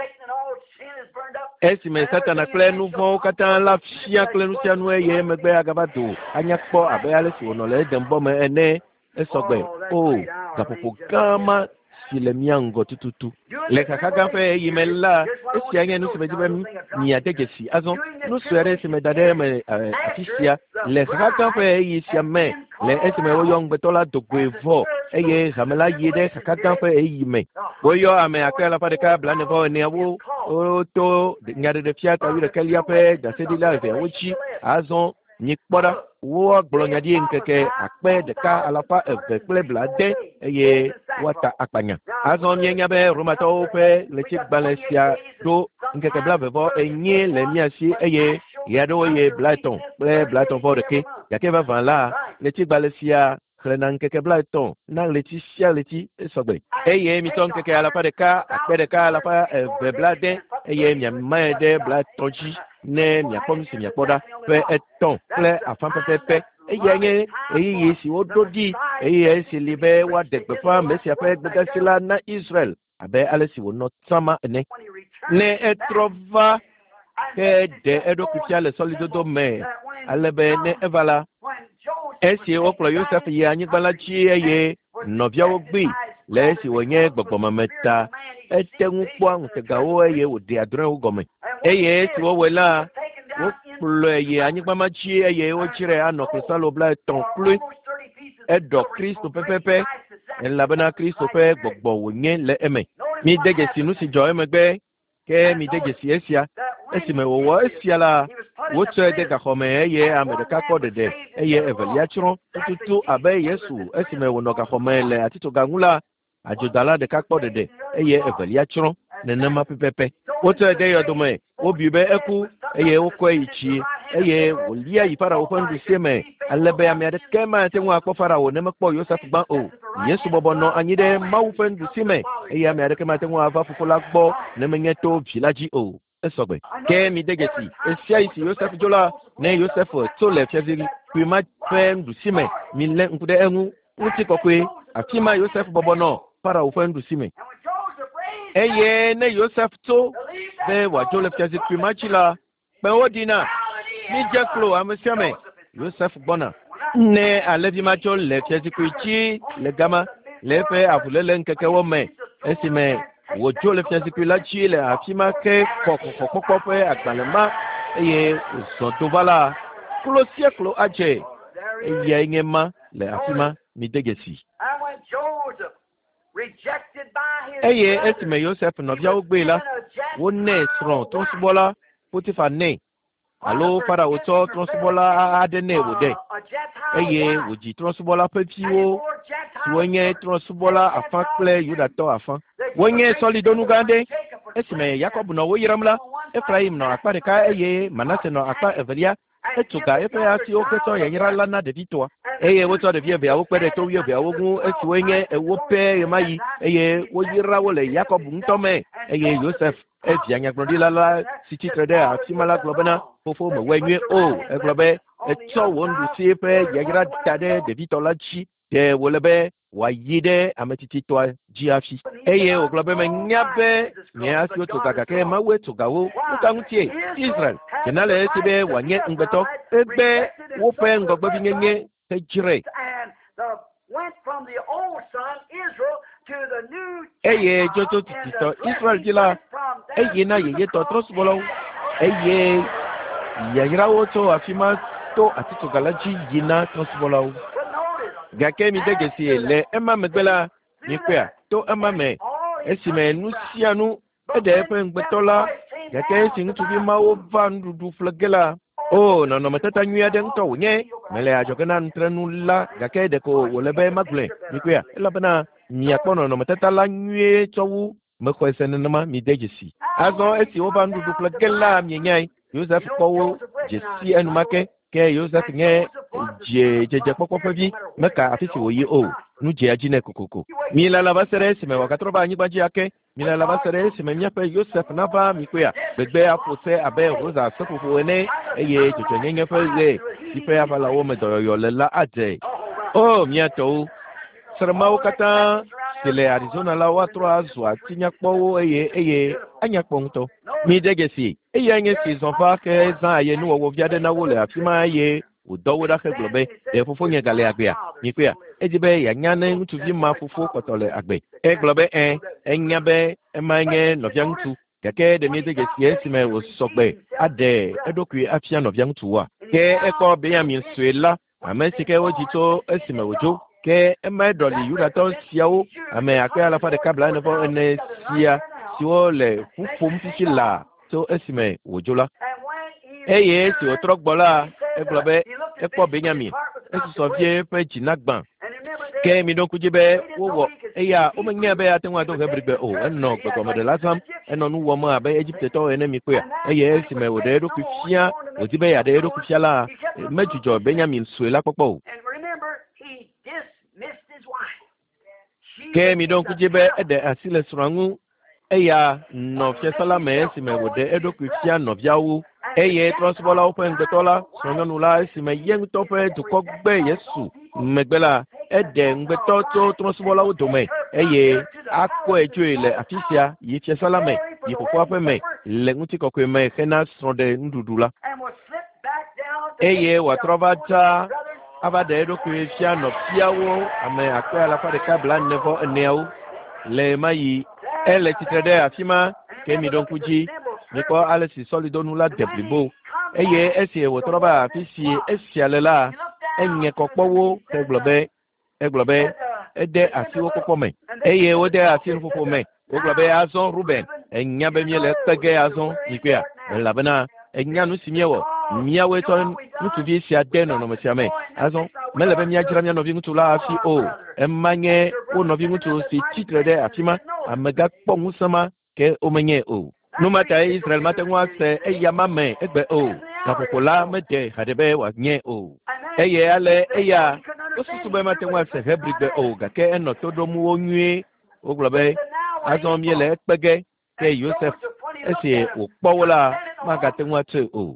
esime satana kle nu fo katan la fia kle nu sia nu eye megbe agabado anyakpo abe ale si ono le dembo me ene esogbe o gapopo gama sile miango tututu le kakaga fe yimela esi anya nu sebejibe mi adegesi azon nu suere sime dade me atisia le kakaga fe yisia me le esime wo yong betola dogwevo eye hamela yede kakaga fe yime boyo ame akela pa de ka blane vo ne awo o to ngade de fiata wi de kelia pe da sedila ve wochi azon ni kpoda wo gbolonya di nkeke akpe de ka alafa eve kple blade eye wata akpanya azon nyenya be romato pe lechi balesia do nkeke blave vo enye le miasi eye yado ye blaton ple blaton vo de ke yake va van la lechi balesia klena nkeke blaton na lechi sia lechi sogbe eye mi ton nkeke alafa de ka akpe de ka alafa eve blade eye mi maede blatonji ne mi akomi si mi akoda pe eton ple afan pepe eye eye yesi ododi eye esi libe wa degbe fa mesi ape gbedasila na Israel abe alesi wo no sama ne ne etrova ke de edokutia le solidodo me alebe ne evala esi oklo Joseph ye anyigbala chi eye novia wo gbi le esi wonye gbogboma meta etengu kwa ntegawo eye odi adron ugome eye esi wo wela wo plo eye anyigbama chi eye wo chire anoke salo bla ton plus edo Kristo pepepe elabana Kristo pe gbogbo wonye le eme mi dege sinu si jo emegbe ke mi dege si esia esi me wo esia la wo tse de ga khome eye amerika ko de eye evelia chron tutu abe Yesu esi me wo no ga khome le atito gangula ajodala de ka ko de eye evelia chron nenema pepepe wo tse de yodome wo bibe eku eye wo ko ichi eye wo lia yipara wo fandu seme alebe amede kema te nwa ko fara wo nema kpo Joseph ban o Yesu bobo no anyide mawu fandu seme eye amede kema te nwa va fufula gbo nemenye to village o esogbe ke mi degesi esia isi Joseph jola ne Joseph to le fiaziri kwima fandu seme mi le nkude enwu uti kokwe afima Joseph bobo no para wo fandu seme eye ne Joseph to be wa jole fiaziri kwima chila pe odina mi jeklo amesiame Joseph bona ne alevi macho le fiazikuichi le gama le fe avulele nkeke wo me esime wo jo le fiazikuila chi le afima ke kokokoko pe agbalema eye zontovala kulo sieklo aje eye ngema le afima mi degesi eye esime Joseph no bia ogbela wo ne tron ton subola Potifa ne alo para oto transubola adene wode eye woji transubola pepiwo wonye transubola afakle yudato afan wonye solidonu gande esime Jacob no woyiramla Ephraim no akpare ka eye Manase no akpa Evelia etuga efe asi oketo yenyira lana de vitwa eye woto de vie bia wo pere to wie bia wogun esuwenye ewope yemayi eye woyira wole Jacob ntome eye Joseph eti anyagbondila la siti trede atimala globena fofo me wenye o e globe eto wondu sipe yagira tade de vitola chi de wolebe wayide ametiti to jiafi eye o globe me nyabe ne asio to kakake mawe to gawo ukangutie Israel kenale sibe wanye ngbeto ebe wo pe ngogbe binyenye tejire went from the old son Israel eye jojo tito Israel jila eye na ye to trosbolo eye yayirawo to afima to atito galaji yina trosbolo gake mi degesi le ema megbela ni kwa to ema me esime nusianu ede pe ngbetola gake sin tu bi mawo van du flagela oh no no matata nyua de nto nye mele ajogena ntrenula gake de ko wolebe magle ni kwa ela bana mi akpono no matata la nyue chowu meko esenema mi degesi azo esi o van du flagela mi nyai Joseph kowo jesi enumake ke Joseph nye je je je popo bi meka afisi wo yi o nu je ajine kokoko mi la la basere sime wakatroba anyi baji ake mi la la basere sime nyape Joseph nava mi kwea begbe afose abe rosa sofofo ene eye jojo nyenye fe le ife afala wo medo yo le la ade oh mi ato serma wakata tele Arizona la watro azwa tinya kpowo eye eye anya kponto mi degesi eye anye season fa ke zan aye nu wo viade na wo le afima aye udowo da ke globe e fofo nye gale agbe a mi kwea ejibe ya nyane ntu vi ma fofo kotole agbe e globe en enyabe e manye no vya ntu keke de mi degesi esime wo sogbe ade edokui afia no vya ntu wa ke e ko be ya mi suela amesike wo jito esime wojo ke ema doli yuda to siawo ame akwe ala fa de kabla ne fo ene sia siwo le fufum fisila to esime wojola eye ti otrogbola e globe e po Benjamin esi so vie pe jinagban ke mi don kujibe wowo eya o menye be atenwa to hebrigbe o enno gbogbo mo de lasam enno nu wo mo abe Egypt to ene mi pe eye esime wo de do kufia otibe ya de do kufia la mejujo Benjamin suela popo ke mi don kujibe ede asile surangu eya no fiesala me sime wode edo kufia no viawu eye transbola open getola sononula sime yeng tope to kokbe Yesu megbela ede ngbeto to transbola odome eye akko ejo ile afisia yi fiesala me yi kokwa pe me le nguti kokwe me kena stronde ndudula eye watrovata abade edo kufia no fiawo ame akwa la fa de kabla nevo eneo le mayi ele titrede afima ke mi don kuji niko alesi solido nula deblibo eye esi wotroba afisi esi alela enye kokpowo ke globe e globe ede asiwo kokome eye wode asiwo kokome o globe azon Ruben enya be miele pege azon nikwea labana enya nu simiewo miawe to nutuvi si adeno no mesiame azon melebe mi ajira mi no vingutu la afi o emanye o no vingutu si titre de afima amega kponu sama ke omenye o no mata Israel mata nwa se eyama me egbe o na popola mede hadebe wa nye o eye ale eya osusu be mata nwa se hebrigbe o gake eno todomu onwie o globe azon mi le pege ke Joseph esi o powola magate nwa te o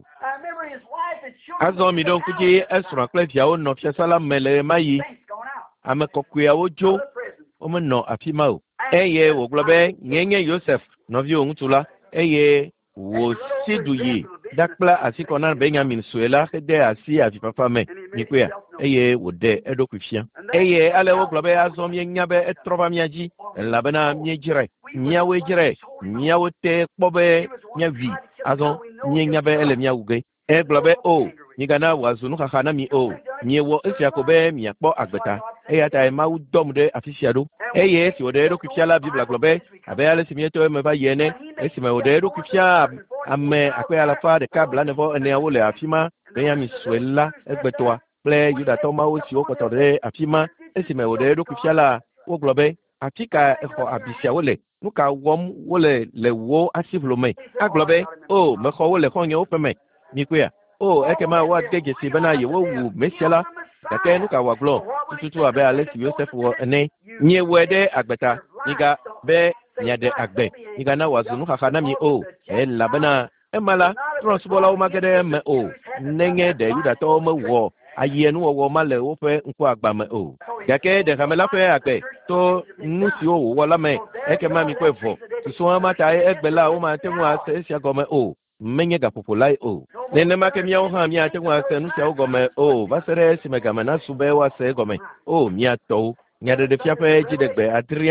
azon mi don kuji esra klefia o no fiasala mele mayi amekokuya ojo o me no afima o eye wo globe nyenye Joseph no vi ontula eye wo siduyi dakpla asikona Benjamin suela de asi afi papa me nikwea eye wo de edokufia eye ale wo globe azon yenyabe etroba miaji labana miejire miawe jire miawe te kpobe nyavi azon nyenyabe ele miawuge e globe o nigana wazunu kakana mi o nyewo esi akobe mi akpo agbeta eya ta ma udomde afisiado eye si odero kufia la bibla globe abe ale simieto me ba yene esi me odero kufia ame akwe ala fa de kabla nevo ene awole afima Benjamin suela egbetoa ple yuda toma o si okotore afima esi me odero kufia la o globe atika efo abisia wole nuka wom wole le wo asivlome aglobe o me kho wole khonye opeme nikwea o ekema wa dege si bana ye wo wu mesiala kake nuka wa glo tutu abe ale si Joseph wo ene nye wede agbeta niga be nyade agbe niga na wazunu khana mi o e labana emala transbola o magede me o nenge de yuda to me wo ayenu wo male wo fe nko agba me o kake de kamela fe agbe to nusi o wala me ekema mi kwefo tuso mata egbela o ma tenu ase sia gome o menye ga popolai o nene make miao ha mi atengwa se nu sia gome o basere si megama na sube wa se gome o mi ato nya de fiape ji de gbe adriao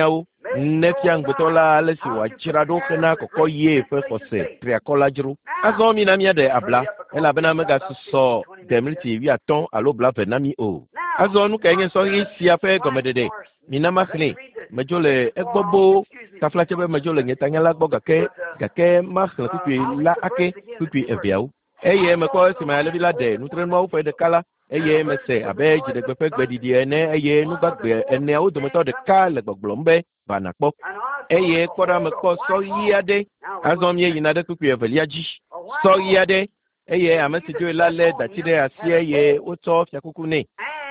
nefiang betola lesi wa chirado kena koko ye fe fose triakola jru azo mi na mi de abla ela bena mega so demriti wi aton alo bla venami o azo nu kenye so yi sia fe gomedede mi na makhni majole egbobo kafla chebe majole nyetanya la gboga ke gake makhni kupi la ake kupi eviau eye me ko si ma le bila de nu tren mo fe de kala eye me se abe jide gbe fe gbedidi ene eye nu gbagbe ene o do meto de kala gbogbombe bana kpo eye kora me ko so yiade azom ye yinade kuku eveliaji so yiade eye amesi jo lale datide asie ye oto fiakuku ne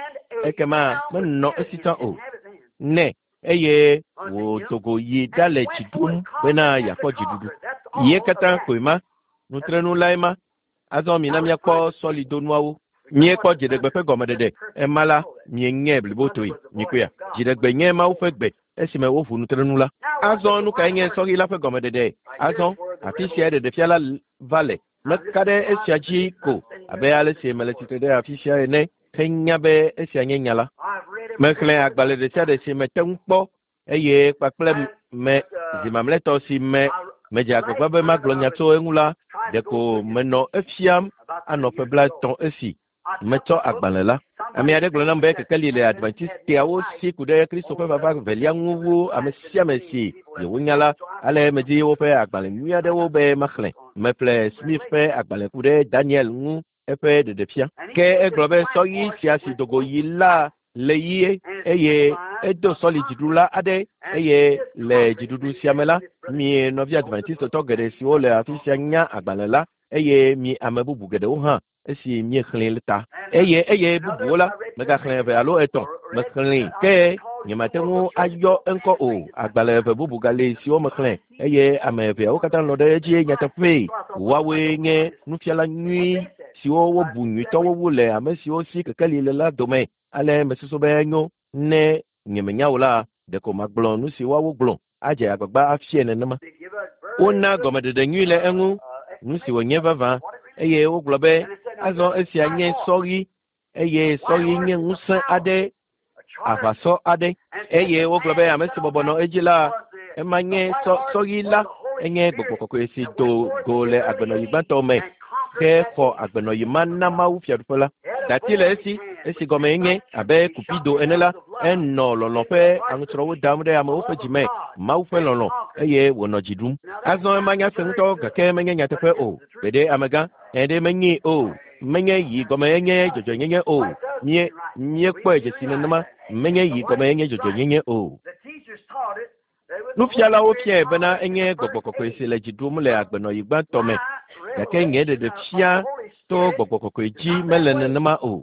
ekema me no esita o ne eye wo togo yi dale chidum bena yako jidudu ye kata koima nutrenu laima azom ina mi ko solido nuawo mi ko jidegbe fe gomedede emala mi nye blibotoi nikuya jidegbe nye ma wo fe gbe esime wo funu trenula azon nu kayen so ila fe gomedede azon afisia de de fiala vale makade esiaji ko abe ale se meleti de afisia ene kenya be esia nyala mekle agbale de tia de se metempo eye paple me zimamleto si me meja ko be maglonya to enula de ko meno efiam anope blaton esi meto agbalela ami ade glona mbe kekeli le adventiste awo si kude Kristo pe baba velia nguwu amesia mesi ye wunyala ale meji wo pe agbale mi ade wo be makhle meple smith pe agbale kude Daniel ngu epe de defia ke e globe so yi siasi dogo yila le yi eye edo solid dula ade eye le jidudu siamela mi no via adventiste to gede si wo le afisia nya agbalela eye mi amebubu gede wo han esi mi khlelta eye eye bubuola mega khleve alo eton mekhlin ke nyamatengu ayo enko o agbaleve bubu gale si o mekhlin eye ameve o katan lo de ji nyatafe wawe nge nufiala nyi si o wo bunyu to wo wule amesi o si kekeli le la dome ale mesuso be nyo ne nyemenya de ko maglon nu si wawo glon aje agbagba afie ne nama ona gomede de nyi le engu nu si wo nyeva va eye o globe azo esi anye sorry eye sorry nye ngusa ade afaso ade eye o globe amesi bobono ejila emanye so sorry la enye gbogbo esi do gole agbeno yibanto me ke for agbeno yimana ma ufia dupola datile esi esi gome enye abe kupido enela enno lolo fe anutro wo damude ama ofe jime ma ufe lolo eye wono jidum azo emanya fento gake menye nyatefe o bede amega ede menye o menye yi gome enye jojo nyenye o nye nye po eje sinema menye yi gome enye jojo nyenye o nufiala o fie bena enye gbogbokoko esi le jidum le agbeno yigba tome gake nye de de fia to gbogbokoko ji melene nama o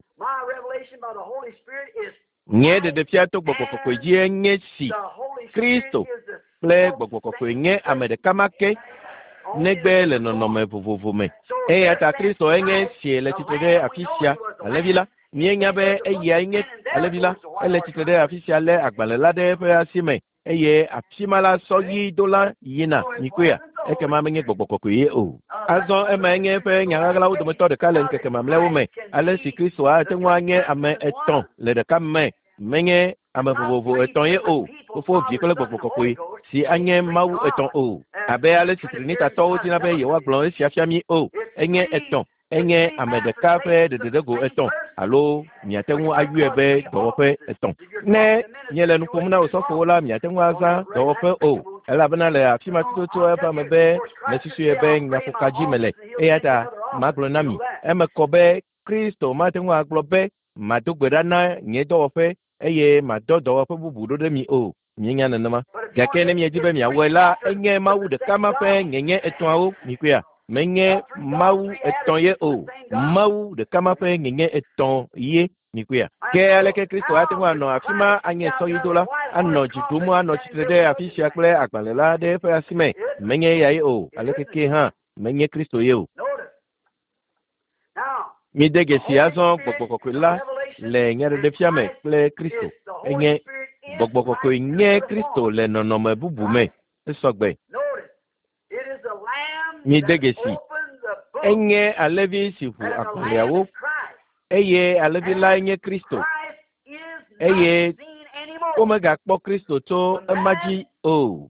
nye de de fia to gbogbokoko ji enye si Kristo ple gbogbokoko nye amede kamake negbe le nonome vovovo me e ata Kristo enye si le titede afisia alevila nye nyabe eye enye alevila ele titede afisia le agbalela de pe asime eye afimala soyi dola yina nikuya eke ma menye gbogbokoko ye o azo ema enye pe nyagala udo meto de kalen keke mamlewo me ale si Kristo a tenwa nye ame eton le de kamme menye ame vovovo eton ye o ofo bi kole gbogbokoko si anye mawu eton o abe ale si trinita to tina be ye wa glon si afiami o enye eton enye ame de kafe de de go eton alo miatenwu ayu ebe dope eton ne nyele nukumuna osofo la miatenwu aza dope o ela bana le afima tutu eba mebe nesusu ebe nyafukaji mele eyata maglonami emekobe Kristo matenwu aglobe madogbedana nye dope eye madodo bubu de mi o nyenya nanama gake ne mi jibe mi awela enye mawu de kama fe nyenye eton o mikuya menye mawu eton ye o mawu de kama fe nyenye eton ye nikuya ke aleke Kristo ati wa no afima anye so yidola anno jidumu anno chitrede afisia kle agbalela de fe asime menye ya ye o aleke ke ha menye Kristo ye o mi dege si azon gbogbokokula le nyere de fiame kle Kristo enye gbogbokoko nye Kristo le nonome bubu me esogbe mi dege si enye alevi sifu akoliawo eye alevi la enye Kristo eye omega kpo Kristo to emaji o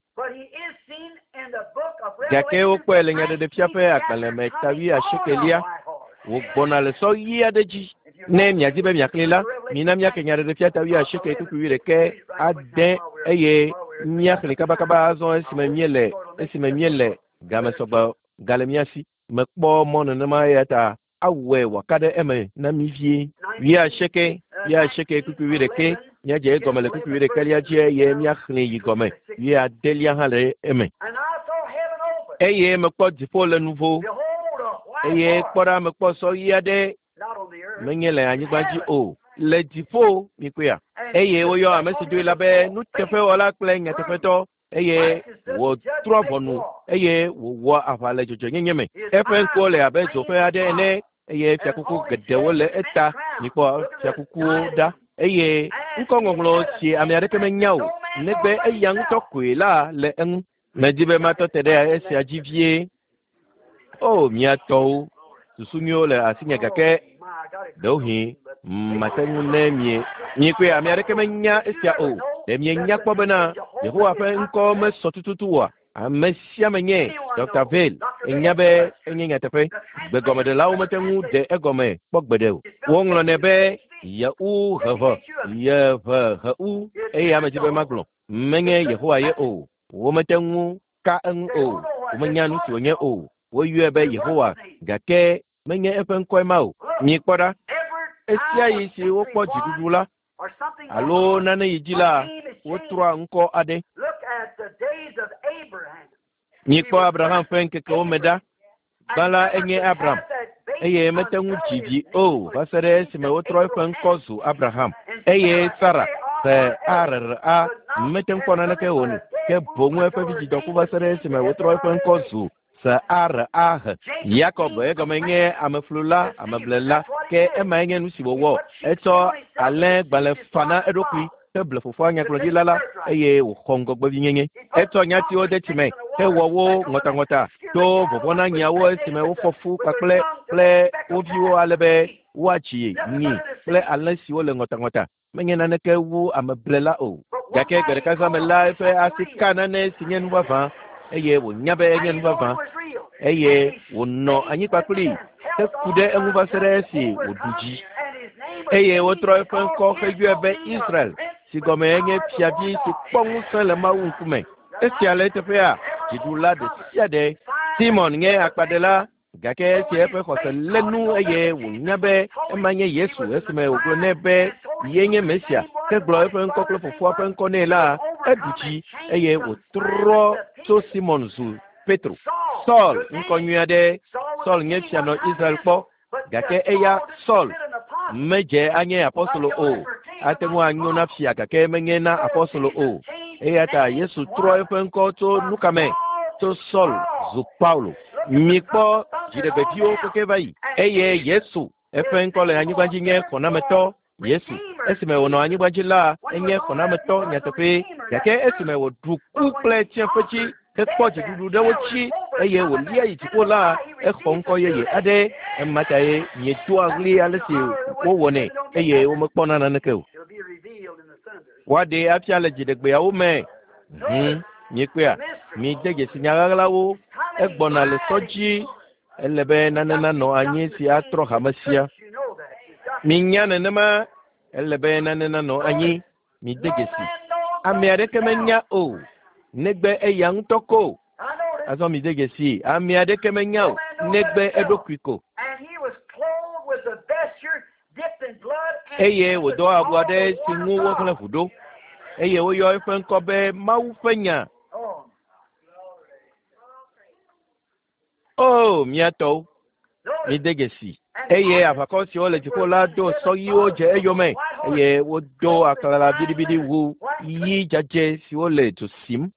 gake wo kpɔ le nya ɖeɖe fia ƒe agbalẽ me tawi asiekelia wo gbɔna le sɔ ɣi aɖe dzi ne miadi be miakli la mina miake nya ɖeɖe fia tawi asieke kukuwi ɖeke ade eye miakli kabakaba azɔ esime mie le esime mie le game sɔgbe gale miasi mekpɔ mɔ nenema ya ta awɔe waka ɖe eme na mi vie wi asieke wi asieke kukuwi ɖeke miadze egɔme le kukuwi ɖeke lia dzi eye miaxli yi gɔme wi adelia hã le eme eye mekpɔ dziƒo le nuvo eye kpɔ ɖa mekpɔ sɔ ɣi aɖe menye le anyigba dzi o le dziƒo mi koe eye woyɔ ame si doe la be nuteƒewɔla kple nyateƒetɔ eye wòtrɔ ʋɔnu eye wòwɔ aʋa le dzɔdzɔnyenye me eƒe ŋkuwo le abe zoƒe aɖe ene eye fiakuku geɖewo le eta mikpɔ fiakukuwo ɖa eye ŋkɔŋɔŋlɔ si ame aɖeke menya o negbe eya ŋutɔ koe la le eŋu medi be matɔ te ɖe esia dzi vie o miatɔwo susu miwo le asinye gake ɖewohĩ mate ŋu ne mie mie koe ame aɖeke menya esia o ɖe mienya kpɔ bena yehowa ƒe ŋkɔ mesɔ tututu oa ame sia me nye Doctor Vale enya be enye nyateƒe gbegɔmeɖelawo mete ŋu ɖe egɔme kpɔ gbeɖe o woŋlɔ nɛ be yewu heve yeve heu eye ame dzi be magblɔ menye yehowa ye o womete ŋu ka eŋu o womenya nu si wònye o woyɔe be yehowa gake menye eƒe ŋkɔe ma o mikpɔ ɖa esia yi si wokpɔ dziɖuɖu la alo nane yi dzi la wotrɔa ŋkɔ aɖe mikpɔ Abraham ƒe ŋkekewo me ɖa gbala enye Abraham eye mete ŋu dzi vi o va se ɖe esime wotrɔ eƒe ŋkɔ zu Abraham eye Sara se arr a mete ŋu kpɔ naneke o ne ke boŋu eƒe vidzidɔku va se ɖe esime wotrɔ eƒe ŋkɔ zu se ar ahe Yakob egɔme nye ameflula ameblela ke ema nye nu si wòwɔ etsɔ alẽ gbalẽ fana eɖokui heble fofoa nyagblɔɖila la eye wòxɔ ŋgɔgbevi nyenye etsɔ nyatiwo de tsime hewɔ wo ŋɔtaŋɔta to vɔvɔ na nyiawo esime wofɔ fu kpakple kple wo viwo ale be woatsi nyi kple alẽ siwo le ŋɔtaŋɔta menye naneke wu ameblela o gake gbe ɖeka zã me la eƒe asi ka nane si nye nuvavã eye wònya be enye nuvavã eye wònɔ anyi kpakpli heku ɖe eŋu va se ɖe esi wòɖu dzi eye wotrɔ eƒe ŋkɔ heyɔe be Israel si gɔme enye fiavi si kpɔ ŋusẽ le Mawu ŋkume esia le teƒea dziɖula ɖe sia ɖe Simon nye akpaɖela gake esi eƒe xɔse lé nu eye wònya be ema nye Yesu esime wògblɔ nɛ be ye nye Mesia ke gblɔ eƒe ŋkɔ kple fofoa ƒe ŋkɔ nɛ la eɖu dzi eye wòtrɔ tso Simon zu Petro Saul ŋkɔ nyui aɖe Saul nye fianɔ Israel kpɔ gake eya Saul medze anye apɔstolo o ate ŋu anyo na fia gake menye na apɔstolo o eya ta Yesu trɔ eƒe ŋkɔ tso nukame tso Saul zu Paulo mikpɔ dziɖegbeviwo keke va yi eye Yesu eƒe ŋkɔ le anyigba dzi nye xɔnametɔ Yesu esime wònɔ anyigba dzi la enye xɔnametɔ nyateƒe gake esime wòɖu ku kple tsiẽƒetsi hekpɔ dziɖuɖu ɖewo tsi eye wòlia yi dziƒo la exɔ ŋkɔ yeye aɖe ematae miedoa ɣli ale si wowɔnɛ eye womekpɔna naneke o woaɖe afia le dziɖegbeawo me hum mikpea mi de dzesi nyaɣaɣlawo egbɔna le sɔ dzi ele be nane nanɔ anyi si atrɔ hame sia minya nenema ele be nane nanɔ anyi mi de dzesi ame aɖeke menya o negbe eya ŋutɔ ko azɔ mi de dzesi ame aɖeke menya o negbe eɖokui ko eye wòdɔ awu aɖe si ŋu woxlẽ ʋu ɖo eye woyɔ eƒe ŋkɔ be Mawu ƒe nya o miatɔwo mi de dzesi eye aʋakɔ siwo le dziƒo la do sɔɣiwo dze eyome eye wodo aklala biɖibiɖi wu yi dzadze siwo le dzo sim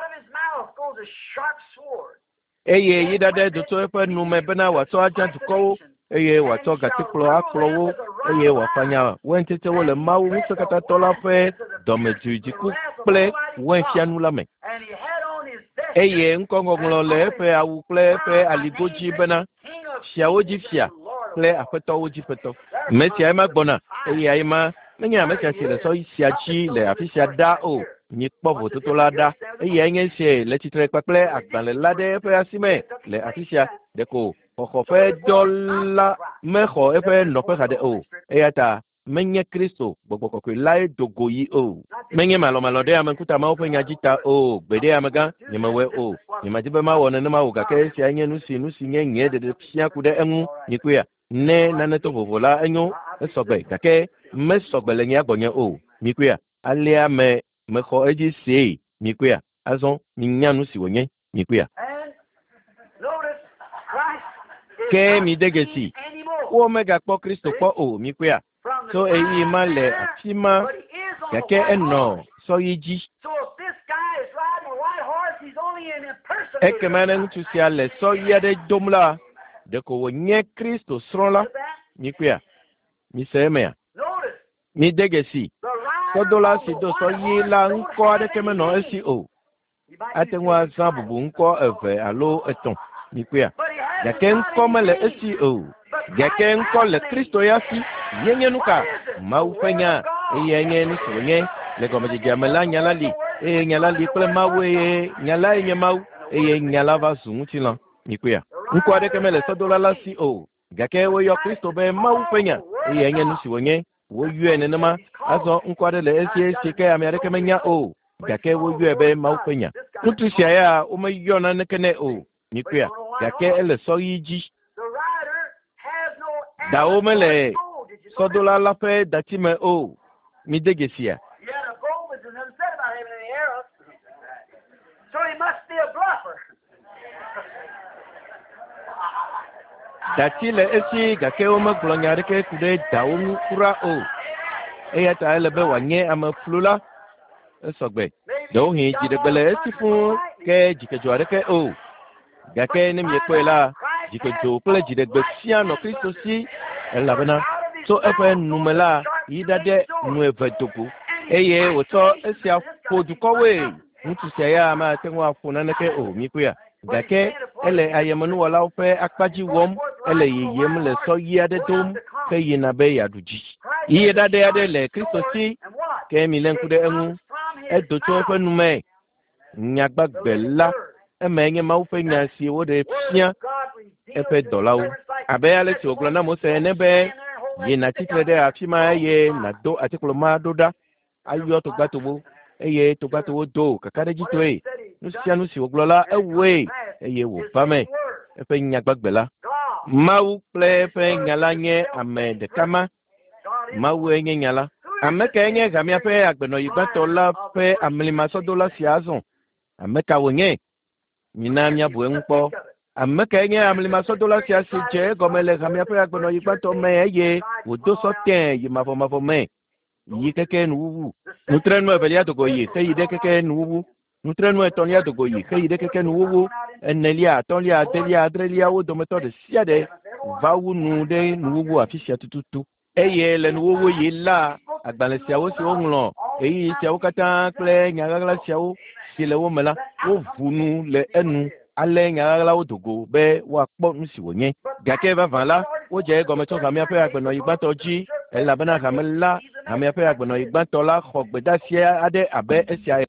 eye yi ɖaɖe do tso eƒe nume bena wòatsɔ adza dukɔwo eye wòatsɔ gatikplɔ akplɔ wo eye wòafanya wɔntetewo le Mawu Ŋusẽkatãtɔ la ƒe dɔmedzoe dziku kple wɔnfianu la me eye ŋkɔŋɔŋlɔ le eƒe awu kple eƒe aligo dzi bena fiawo dzi fia kple aƒetɔwo dzi ƒetɔ Mesia ema gbɔna eye ayema menye ame sia si le sɔ sia dzi le afi sia ɖa o mi kpɔvo toto la ɖa eye nye sie le tsitre kpakple agbalẽ la ɖe eƒe asime le afi sia ɖeko xɔxɔ ƒe dɔ la mexɔ eƒe nɔƒe haɖe o eya ta menye Kristo gbɔgbɔ kɔkɔe lae dogo yi o menye malɔmalɔ ɖe ame ŋkutamawo ƒe nya dzi ta o gbeɖe amegã nyemewɔe o nyemadi be mawɔ nenema o gake esia nye nu si nu si nye nye ɖeɖe fia ku ɖe eŋu nyikoe ne nane to vovo la enyo esɔgbe gake mesɔgbe le nye agbɔnye o nyikoe alea me mexɔ edzi see nyikoe azɔ minya nu si wònye nyikoe ke mi de gesi wo megakpɔ Kristo kpɔ o nyikoe so eyi ma le afi ma gake enɔ sɔyi dzi ekema ne ŋutsu sia le sɔyi aɖe dom la ɖeko wònye Kristo srɔ̃ la nyikoe mi se emea mi de gesi sɔdola si do sɔyi la ŋkɔ aɖeke menɔ esi o ate ŋu azã bubu ŋkɔ eve alo etɔ̃ nyikoe gake ŋkɔ mele esi o gake ŋkɔ le Kristo ya si yenye nuka Mawu ƒe nya eye nye nu si wònye le gɔmedzedzea me la nya la li eye nya la li kple Mawu eye nya la nye Mawu eye nya la va zu ŋutilã nyikoe ŋkɔ aɖeke mele sɔdola la si o gake woyɔ Kristo be Mawu ƒe nya eye nye nu si wònye woyɔe nenema azɔ ŋkɔ aɖe le esi si ke ame aɖeke menya o gake woyɔe be Mawu ƒe nya ŋutsu sia ya womeyɔ naneke nɛ o nyikoe gake ele sɔyi dzi dawo mele sɔdola la ƒe datime o mi de gesia dati le esi gake womegblɔ nya aɖeke ku ɖe dawo ŋu kura o eya ta ele be wòanye ame flu la esɔgbe ɖewohĩ dziɖegbe le esi fũu ke dzikedzo aɖeke o gake ne miekpɔe la dzikedzo kple dziɖegbe sia nɔ Kristo si elabena tso eƒe nume la yi ɖaɖe nu eve dogo eye wòtsɔ esia ƒo dukɔwoe ŋutsu sia ya mate ŋu aƒo naneke o nyikoe gake ele ayemenuwɔlawo ƒe akpadzi wɔm ele yeyem le sɔyi aɖe dom ke yina be yeaɖu dzi yiye ɖaɖe aɖe le Kristo si ke mi le ŋku ɖe eŋu edo tso eƒe nume nyagbagbe la eme nye Mawu ƒe nya si woɖe fia eƒe dɔlawo abe ale si wògblɔ na Mose ene be yi nàtsitre ɖe afi ma eye nàdo atikplɔ ma ɖo ɖa ayɔ togbatowo eye togbatowo do kaka ɖe dzi toe nu sia nu si wògblɔ la ewɔe eye wòva me eƒe nyagbagbe la Mawu kple eƒe nya la nye ame ɖeka ma Mawue nye nya la ame kae nye gamia ƒe agbenɔyigbãtɔ la ƒe amlimasɔdola sia azɔ ame ka wònye mina miabu eŋu kpɔ ame kae nye amlimasɔdola sia si dze egɔme le gamia ƒe agbenɔyigbãtɔ me eye wòdo sɔtɛ yi mavɔmavɔ me yi keke nuwuwu nutrenu evelia dogo yi heyi ɖe keke nuwuwu nutrenu etɔ̃lia dogo yi heyi ɖe keke nuwuwu enelia atɔ̃lia adelia adrelia wo dometɔ ɖe sia ɖe va wu nu ɖe nuwuwu afi sia tututu eye le nuwuwu yi la agbalẽ siawo si woŋlɔ eyi siawo katã kple nyaɣaɣla siawo si le wo me la wovu nu le enu ale nyaɣaɣlawo dogo be woakpɔ nu si wònye gake vavã la wodze egɔme tso hamea ƒe agbenɔyigbãtɔ dzi elabena hame la hamea ƒe agbenɔyigbãtɔ la xɔ gbedasia aɖe abe esia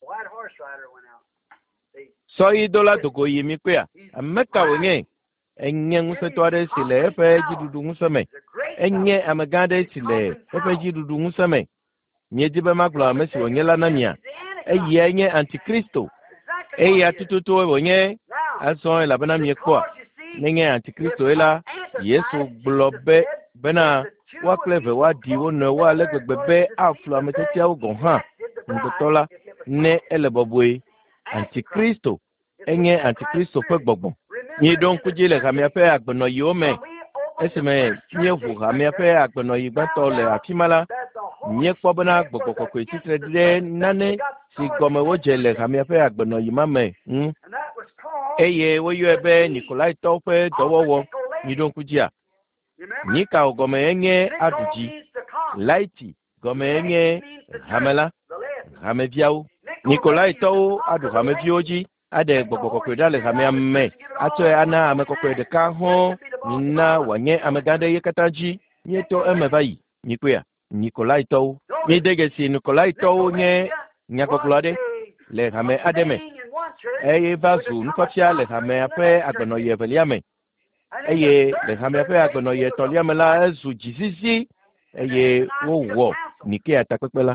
sɔyidola dogo yi mi kpea ame ka wònye enye ŋusẽtɔ aɖe si le eƒe dziɖuɖu ŋusẽ me enye amegã aɖe si le eƒe dziɖuɖu ŋusẽ me miedi be magblɔ ame si wònye la na mia eyae nye Antikristo eya tututu wònye azɔ elabena miekpɔa nenye Antikristo la Yesu gblɔ be bena woakple eve woaɖi wo nɔewo ale gbegbe be aflu ame tetiawo gɔ̃ hã ŋdɔtɔ la ne ele bɔbɔe Antikristo enye Antikristo ƒe gbɔgbɔ mieɖo ŋku dzi le hamea ƒe agbenɔyiwo me esime mieʋu hamea ƒe agbenɔyigbãtɔ le afi ma la miekpɔ bena gbɔgbɔ kɔkɔe tsitre ɖe nane si gɔme wodze le hamea ƒe agbenɔyi ma me ŋu eye woyɔe be Nikolaitɔwo ƒe dɔwɔwɔ miɖo ŋku dzia nika wo gɔme enye aɖu dzi laiti gɔme enye hame la hameviawo Nikolaitɔwo aɖu hameviwo dzi aɖe gbɔgbɔ kɔkɔe ɖa le hamea me atsɔe ana ame kɔkɔe ɖeka hɔ̃ mina wòanye amegã ɖe ye katã dzi mietɔ eme va yi nyikoea Nikolaitɔwo miede ge si Nikolaitɔwo nye nyagbɔgblɔ aɖe le hame ademe eye vazu nufafia le hame ape agbono ye veliame eye le hame ape agbono ye toliame la ezu jizizi eye wo wo nike atakpekpela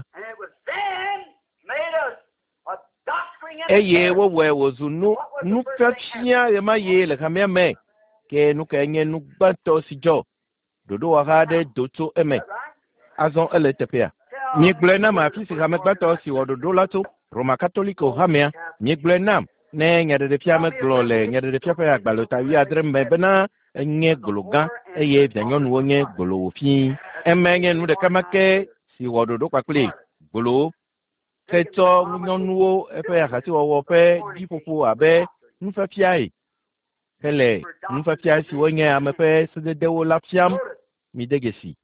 eye wo we wozu nu nufafia ye ma ye le hame ame ke nu ke nye nu gbato sijo dodo wa ha de doto eme azon ele tepea mi gblena ma fi si hame gbato si wododo lato Roma Catholico hamia mi gblena ne nya de fia me glole nya de fia pa agbalota wi adre mbena nye gologa eye bianyon wo nye golo fi emenye nu de kamake si wododo kwakle golo keto nyonwo epe akati wo pe dipopo abe nufa fiai hele nufa fiai si wonye amepe sede dewo lafiam mi degesi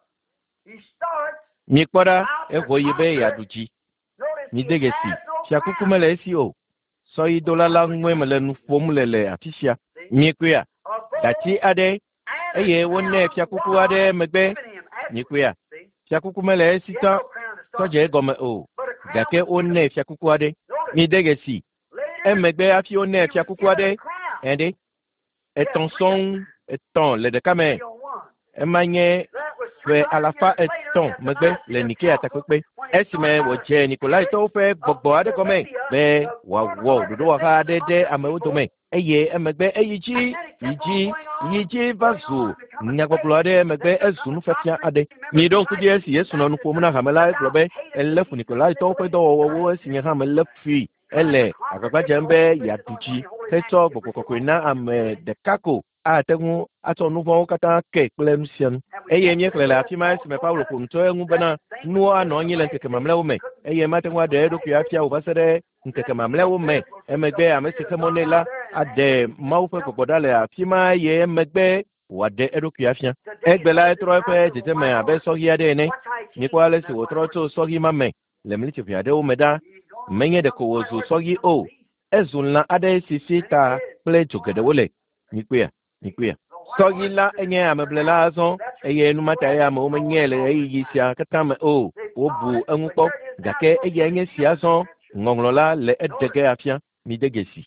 mi kpara ego yibe ya duji mi degesi fiakuku mele si o so idola la nwe mele nu formulele afisia mi kwea dati ade eye wonne fiakuku ade megbe mi kwea fiakuku mele si ta so je gome o gake onne fiakuku ade mi degesi emegbe afi onne fiakuku ade ende eton son eton le de kame emanye fe alafa eton megbe le nike atakpe esime wo je Nikolai to fe gbogbo ade kome be wa wo dodo wa ha de de amewodome eye emegbe eyiji yiji yiji vazu nyagbogbo ade emegbe ezunu fafia ade mi don ku je si yesu no nupo mu na hamela globe elefu Nikolai to fe do wo wo sinye ha melefi ele agbagba jembe ya duji teto gbogbo na ame de kako atengu ato nuvo kata ke klemsian eye mi ekle la fima si me Paulo kunto engu bana nuo ano nyile nke mamle wo me eye matengu ade do ku afia obasere nke mamle wo me emegbe amesi kemonela ade maufe kokodale afima ye emegbe wade edo ku afia egbela etro fe jete me abe so hi ade ne ni kwale si wotro to so hi mame le militi fi ade wo meda menye de ko wozu so hi o ezunla ade sisi ta ple jogede wole ni kwea Nikuya. So yila enye ameblela azon eye nu mata ya mo menyele eyi sia katame o obu enukpo gake eye enye si azon ngonglola le edege afia mi degesi.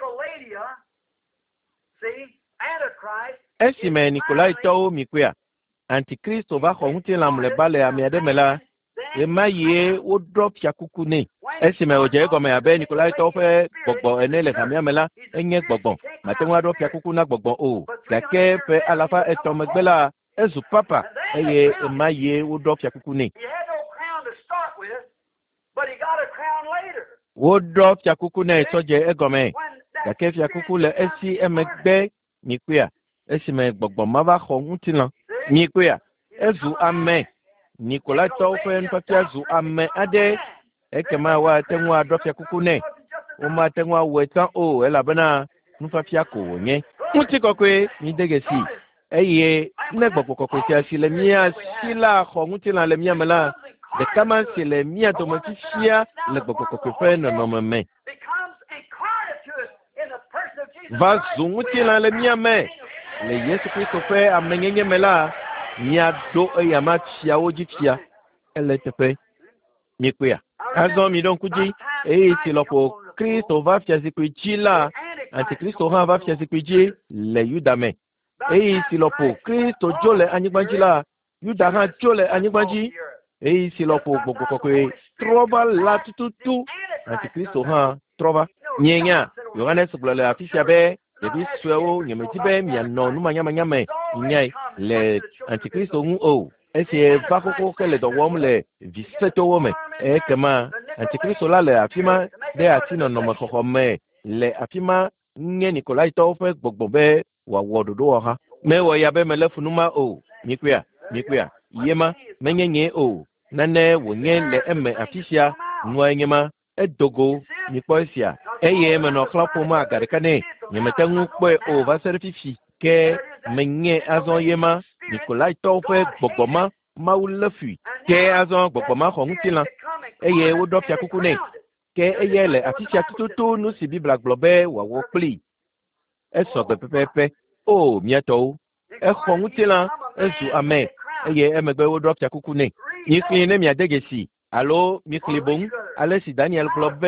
Esime Nikolai to mikuya. Antikristo va khonti lamle bale amiademela e maye o drop yakuku ne. Esime oje gome abe Nikolai to fe gbogbo enele kamiamela enye gbogbo matenwa do yakuku na gbogbo o gake fe alafa etomegbela ezu papa eye e maye o drop yakuku ne wo drop yakuku ne soje egome gake yakuku le esi emegbe nikuya esime gbogbo mava khonti lan nikuya ezu ame Nikolai to fe npatia zu ame ade ekema wa tenwa drop yakuku ne o ma tenwa wetan o elabana nufafia ko wonye muti kokwe ni degesi eye ne gbogbo kokwe ti asile mia sila kho muti la le mia mala de kama sile mia to mafia le gbogbo kokwe fe no no me va zumuti la le mia me le Yesu Kristo fe amenyenye mela mia do e yama fia oji fia ele tepe mikwea azo mi don kuji e ti lopo Kristo va fia sikwi la Antikristo ha va fia sikwi le Yudame e ti lopo Kristo jole anyigbanji la Yuda ha jole anyigbanji e ti lopo gbogbo kokwe trova la tututu Antikristo ha trova nyenya Yohanes blole afisia be debi sweo nyemetibe mi no numa nyama nyama nyai le Antikristo ngu o ese bakoko kele do wom le viseto wome e kema Antikristo la le afima de atino no makoko me le afima nye Nikolai to fe gbogbo be wa wododo ha me wo ya be melefu numa o mikwia mikwia yema menyenye o nane wonye le eme afisia nwa nyema edogo mikpoisia eye me no klapo ma garikane nyemetengu kwe o va servifi ke menye azon yema Nikolai to fe gbogoma maulefi ke azon gbogoma khonutila eye wo do pia kuku ne ke eye le afisia tututu nu si bibla globe wa wo pli eso pepepe o miato e khonutila ezu ame eye emegbe wo do pia kuku ne yiki ne mi adegesi alo miklibon ale si Daniel globe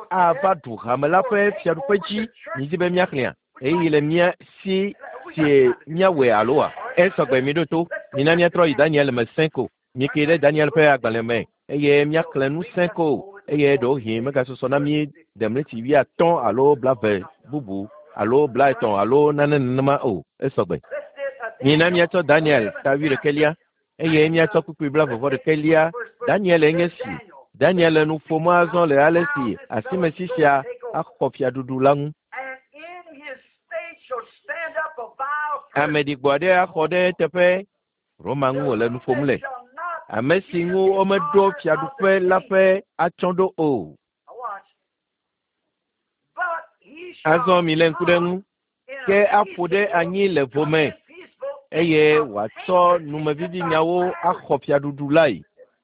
ava du hamela fe fiadu peji ni dibe mia clean e ile mia si si mia we aloa e so gbe mi do to ni na mia tro Daniel me cinq mi kele Daniel fe agbaleme e ye mia clean nu cinq e ye do hi me ga so na mi demle ti wi aton alo blave bubu alo blaiton alo nananama o e so gbe ni na mia to Daniel ta wi de kelia e ye mia to kuku blave vo de kelia Daniel engesi Daniel nous formons le alesi asimesisia akopia dudulang amedi gbode akode tepe romangu le nous formule amesingu omedo fia dupe lape achondo o azon milen kudengu ke afode anyi le vome eye wato numevidi nyawo akopia dudulai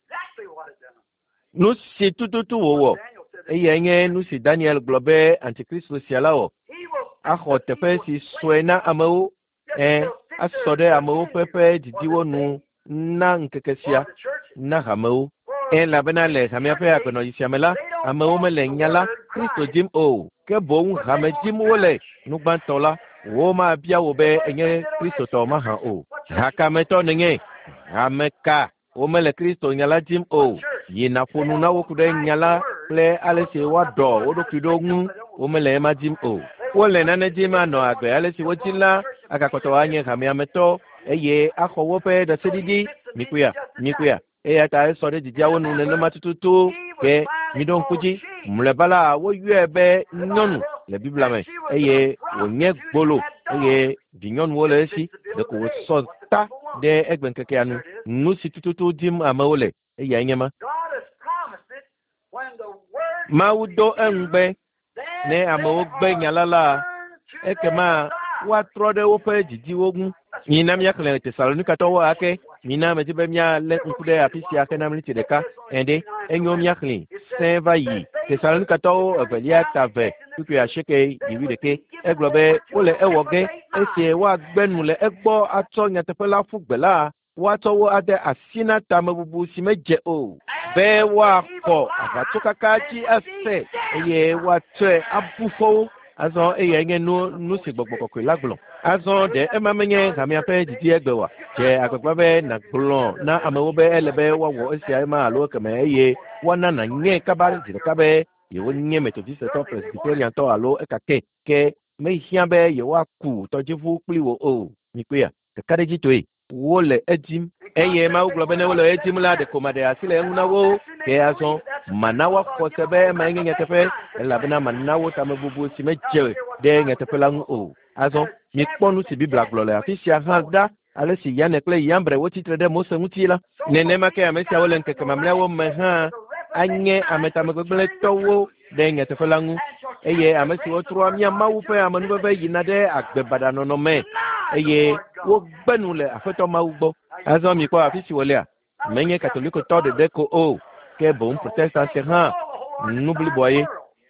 nous c'est tout tout tout wo et yenge nous c'est Daniel Globe antichrist socialao a hotefe si soena amau eh asode amau pepe didiwo nu na nkekesia na hamau e la benale hamia pe akono isiamela amau mele nyala Christo jim o ke bon hame jim wole nu bantola wo ma bia wo be enye Christo to ma ha o hakameto nenge hameka o mele Christo nyala jim o yina fonu na wokude nyala ple alese wa do odo kidogun o mele ma jim o wole na ne jima no agbe alese wotila akakoto anye kamia meto eye akọwọ pe da sedidi mikuya mikuya eya ta so de diawo nu ne ma tututu ke mi don kuji mlebala wo yuebe nyonu le bibla me eye wonye gbolo eye dinyon wole si de ko so ta de egben keke anu nu si tututu dim amawole eya nyema maudo engbe ne amawo gbe nyalala ekema wa trode wo pe jiji wogun ni na mia kle Tesalonika to wa ake ni na me tibe mia le nkude apisi ake na mliti deka ende enyo mia kle seva yi Tesalonika to avelia tave tuku ya sheke yiwi deke eglobe ole ewoge ese wa gbenu le egbo ato nyatefela fugbela wa to wo ade asina tamabubu si meje o be wa ko abatoka kachi afe eye wa twe abufo azon eye nge no no se gbogbo ko lagblon azon de emamenye kamia pe didi egbewa je agbegbabe na glon na amewobe elebe wa wo esi ma alo keme eye wana na nye kabare dire kabe ye wonye methodist to presbyterian to alo ekake ke me hiabe ye wa ku to jivu pliwo o nikuya kareji toyi wole ejim eye ma uglobe ne wole ejim la de komade asile ngunawo ke azon manawa fosebe ma ngenge tefe la bena manawo tamebubu si meje de ngete la o azon mi ponu si bibla glole afisia handa ale si yane kle yambre woti trede mo se mutila nene ma ke amesia wole nke kama mlewo me ha anye ametamegbele towo de ngete la ngu eye amesi wotro amia mawu pe amanu be yinade agbebada nono me eye wo gbenu le afeto mawu gbo azon mi ko afisi wole a menye catholique to de deco o ke bon protestant se ha nubli boye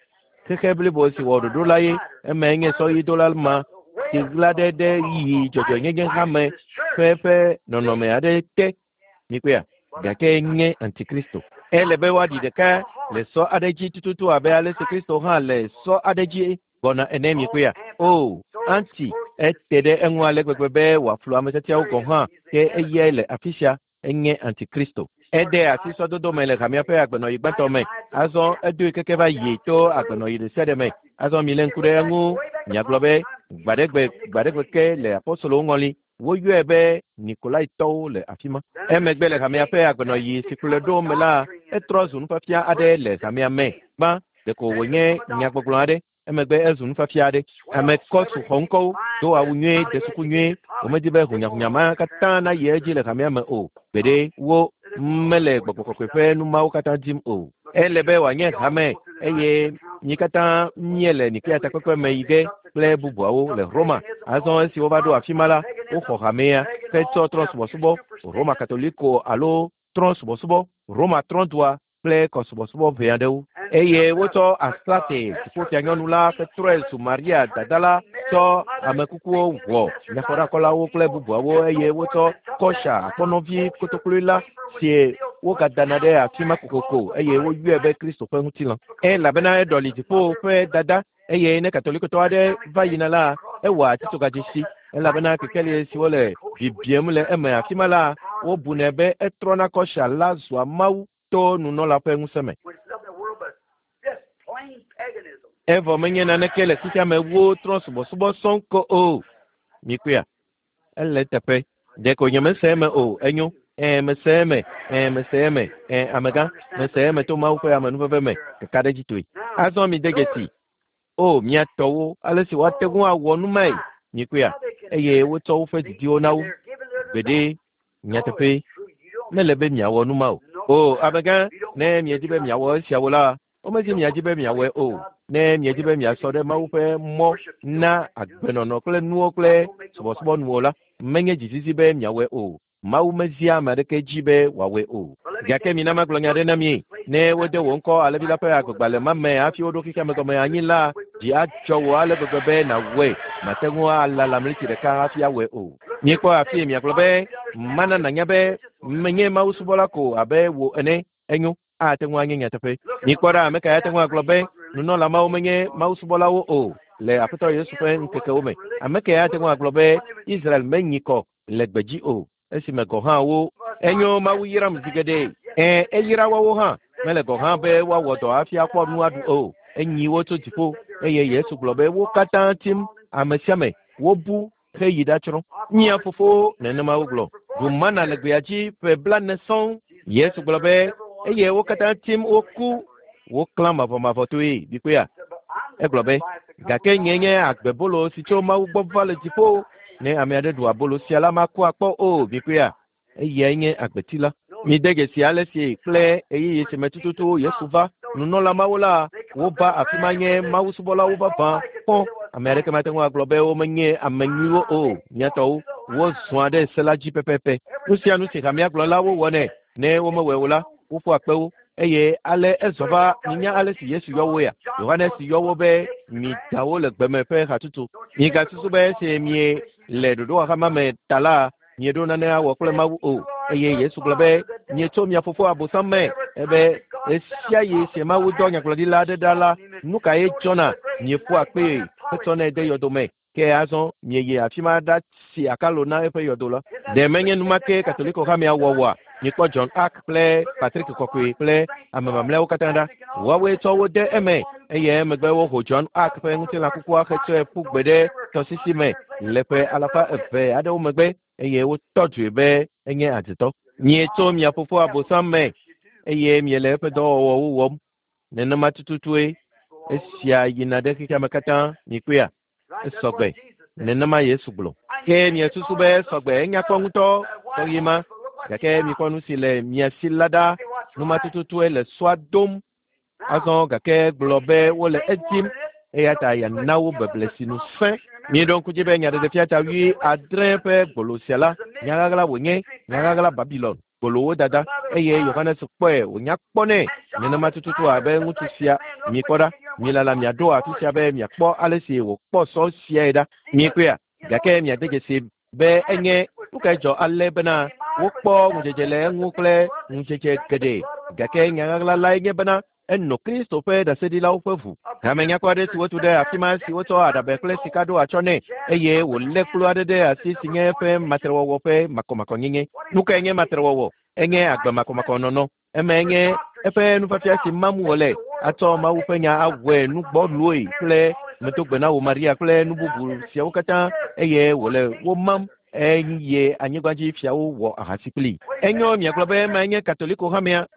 ke ke bli bo si wodo do laye e menye so yi dolal ma ti glade de yi jojo nyengen ha me pepe nono me ade te ni ko ya ga ke nye antichristo ele be wadi de ka le so adeji tututu abe ale se Kristo ha le so adeji bona enemi ko ya o anti etede enwa le gbegbe wa flu ametia ugo ha ke eyele afisha enye antichristo ede ati so dodo mele kamia pe agbeno igbato me azo edu keke ba yi to agbeno yi de sede me azo milen kure ngu nya globe gbadegbe gbadegbe ke le apostolo ngoli wo yu ebe Nikolai to le afima emegbe le kamia pe agbeno yi sikule do mela etrozu nu papia ade le kamia me ba de ko wonye nya gbogbo ade emegbe ezu nu papia ade ameko su honko do awunye de sukunye omedibe hunya hunya ma katana yeji le kamia me o bede wo mele gbogbo kwefe nu ma ukata jim o elebe wanye hame eye nyikata miele nikiata kwekwe meige ple bubuawo le Roma azon si obado afimala o khohamea feto transbosubo Roma catholico alo transbosubo Roma trondwa ple kosbosubo veandeu eye woto aslate sipoti anyonula petrel su Maria dadala to amekukuo wo nefora kola wo ple bubuawo eye woto kosha aponovi kotokulila si wo ka dana de afima kokoko eye wo yu ebe Kristo fe huti lan e la bena e doli tipo fe dada eye ne katoliko to ade vayina la e wa tito ga jisi e la bena kekele si wole bibiem le e ma afima la wo bunebe e trona ko shala zwa mau to nu no la fe nguseme evo menye na nekele sika me wo tron subo subo sonko o mikuya elle tepe de ko nyeme seme o enyo e meseme e meseme e amaga meseme to ma ko ya manu fe me ka de jitoi azo mi degeti o mi atowo alesi wa tegun awonu mai mikuya eye wo to fe didi o nawo bede nyatepe melebe mi awonu ma o o amaga ne mi ejibe mi awo siawola o meji mi ajibe mi awe o ne mi ejibe mi asode ma wo fe mo na agbenono kle nuo kle sobo sobo nuola menye jiji be mi awe o ma wo mezia ma de ke jibe wawe o gake mi na maglonya de na mi ne wo de wo nko ale bi la pe agbalẹ ma me afi odo kika me ko me anyin la di ajo wo ale gogo be na we ma tengu ala la mliki de ka afi awe o ni ko afi mi aglobe mana na nyabe menye ma usubola ko abe wo ene enyu a tengu anyin ya tepe ni ko ra me ka ya tengu aglobe nuno la ma o menye ma usubola wo o le apeto Yesu fe nkeke o me ameke ya tengu aglobe Israel menyi ko le gbeji o esi me go ha wo enyo ma wu yiram digede eh e yira wo ha mele go ha be wa wodo afia kwa nu adu o enyi wo to tipo eye Yesu globe wo kata tim amesiame wo bu he yida chro nya fofo na na ma wo glo du mana le gbeaji pe blanne son Yesu globe eye wo kata tim o ku wo klama for ma fotoi bikuya e globe ga ke nyenye agbebolo si cho ma wo gbo vale tipo ne amiade du abolo si ala ma ku apo o bikuya eye nye agbetila mi dege si ale si kle eyi yese metututu Yesu va nuno la mawula wo ba afimanye mawusubola wo ba ba pon America matengo aglobe o menye amenyiwo o nyato wo swade selaji pepepe nusia nusi kamia glola wo wone ne wo mewewula wo fu apewo eye ale ezova ninya ale si Yesu yowo ya Yohane si yowo be mi dawo le gbeme pe hatutu mi ga susu be se mi le dodo akama me tala ni do na na wo kle mawu o eye Yesu globe ni to mi afofo abosame ebe esia ye se mawu do nya klodi la de dala nuka e jona ni fu ape to na de yodome ke azon ni ye afima da si akalo na epe yodola de menye numake katoliko kama awowa ni ko John Ark ple Patrick Kokwe ple amamamle o katanda wawe to wo de eme eye megbe wo ho John Ark pe nti la kuku akete pu gbede to sisi me lepe alafa efe ade o megbe eye wo toju be enye atito ni to mi afofo abosame eye mi lepe do wo wo ne na matututue esia yina de kika makata ni kuya esogbe ne na ma Yesu glo ke mi esusu be sogbe enya konguto to yima gake mi konu sile mi asilada no matututue le swadom azon gake globe wole etim eyata ya nawo beblesinu fin mi don kujibe nya de fiata wi adrepe bolosiala nyagala wonye nyagala Babylon bolowo dada eye Yohane sukwe onya kpone ni na matututu abe ngutusia mi koda mi lala mi ado afisia be mi akpo alesi wo kpo so sieda mi kwea gake mi adege se be enye ukajo alebena wo kpo ngejele ngukle ncheche kede gake nyagala la enye bana enno Kristo pe da sedi la ofevu amenya kwade si wotu de afima si woto ada be kle sikado achone eye wo le kulu ade de asisi nye pe materwo wo pe makomako nyinye nuka enye materwo wo enye agba makomako nono eme enye epe nu fafia si mamu wole ato ma wo penya awe nu gbodloi kle metogbe na wo Maria kle nu bubu si awokata eye wole wo mam enye anyegwaji fiawo wo ahasipli enyo mi aglobe ma enye katoliko hamia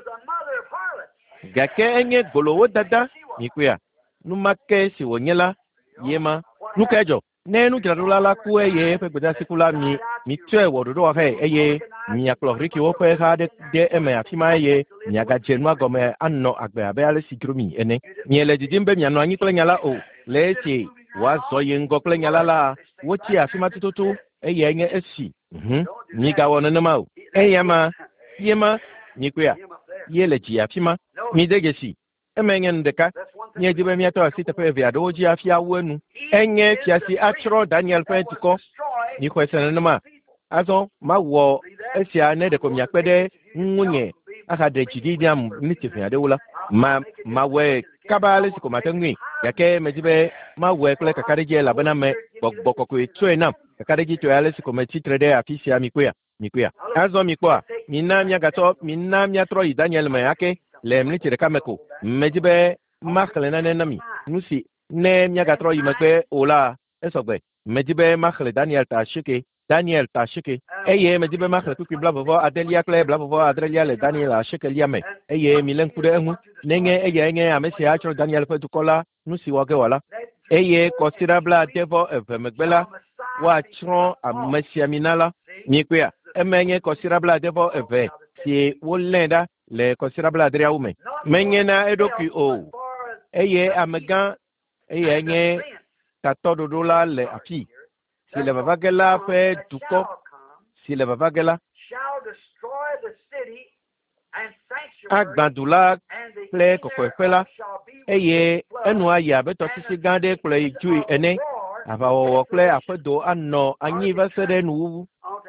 gake enye golowo dada mikuya numake si wonyela yema nukejo nenu gradula la ku eye pe gbeda sikula mi mi tue wododo he eye mi akloriki wo pe ha de de eme afima eye mi aga jenu agome anno agbe abe ale sigrumi ene mi ele didimbe mi anno anyi kle nyala o leti wa zo ye ngokle nyala la wochi afima tututu eye enye esi mhm mi ga wona na ma eye ma yema mikuya yele ji afima mi degesi emenye ndeka nye dibe mi ato asite pe via doji afia wenu enye fiasi achro Daniel pentiko ni kwesene ma azo ma wo esia ne de komia kpede nwunye aka de chididiam ni tifia de wula ma ma we kabale si komata ngwi yake mejibe ma we kle kakarije labana me bokko ko etwena kakarije to yale si komati trade afisia mikuya mikuya azo mikwa minamya gato minamya tro Daniel me yake le mni tire kameko mejibe makle na nenami nusi ne mya gatro yimekwe ola esogbe mejibe makle Daniel ta shike Daniel ta shike eye mejibe makle tu kibla bovo adelia kle bla bovo adrelia le Daniel a shike liame eye milen kude enwu nenge eye enge amesi achro Daniel fe tukola nusi wage wala eye considerable devo evemegbela wa chron amesi aminala nikwea emenye considerable devo eve si wolenda le considerable adria ume menyena edoki o eye amegan eye nye katodo dola le api si le vavagela fe duko si le vavagela agbandula ple kokwefela eye enu aya beto sisi gande kule ijui ene abawo kule afedo anno anyi vasede nu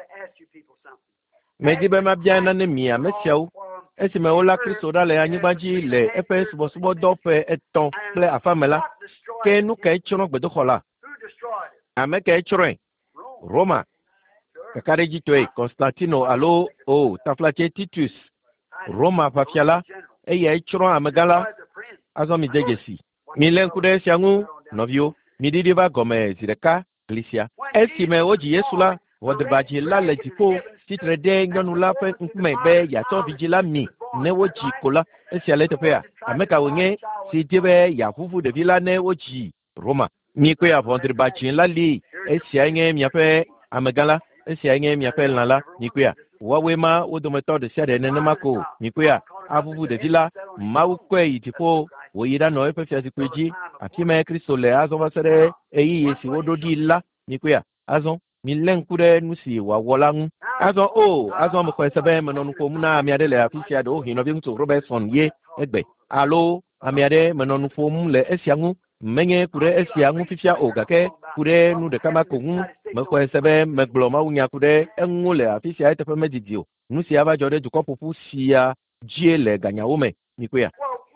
mejibe mabiana ne mia mesiawo esi me wola Kristo da le anyigbaji le efe subo subo do fe eton ple afamela ke nu ke choro gbedo khola ame ke choro Roma kakariji toy Constantino alo o taflache Titus Roma fafiala eye choro amegala azomi degesi milen kude siangu novio mididi ba gome zireka Galicia esi me oji Yesula wodbaji la le tipo titre de ngonu la fe nkume be ya to vigila mi ne woji kola esi ale topea ameka wonye si dibe ya fufu de vila ne woji Roma mi ko ya wodbaji la li esi anye mi ape amegala esi anye mi ape lala ni ko ya wawe ma wodometo de sia de ne mako ni ko ya afufu de vila mawu ko yitipo woyira no epe fiasi kweji afime Kristo le azo vasere eyi yesi wododi la ni ko ya azo milen kure nusi wa wolang azo o azo mo kwesebe menon ko muna amiade le afisia do hino bi nto Robertson ye egbe alo amiade menon fo mu le esiangu menye kure esiangu fifia o gake kure nu de kama ko mu me kwesebe meglo ma unya kure enwu le afisia etefe mejidio nusi aba jode duko pupu sia jie le ganyawome nikuya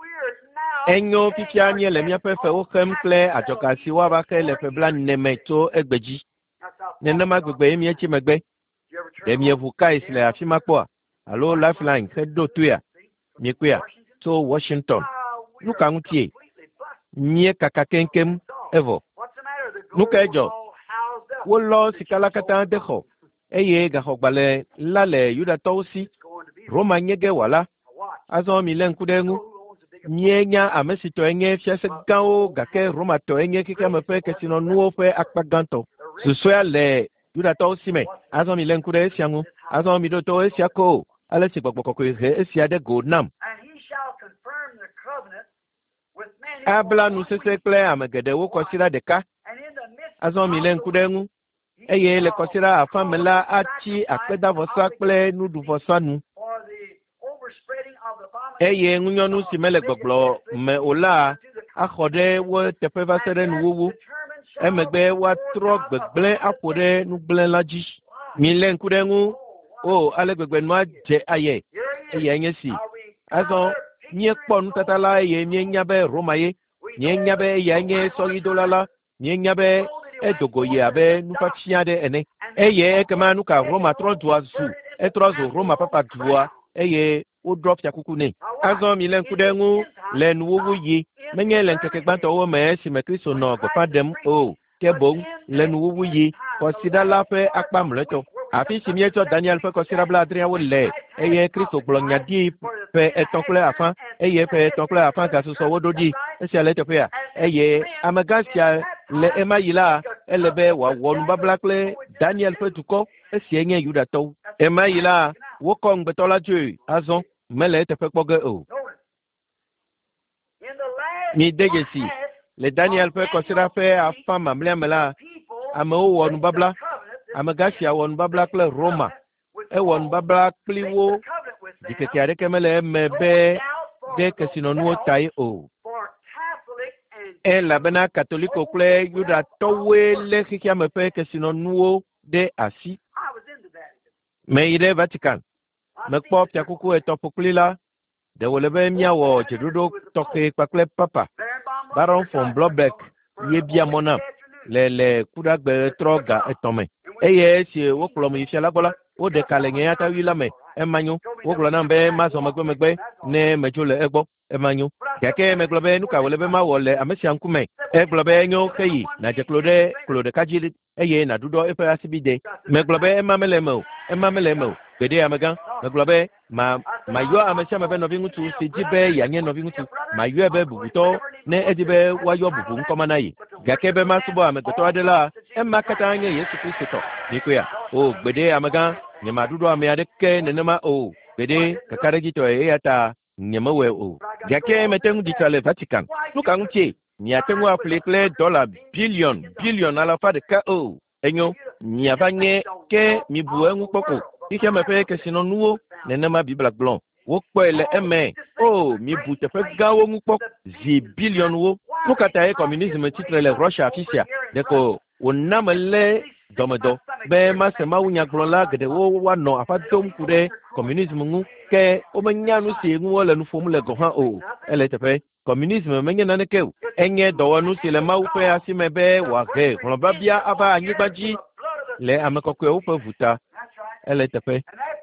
enyo fifia nye le mia pefe o kemkle ajokasi wa ba ke le febla nemeto egbeji nenema gbegbe emi echi megbe emi evuka isle afima kwa alo lifeline kedo tuya mikwea to Washington nuka ngutie nye kaka kenkem evo nuka ejo wolo sikala kata deho eye ga hogbale lale yuda tosi Roma nyege wala azo milen kudengu nyenya amesito enye fiase gao gake Roma to enye kike mepe kesino nuo fe akpaganto suswea le yuda to sime azo milen kude siangu azo mido to esiako ale si gbogbo ko esia de godnam abla nu sese kle amegede wo kosira deka azo milen kudengu eye le kosira afamela achi akpeda vosa kle nudu vosa nu eye ngunyonu simele gbogbo me ola akhode wo tepeva sere nuwu emegbe wa tro gbegble akore nugble laji milen kudengu o ale gbegbe no aje aye eye nyesi azo nye kponu tatala eye nye nyabe romaye nye nyabe eye nye sogi dolala nye nyabe edogoye abe nufafiade ene eye ekema nuka Roma tro duazu etrozo Roma papa dua eye o drop ya kukune azo milen kudengu len wuwu yi menye len keke gbanto wo me si me Kristo no go padem o kebo len wuwu yi consider la fe akpa mleto afi simieto Daniel fe consider bla adria wo le eye Kristo glonya di fe etonkle afan eye fe etonkle afan ga so wo dodi esi ale tefe ya eye amagasia le emayila elebe wa wonu bablakle Daniel fe tuko esi enye yuda to emayila wo kong betola ju azon mele tefe kpoge o mi degesi le Daniel fe consider fe afan mamle mela ame o wonu babla amagasia wonu babla kle Roma e wonu babla kliwo dikeke areke mele mebe de kesino nuo tai o e la bena katoliko kle yuda towe le kikia mepe kesino nuo de asi me ide Vatican me kpɔ fiakuku etɔƒokpli la ɖewo le be miawɔ dzeɖoɖo tɔxɛ kpakple papa Baron von Blomberg ye bia mɔ nam le le kuɖagbe trɔ ga etɔ̃ me eye esi wokplɔ me yi fia la gbɔ la wo ɖeka le nye atawi la me emanyo wogblɔ nam be mazɔ megbe megbe ne medzo le egbɔ emanyo gake megblɔ be nu ka wòle be mawɔ le ame sia ŋkume egblɔ be enyo xeyi nadze klo ɖe klo ɖeka dzi eye naɖuɖɔ eƒe asibide megblɔ be ema mele eme o ema mele eme o gbeɖe amegã megblɔ be ma mayɔ ame sia ame be nɔvi ŋutsu si dzi be yeanye nɔvi ŋutsu mayɔe be bubutɔ ne edi be woayɔ bubu ŋkɔma na yi gake be masubɔ amegbetɔ aɖe la ema katã nye Yesu Kristo tɔ nikoe o gbeɖe amegã nye maɖuɖɔ ame aɖeke nenema o gbeɖe kakaɖedzitɔe eya ta nyemewɔe o gake mete ŋu ɖitsa le Vatican nu ka ŋutie miate ŋu aƒle kple dɔla bilion bilion alafa ɖeka o enyo miava nye ke mibu eŋu kpɔko xixia me ƒe kesinɔnuwo nenema Bibla gblɔ wokpɔe le eme o mibu teƒe gãwo ŋu kpɔ zi bilionwo nu ka tae communisme tsitre le Russia afi sia ɖeko wòna me lé dɔmedɔ be mase mawunyagblɔla geɖewo woanɔ afa dom ku ɖe communisme ŋu ke womenya nu si ŋu wole nu ƒom le gɔ hã o ele teƒe communisme menye naneke o enye dɔwɔnu si le Mawu ƒe asi me be wòahe hlɔ̃babia ava anyigba dzi le ame kɔkɔewo ƒe ʋuta ele teƒe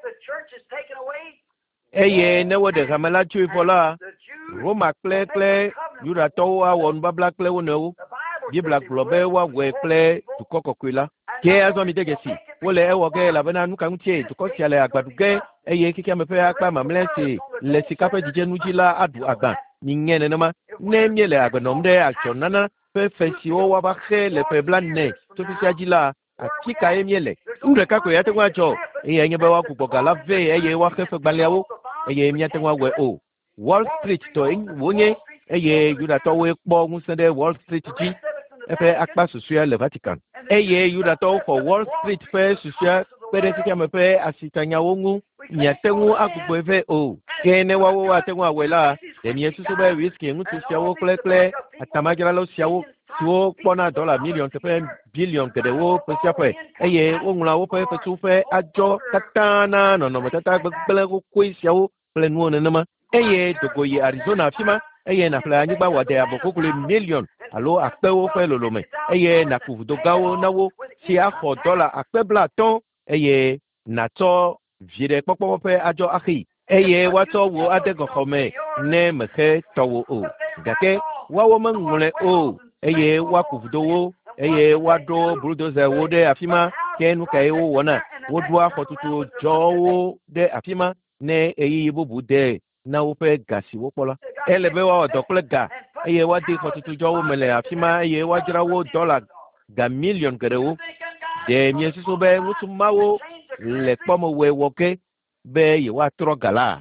eye ne woɖe hame la tsoe vɔ la Roma kple kple Yudatɔwo awɔ nubabla kple wo nɔewo Bibla gblɔ be woawɔe kple dukɔ kɔkɔe la ke azɔ mi de dzesi wole ewɔ ge elabena nu ka ŋutie dukɔ sia le agbadu ge eye xixia me ƒe akpa mamlɛ si le sika ƒe dzidzenu dzi la aɖu agbã nye nenema ne miele agbenɔm ɖe atsɔnana ƒe fe siwo woava xe le ƒe blaene tso fisia dzi la afi kae miele nu ɖeka koe ate ŋu adzɔ eye enye be woagbugbɔ ga la vɛ eye woaxe fe gbalẽawo eye miate ŋu awɔe o Wall Street tɔ wonye eye Yudatɔwoe kpɔ ŋusẽ ɖe Wall Street dzi eƒe akpa susua le Vatican eye Yudatɔwo xɔ Wall Street ƒe susua kpe ɖe xixia me ƒe asitanyawo ŋu miate ŋu agbugbɔe vɛ o ke ne woawo ate ŋu awɔe la ɖe miesusu be whisky ŋutsu siawo kple kple atamadzrala siawo siwo kpɔna dɔla milion teƒe bilion geɖewo ƒe sia ƒe eye woŋlɔa woƒe fetuƒe adzɔ katã na nɔnɔmetata gbegblẽ xoxoe siawo kple nuwo nenema eye dogo yi Arizona afi ma eye naƒle anyigba wòaɖe abɔƒoƒle milion alo akpewo ƒe lolome eye naku vudo gãwo na wo si axɔ dɔla akpe blatɔ eye natsɔ viɖe kpɔkpɔ ƒe adzɔ axee eye woatsɔ wo ade gɔxɔme ne mexe tɔwo o gake woawo meŋlɔe o eye woaku vudowo eye woaɖo buldozewo ɖe afi ma ke nu kae wowɔna woɖoa xɔtutu dzɔwo ɖe afi ma ne eyiyi bubu de na woƒe ga si wokpɔ la ele be woawɔ dɔ kple ga eye woade xɔtutudzɔwo me le afi ma eye woadzra wo dɔla ga milion geɖewo ɖe miesusu be ŋutsu mawo le kpɔmewɔe wɔ ke be yewoatrɔ ga la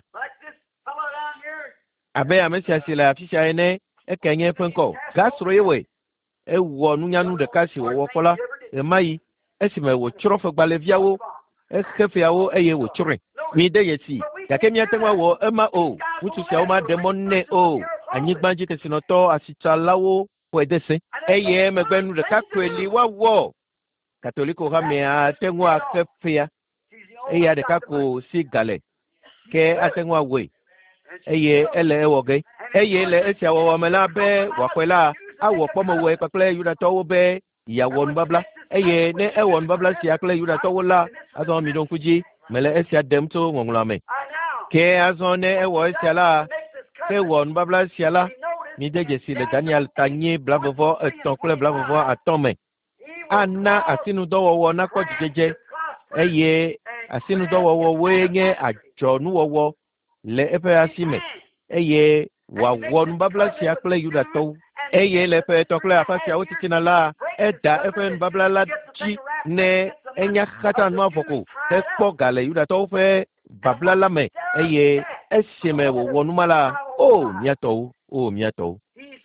abe ame sia si le afi sia ene eke nye eƒe ŋkɔ gasrɔ̃ ye wɔe ewɔ nunyanu ɖeka si wòwɔ kpɔ la ɣe ma yi esime wòtsrɔ̃ fegbalẽviawo exe feawo eye wòtsrɔ̃e mi de yesi gake miate ŋu awɔ ema o ŋutsu siawo maɖe mɔ nɛ o anyigbadzi kesinɔtɔ asitsalawo xɔe de se eye megbe nu ɖeka koe li woawɔ katoliko hame ate ŋu axe fea eya ɖeka ko si gale ke ate ŋu awɔe eye ele ewɔ ge eye le esia wɔwɔ me la be wòaxɔe la awɔ kpɔmewɔe kpakple Yudatɔwo be yeawɔ nubabla eye ne ewɔ nubabla sia kple Yudatɔwo la azɔ mi ɖo ŋku dzi mele esia ɖem tso ŋɔŋlɔa me ke azɔ ne ewɔ esia la ke wɔ nubabla sia la mi de dzesi le Daniel tanyi blavɔvɔ etɔ̃ kple blavɔvɔ atɔ̃ me ana asinudɔwɔwɔ nakpɔ dzidzedze eye asinudɔwɔwɔwoe nye adzɔnuwɔwɔ le eƒe asi me eye wòawɔ nubabla sia kple Yudatɔwo eye le eƒe etɔ̃ kple afa siawo titina la eda eƒe nubabla la dzi ne enya katã nua vɔko ekpɔ ga le Yudatɔwo ƒe babla la me eye esime wòwɔ numa la o miatɔwo o miatɔwo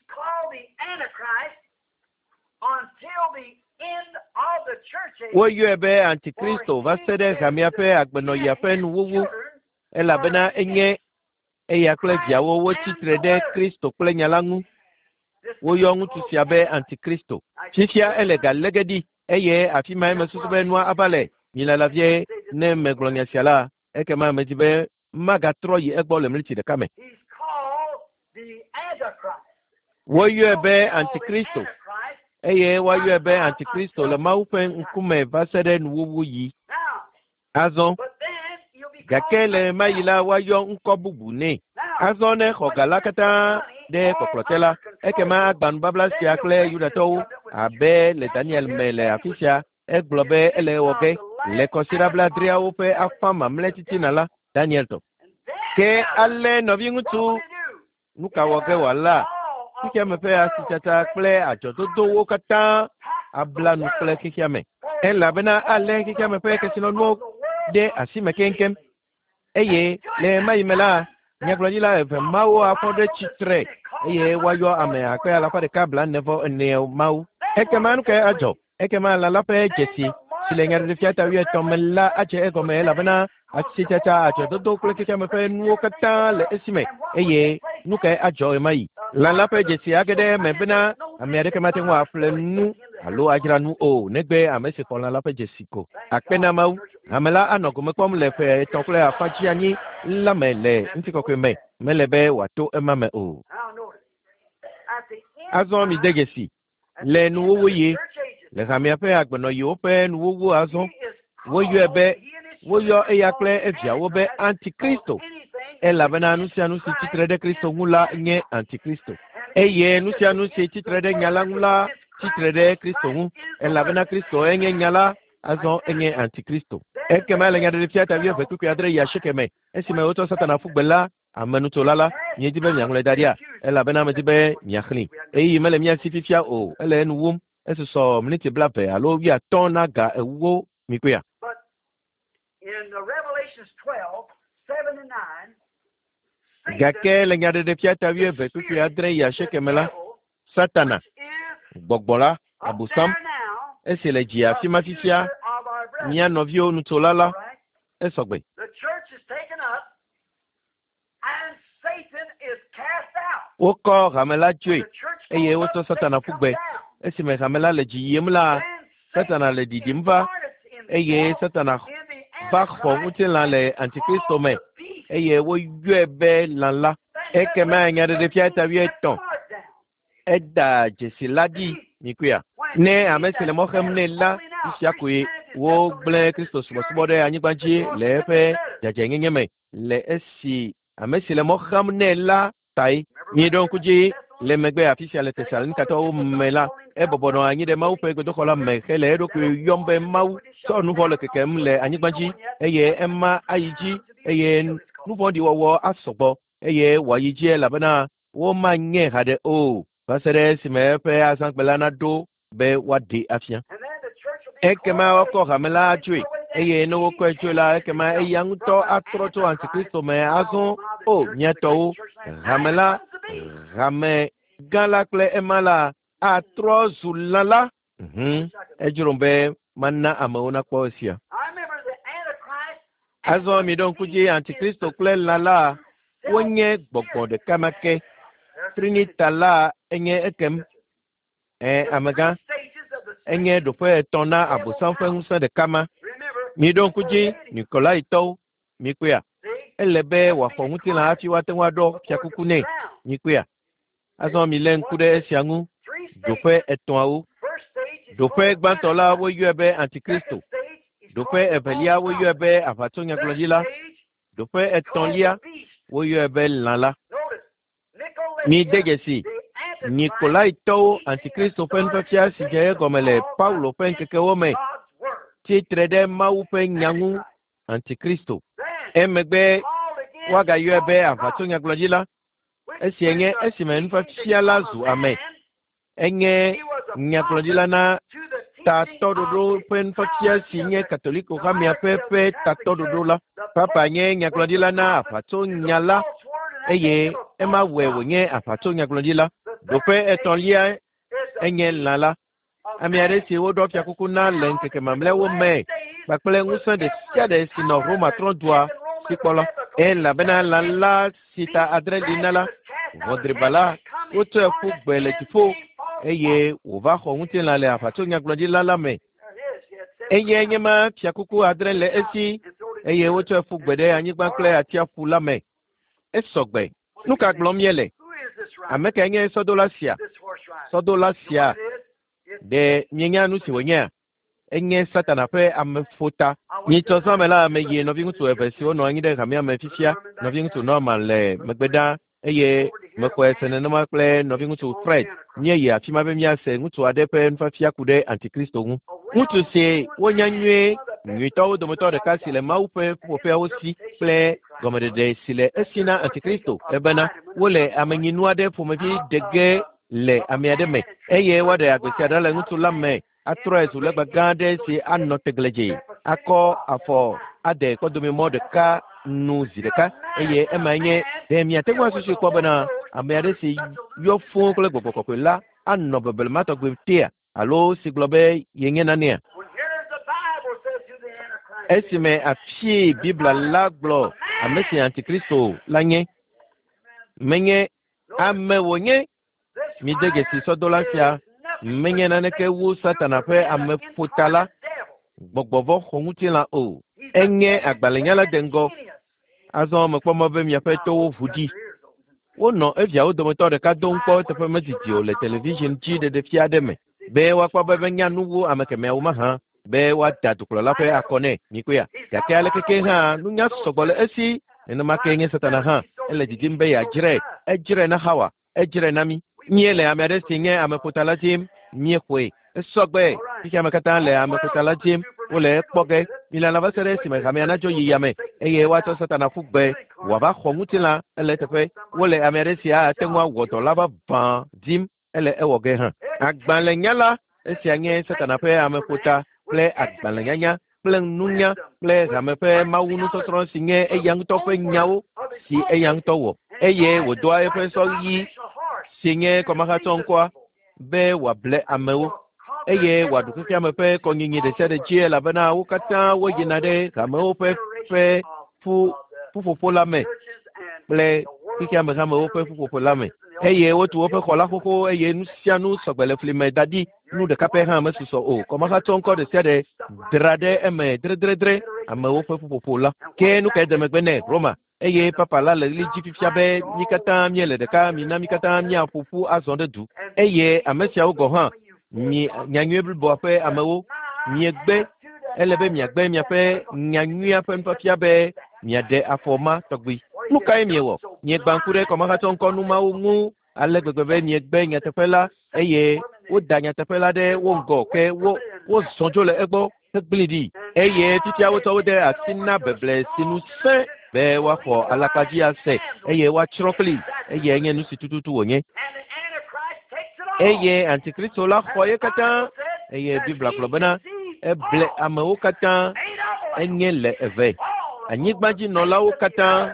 woyɔe be antikristo va se ɖe hamea ƒe agbenɔyia ƒe nuwuwu elabena enye eya kple viawo wotsitre ɖe Kristo kple nya la ŋu woyɔ ŋutsu sia be antikristo fifia ele ga lege ɖi eye afi ma mesusu be nua ava le milalavie ne me glonia siala e ke ma me tibe maga troyi e gbo le mliti de kame He's called the Antichrist. wo yo ebe antikristo eye wa yo ebe antikristo le ma upe nkume vasere nuwu yi Now, azon but then you'll be called gakele mayila wa yo nkobubu ne azon ne khogalakata de koklotela e ke ma agban babla siakle yudato abe le Daniel mele afisia e globe ele woge le considerable adria upe afama mletiti nala Daniel to ke alle no bingutu nuka woge wala kike me pe asitata kle ajodo dowo kata abla nu kle kike me en labena alle kike me pe kesino no de asime kenkem eye le mayimela nyaglodila eve mawo afode chitre eye wayo ame akwe ala fa de kabla nevo ne mau ekemanu ke ajo ekema la la pe jesi silengar de fiata wi tomela ache egome labena asitata ajodo do kle kike me pe nu kata le esime eye nuke ajo mai la la pe jesi agede mebena amerika matin wa flenu alo ajira nu o negbe amesi kon la la pe jesi ko akpena mau amela anogo me kom le fe tonkle afachi ani la mele ntiko kwe me melebe wato emame o Now notice. At the end azon mi degesi le nu wo ye le kamia pe agbono yo pe nu wo azon wo yo ebe wo yo eyakle evia wo be antikristo e la bena anuncia anuncia titre de Cristo ngula nye antikristo eye anuncia anuncia titre de nyala ngula titre de Cristo ngu e la bena Cristo enye nyala azon enye antikristo e kema le ngade fiata vie vetu ku adre ya shekeme esi me oto satana fugbela amanu tolala nye dibe nyangule daria e la bena me dibe nyakhli e yi mele mia sififia o ele nuwum esi so mniti blape alo wi atona ga ewo mikuya But in the Revelations twelve, seven and nine, gake le ngade de fiata vie vetu ku adre ya shekemela satana gbogbola abusam esi le jia fima fifia nya novio nutolala esogbe the church is taken up and Satan is cast out. woko ramela tue The church eye goes woto up, satana Satan fugbe comes down. esi me ramela le jiyemla Then satana le didimva eye satana va khongutela le antikristo me eye wo yuebe lanla ekema ngade de fiata vie ton eda jesiladi nikuya ne amesele mohem ne la isiakwe wo ble Kristo subo subo de anyigbanji le fe jajengenge me le esi amesele mohem ne la tai ni don kuji le megbe afisia le tesalin kato mela e bobono anyi de mau pe godo kola me hele do ku yombe mau so nu vole kekem le anyigbanji eye emma ayiji eye nu vondi wo asobo eye wayiji la bana wo manye hade o basere sime pe asangbelana do be wadi afia And then the church will be ekema oko hamela atwe eye no woko atwela ekema eyanguto atroto antikristo me azon o nyeto hamela hame galakle emala atro zulala mhm ejurumbe manna amauna kwosia I remember the Antichrist azon mi don kuje antikristo kle lala wonye gbogbo de kamake trinitala enye ekem eh amaga stages of the enye do fe tona abusan fe hunsa de kama remember mi don kuji Nikolai to mi kuya elebe wa fo hunti la afi wa tenwa do fiakuku ne mi kuya azon mi len kude esiangu do fe eton awu first stage is do fe gbantola wo yebe antikristo stage is do fe evelia wo yebe afatonya glodila do fe etonlia wo yebe lala notice Nicholas mi degesi Nikolai to antikristo fen fafia si je gomele Paulo fen keke wome ti trede mau fen nyangu antikristo emegbe waga yebe afatonya glodila esi enye esi men fafia lazu ame enye nyaglodila na ta tododo fen fafia si nye katoliko kamia pepe ta tododo la papa nye nyaglodila na afatonya la eye ema wewe nye afatonya glodila dope etolia enye lala amiare si wo do fia kuku na len keke mamle wo me bakple ngusa de sia de sino Roma trondwa sikola e la bena lala sita adre dinala vodre bala woto ku gbele tifo eye wo va ho ntin la le afatonya glodi lala me eye nye ma fiakuku adre le esi eye wotu efu gbede anyigba kple atiafu la me esogbe nuka gblɔm miele ameke nye sɔdola sia sɔdola sia de mienya nu si wònye enye satana ƒe amefota nyitsɔ zɔme la ame yi nɔvi ŋutsu eve siwo nɔ anyi ɖe hamia me fifia nɔvi ŋutsu nɔma le megbeda eye mexɔe se nenema kple nɔvi ŋutsu Fred míeyi afi ma be míase ŋutsu aɖe ƒe nufafia ku ɖe antikristo ŋu ŋutsu si wonya nyuie nyuitɔwo dometɔ ɖeka si le mawu ƒe ƒuƒoƒeawo si kple gɔmeɖeɖe si le esi na antikristo ebena wole amenyinu aɖe ƒomevi dege le ame aɖe me eye woaɖe agbesia ɖa le ŋutsu la me atrɔe zu legba gã aɖe si anɔ tegledze akɔ afɔ aɖe kɔdomemɔ ɖeka nu zi ɖeka eye ema nye ɖe miate ŋu asusu kpɔ bena ame aɖe si yɔ fũu kple gbɔgbɔ kɔkɔe la anɔ bebelema tɔgbe tea alo si gblɔ be yenye nanea esime afi Biblia la gblɔ ame si antikristo la nye menye ame wònye mi de gesi sɔdola sia menye naneke wu satana ƒe ame ƒota la gbɔgbɔvɔ xɔŋutilã o enye agbalẽnyala de ŋgɔ azɔ mekpɔ mɔ be miaƒe towo ʋu ɖi wonɔ eviawo dometɔ ɖeka dom kpɔ teƒe medidi o le television dzi ɖeɖefia aɖe me be woakpɔ be menya nuwo ame kemɛawo mahã be woada dukplɔla ƒe akɔ nɛ nikoe gake alekeke hã nunya sɔgbɔ le esi nenema ke nye satana hã ele didim be yeadzrae edzrae na Hawa edzrae na mi mie le ame aɖe si nye ameƒota la dim miexɔe esɔgbe fifia ame katã le ameƒota la dim wole ekpɔ ge milana va se ɖe esime hamea nadzo yi yame eye woatsɔ satana ƒu gbe wòava xɔ ŋutilã ele teƒe wole ame aɖe sia ate ŋu awɔ dɔ la vavã dim ele ewɔ ge hã agbalẽnyala esia nye satana ƒe ameƒota kple agbalẽnyanya kple nunya kple hame ƒe mawu nusɔsrɔ̃ si nye eya ŋutɔ ƒe nyawo si eya ŋutɔ wɔ eye wòdoa eƒe sɔɣi si nye kɔmaxatsɔ ŋkɔa be wòable amewo eye wòaɖu fifia me ƒe kɔnyinyi ɖe sia ɖe dzi elabena wo katã woyina ɖe hamewo ƒe ƒe ƒu ƒuƒoƒo la me kple fifia me hamewo ƒe ƒuƒoƒo la me eye wotu woƒe xɔ la xoxo eye nu sia nu sɔgbe le fli me da ɖi nu ɖeka pɛ hã mesusɔ o kɔmaxatsɔ ŋkɔ ɖe sia ɖe dra ɖe eme dredredre amewo ƒe ƒuƒoƒo la ke nu ka de megbe nɛ Roma eye papa la le ɣli dzi fifia be mi katã miele ɖeka mina mi katã miaƒoƒu azɔ ɖe du eye ame siawo gɔ hã mi nyanyuie bliboa ƒe amewo miegbe ele be miagbe miaƒe nyanyuia ƒe nufafia be miaɖe afɔma tɔgbi nu kae miewɔ miegba ŋku ɖe kɔmaxatsɔ ŋkɔ numawo ŋu ale gbegbe be miegbe nyateƒe la eye woda nyateƒe la ɖe wo ŋgɔ ke wo wozɔ dzo le egbɔ hegblẽ ɖi eye fifia wotsɔ wo de asi na beble si nu sẽ be woaxɔ alakpadzi ase eye woatsrɔ̃ kpli eye enye nu si tututu wònye eye antikristo la xɔ ye katã eye Biblia gblɔ bena eble amewo katã enye le eve anyigbadzinɔlawo katã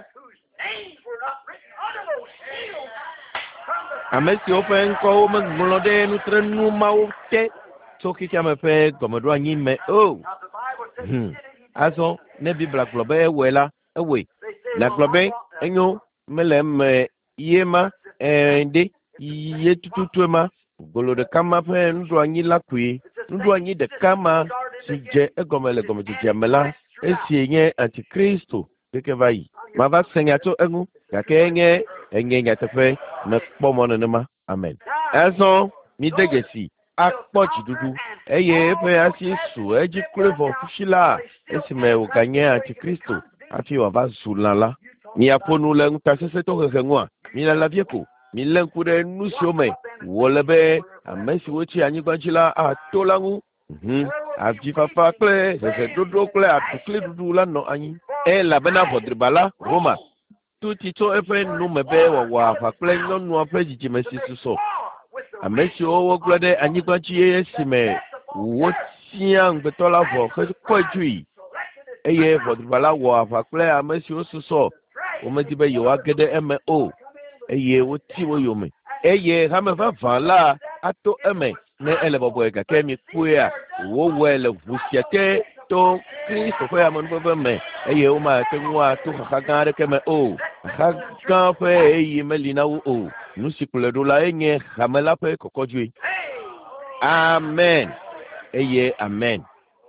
ame siwo ƒe ŋkɔwo meŋlɔ ɖe nutrenu mawo te tso xexea me ƒe gɔmeɖo anyi me o azɔ ne Biblia gblɔ be ewɔe la ewɔe la gblɔ be enyo mele eme ye ma ɖe ye tututue ma golo ɖeka ma ƒe nuɖoanyi la koe nuɖoanyi ɖeka ma si dze egɔme le gɔmedzedzea me la esie nye antikristo keke va yi mava se nya tso eŋu gake enye enye nyateƒe mekpɔ mɔ nenema amen azɔ mi de dzesi akpɔ dziɖuɖu eye eƒe asi su edzi kloe vɔ fusi la esime wòganye antikristo hafi wòava zu lã la miaƒo nu le ŋutasesẽ tɔxexe ŋua milala vie ko milé ŋku ɖe nu siwo me wòle be ame siwo tsi anyigba dzi la ato la ŋu avifafa kple heheɖoɖo kple atukli ɖuɖu la nɔ anyi elabena ʋɔdriba la Roma tuti tso eƒe nu me be wòawɔ aʋa kple nyɔnua ƒe dzidzime si susɔ ame siwo wogblɔ ɖe anyigba dzi esime wotia ŋugbetɔ la vɔ hekɔe dzoe eye ʋɔdriba la wɔ aʋa kple ame siwo susɔ womedi be yewoage ɖe eme o eye woti wo yome eye hame vavã la ato eme ne ele bɔbɔe gake mi kpɔea wowɔe le ʋu sia te to Kristo ƒe amenuveve me eye womate ŋu ato xaxa gã aɖeke me o xaxa gã ƒe eye meli na wo o nu si kplɔe ɖo la enye hame la ƒe kɔkɔdzoe amen eye amen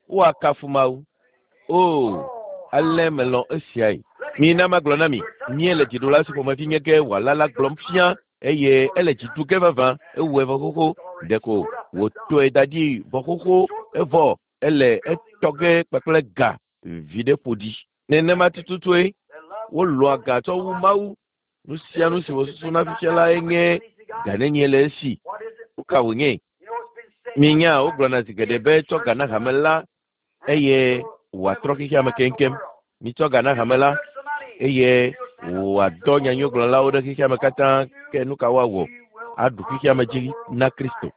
wa kafumau o ale melon esiai mi na maglona mi mi ele jidola si poma finye ke wala la glomfia eye ele jitu ke vava e we vokoko deko wo to e dadi vokoko evo ele etoge pekle ga vide podi nene matututwe wo lo aga to wu mau nu sia nu si wo su na fichela enge ganenye le si uka wenye minya o glona zigede be to gana hamela eye wa troki kama kenkem mi to gana hamela eye wa donya nyoglo la o de kama kata ke nu ka wawo adu kama ji na Kristo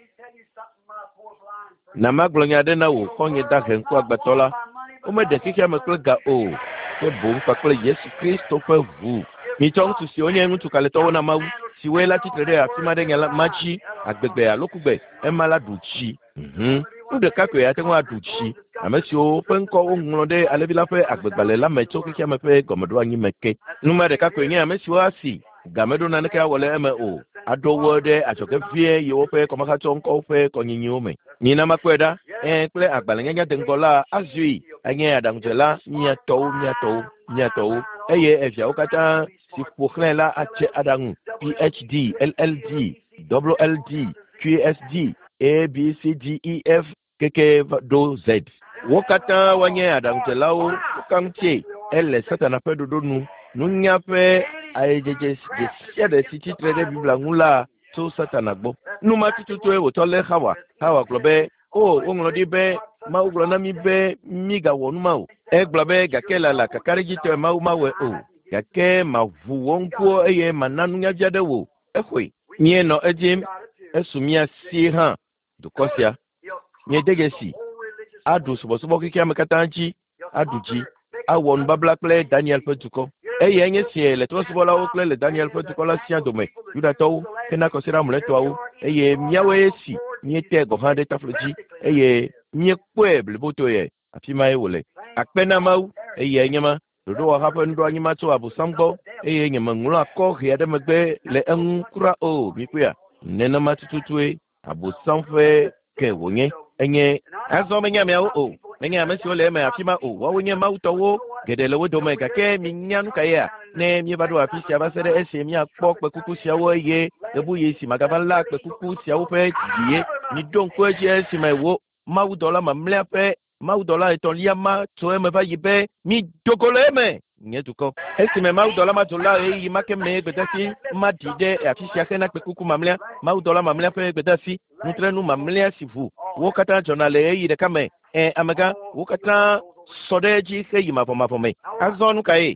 na maglonya de na wo konye da hen ko agbatola o me de kama klega o ke bon pa kle Yesu Kristo fa vu mi to tu si onye ntu kale to na mawu si we la titre a fima de ngala machi agbegbe alokugbe e mala duchi mhm u de ka ko ya te wa duchi amesi o pe nko o nlo de alebila fe agbegbe la me to ki ma fe gomodo anyi meke numa de ka ko yin amesi o asi gamedo na ne ka wole eme o adowo de ajoke fie ye wo fe ko maka to nko fe ko nyinyi o me ni na makweda e ple agbale nyanya de ngola azui anye adangela nya to nya to nya to eye efia o kata si pour la H adangu P H D L L D W L D Q S D A B C D E F K K do Z wokata wanye adangela o kamtie elle satana pe do nu nunya pe ayejeje de sia de city trade bibla ngula so satana gbo nu matitutu e wotole hawa hawa globe o onglodi be ma uglo na mi be mi ga wonu ma o e globe ga kela la kakariji to ma ma we o yake ma vu wonko eye mananu nya biade wo ehwe nye no ejim esumia si ha dukosia nye degesi adu subo subo kiki amekatanji aduji awon babla kle Daniel Petuko eye nye sie le to subo la o kle le Daniel Petuko la sia dome yuda to kena kosira muleto awu eye miawe si nye tego hande tafloji eye nye kweble boto ye afima e wole akpena mau eye nyama dodo wa hapa ndo anyima to abu sambo eye nyama ngula akọ ya de megbe le enkura o mikuya nena matututwe abu samfe ke wonye enye azo menya me o menya me si ole me afima o wa wonye mauto wo gedele wo do me ka ke minyanu ka ya ne mi bado afisi abasere ese mi akpo pe kuku sia wo ye ebu ye si magabala pe kuku sia wo pe jiye ni donko eji esi me wo mau dola mamle pe mau dola etoliama to me va yibe mi dogoleme nyetuko esi me mau dola ma dola e make me bedasi ma dide e afisi akena pe kuku mamle mau dola mamle pe bedasi nutrenu mamle sifu wo kata journal e yi de kame e amaga wo kata sodeji ke yima po mapome azonu kai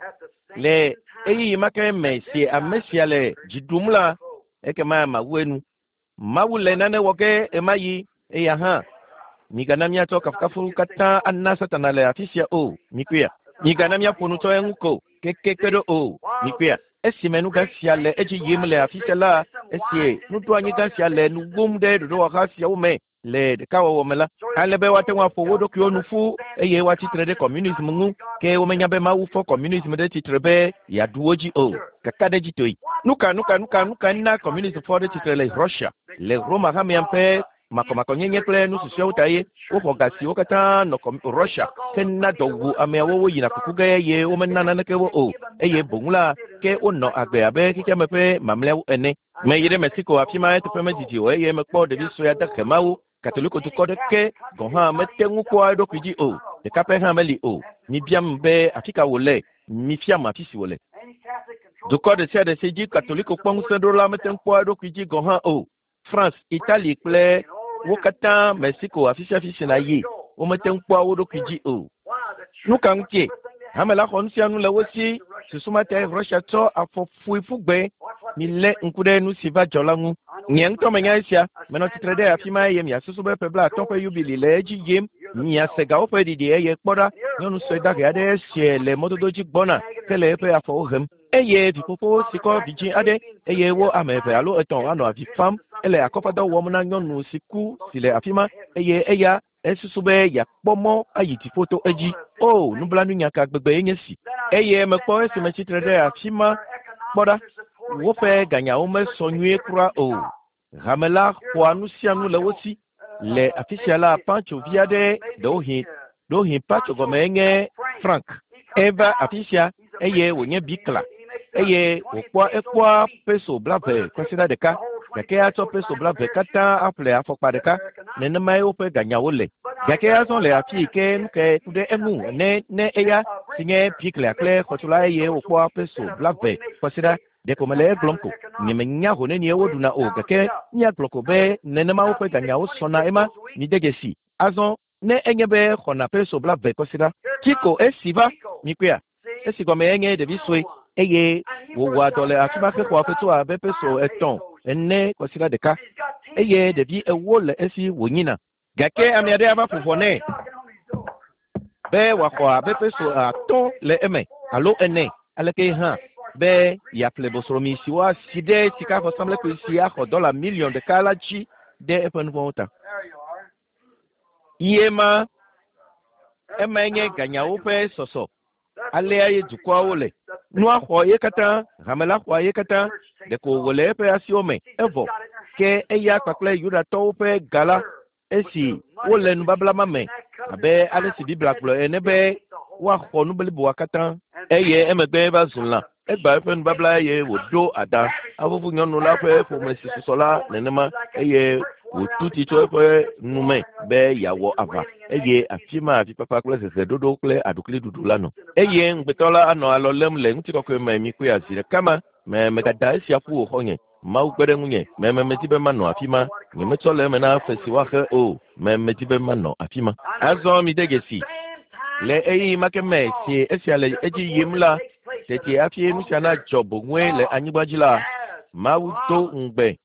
le e yi make me si amesia le jidumla e ke ma ma wenu mawule nane woke e mayi e ya ha miganamia to kafukafu kata anasa tanale afisia o mikuya miganamia ponuto enko kekekedo o mikuya esi menu gasia le eji yimle afisia la esi nudu anyi gasia le nugumde do wakasia ume le kawo womela alebe wate wa fowodo ki onufu eye wa titrede communism ngu ke womenya be mawu fo communism de titrebe ya duoji o kakade jitoi nuka nuka nuka nuka na communism for de titrele Russia le Roma hamiampe makoma konyenye ple nu susio utaye wo fogasi wo kata no Russia kenna dogu ame wo yina kukuga ye wo menana na ke wo o eye bongula ke onno agbe abe kike mepe mamle ene me yire Mexico afima et peme didi o eye me kpo de biso ya da kemawo katoliko to kode ke goha metengu kwa do kwiji o de kape ha meli o ni biam be afika wole mi fiam afisi wole do kode se de seji katoliko kpong sendola metengu kwa do kwiji goha o France Italie ple wokata Mexico afisi afisi na ye o metengu kwa do kwiji o nuka ntie hamela khonsia nu lewosi susuma te Russia to afofu ifugbe ni le nkude nu siva jolangu nyeng to menya sia meno titrede afima yem ya susu be pebla to pe yubili le ji yem ni ya sega o pe didi eye kpoda nyonu so da ga de sie le mododoji gbona tele pe afo hem eye bi popo siko biji ade eye wo amepe alo eton ano afi fam ele akofada wo mo na nyonu siku sile afima eye eya esusu be ya pomo ayiti foto eji o nubla nu nyaka gbegbe yenyesi eye mepo esi me titrede afima kpoda wo fe ganya o me sonye kura o ramela kwanu sianu lewosi le afisiala pancho viade dohi dohi pacho gomenge Frank eva afisia eye wonye bikla eye okwa ekwa peso blave kwasida deka gake ato peso blave kata aple afokpa deka nene mai ope ganyawo le gake aso le afi ke nke kude emu ne ne eya sinye bikla kle khotula eye okwa peso blave kwasida de komele glonko nyeme nya hone ni ewodu na o gake nya glonko be nene mai ope ganyawo sona ema ni degesi azo ne enyebe khona peso blave kwasida kiko esiva mikwea esigome enye de biswe eye wowa dole atubake kwa fetu a bepeso eton enne kwasira deka eye de bi ewo le esi wonyina gake amiade aba fofone be wakwa bepeso aton le eme alo enne aleke ha be ya plebosromi siwa side tika for samle ko sia ko dollar million de kala chi de epen vota yema emenye ganyawo pe soso ale aye dukwa wole nua ho yekata ramela ho yekata de ko wole pe asiome evo ke eya kwakle yuda to pe gala esi wole nu babla mame abe ale si bibla klo enebe wa ho nu bele bo akata eye emegbe ba zunla egba fe nu babla ye wodo ada avuvu nyonu la pe fo mesi sola nenema eye wotuti to pe nume be yawo ava eye afima afi papa kle se dodo kle adukle dudu lano eye ngbetola ano alolem le ntiko ko me mi ku ya zire kama me me gada esi afu honye ma ugbere nwunye me me metibe mano afima ni metole me na fesi wa he o me metibe mano afima azo mi degesi le eyi make me si esi ale eji yimla tete afi mi sana jobo nwe le anyigbajila ma uto ngbe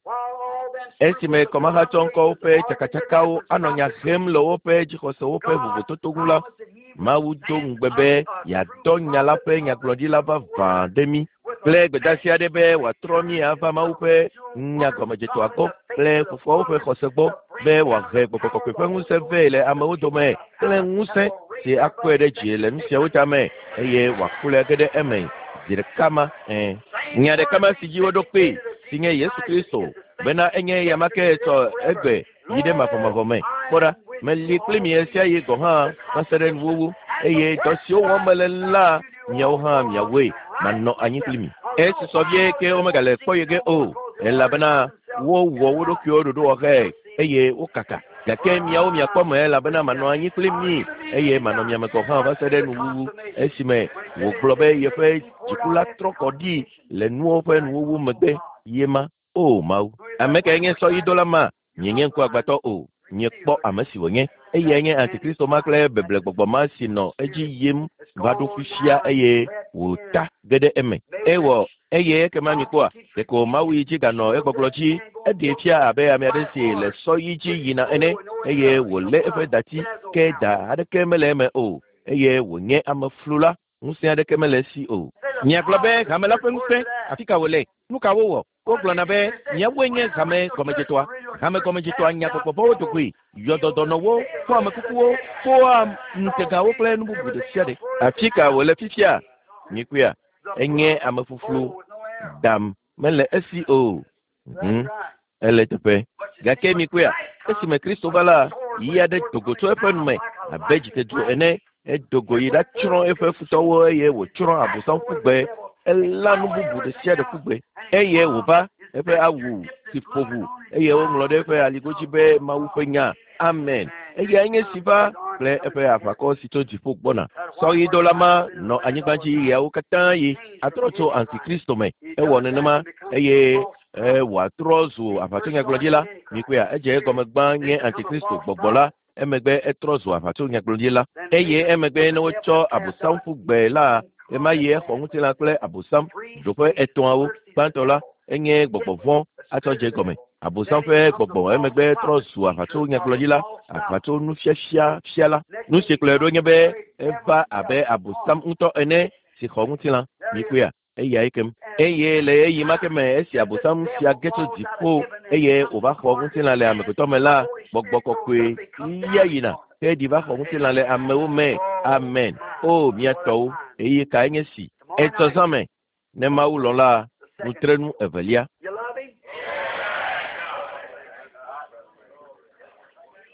esi me koma ha tonko ope chakachakao anonya hemlo ope jikose ope vuvototogula ma uto ngbebe ya donya la pe nya glodila va vandemi ple gbedasia debe wa tromi ava ma upe nya koma jeto ako ple fofo ope khosegbo be wa ge popo pe nguse vele ama odome ple nguse si akwede jile nsia utame eye wa kule gede eme dire kama eh nya de kama sijiwo dokpe sinye Yesu Kristo bena enye yamake to egbe yide mafomavome bora meli klimi esia ye go ha maseren wuwu eye dosio womelela nyawo ha miawe manno anyi klimi esi sovie ke omega le koyege o ela bena wo wo wodo kyo do do he eye ukaka gake miawo miakomo ela bena manno anyi klimi eye manno miameko ha maseren wuwu esime wo globe ye fe jikula trokodi le nuo fe wuwu megbe yema o mau ameke nye so idola ma nyenye kwa gbato o nye kpo amasi wonye eye nye antikristo makle beble gbogbo ma si no eji yem vado fushia eye wota gede eme ewo eye kema nyikwa de ko mawu iji gano egbogloji ede fia abe amiade si le so iji yina ene eye wole efe dati ke da ade kemele me o eye wonye amaflula nsi ade kemele si o nya globe kamela pengse afika wole nuka wo ko glona be nya wenye kame komejitwa kame komejitwa nya ko bo to kui yododo no wo ko amekukuo ko am ntega wo plan bu bu de siade afika wole fifia nikuya enye amafufulu dam mele seo mhm ele tepe gake mikuya esi me Kristo bala ya de togoto epenme abejite do ene e dogo yida chron efe futowo ye wo chron abusan fugbe elanu bubu de siade fugbe eye wo ba efe awu ti fogu eye wo nlode efe aligoji be mawufenya amen eye anye siba ple efe afako sito di fogbona so yi dolama no anyigbaji ya ukata yi atroto antikristo me e wonenema eye e wa trozu afatonya glodila nikuya eje gomegba nye antikristo gbogbola emegbe etrozu afatonya glodila eye emegbe no cho abusam fugbe la e ma ye khongu tila kle abusam dope eton awo bantola enye gbogbo von atoje gome abusam fe gbogbo emegbe trozu afatonya glodila afato nu fiafia fiala nu sekle do nyebe eva abe abusam nto ene si khongu tila nikuya eye ikem eye le eye makeme esi abusam si ageto dipo eye oba khongu tila le amekoto mela gbogbo kokwe yeyina e di ba khongu tila le ameume amen o miato eye ka enye si etozame ne maulola nutrenu evelia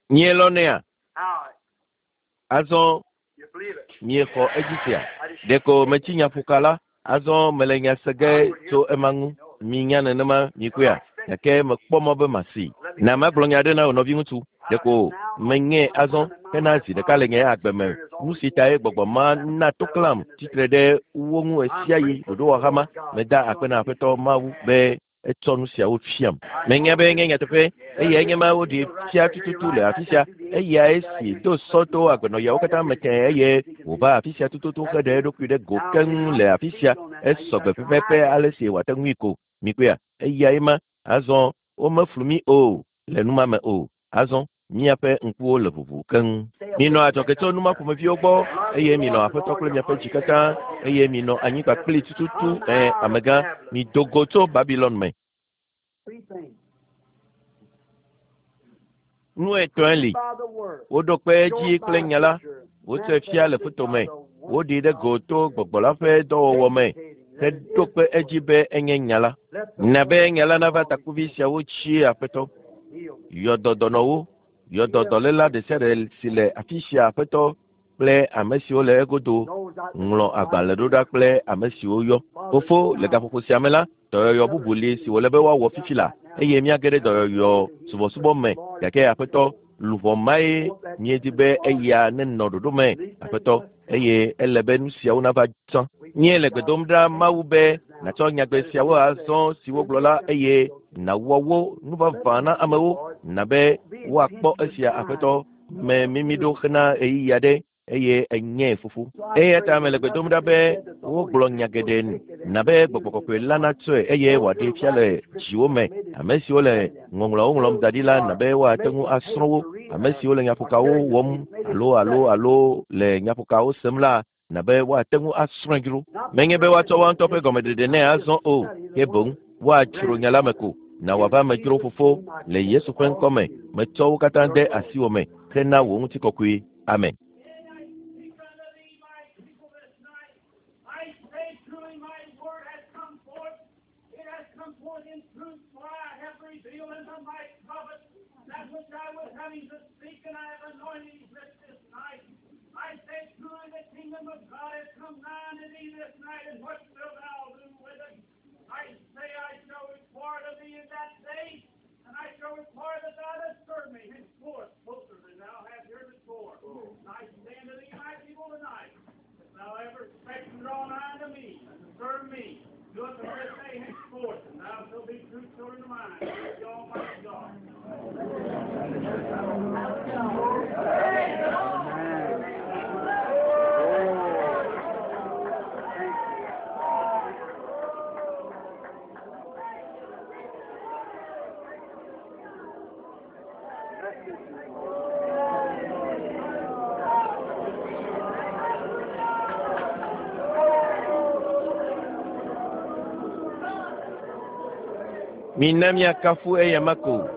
Nielonea. How? Azon You believe it? mieko Egyptia. Deko mechinya fukala. Azon melenya sege to emangu. Minya nenema mikuya. Yake mekpomo be masi. Na maglonya de na onobi ngutu. Deko menye azon kenazi de kalenge agbeme. Musita e gbogbo ma na toklam titre de uwongu esiayi dodo hama meda akpena apeto mawu be etonu sia wo fiam. Menye be ngenya tepe eye nyema wo di fia tututu le afisia eye esi do soto agbeno ya okata meke eye oba afisia tututu kede do kude goken le afisia esogbe pepepe alesi watangwiko mikwea eye ima azon o maflumi o le numa me o azon miape nkuo le vuvu kan mino atoketo numa kumefio gbo eye mino afeto kle miape jikata eye mino anyika kli tututu eh amega mi dogoto Babylon me nu etwenli odope ji kle nyala o te fia le foto me o di de goto gbogbola fe do wo me te dope ejibe enye nyala na be nyala na vata kuvisia wo chi afeto yododono yododolela de sere sile afisia afeto ple amesio le egodo nglo agbale doda ple amesio yo ofo le gafoko siamela to yo bubuli si wole be wa wo fifila eye mi agere do yo subo subo me yake afeto luvo mai miedi be eya ne nododo me afeto eye elebe nu sia una va tan nye le gbedomda maube na to nyagbe sia wo azon siwo glola eye na wowo nu ba vana amewo na be wa kpo asia afeto me mimido khna eyi yade eye enye fufu eye ta me le gbedomda be wo glo nyageden na be gbogbo lana tso eye wa de fiale jiwo me amesi ole ngonglo ngolom dadila na be wa tengu asro amesi ole nyafuka wo wom alo alo alo le nyafuka wo semla na be wa tengu asrangiru menye be wa to wa tope gomede de ne azon o hebon wa chiro nyala meko na wa ba mejiro fofo le Yesu fen kome me to katande asiwo me kena wo nti kokui amen. That which I was having to speak, and I have anointed his lips this night. I say truly, the kingdom of God has come nigh unto thee this night, and what wilt thou do with it? I say, I shall require of thee in that day, and I shall require that thou dost serve me henceforth closer than thou hast heretofore. And I say unto thee, my people, tonight, if thou ever expect to draw nigh unto me, and to serve me, do it from this day henceforth, and thou shalt be true children of mine, with the Almighty God. Minamia kafu e yamako.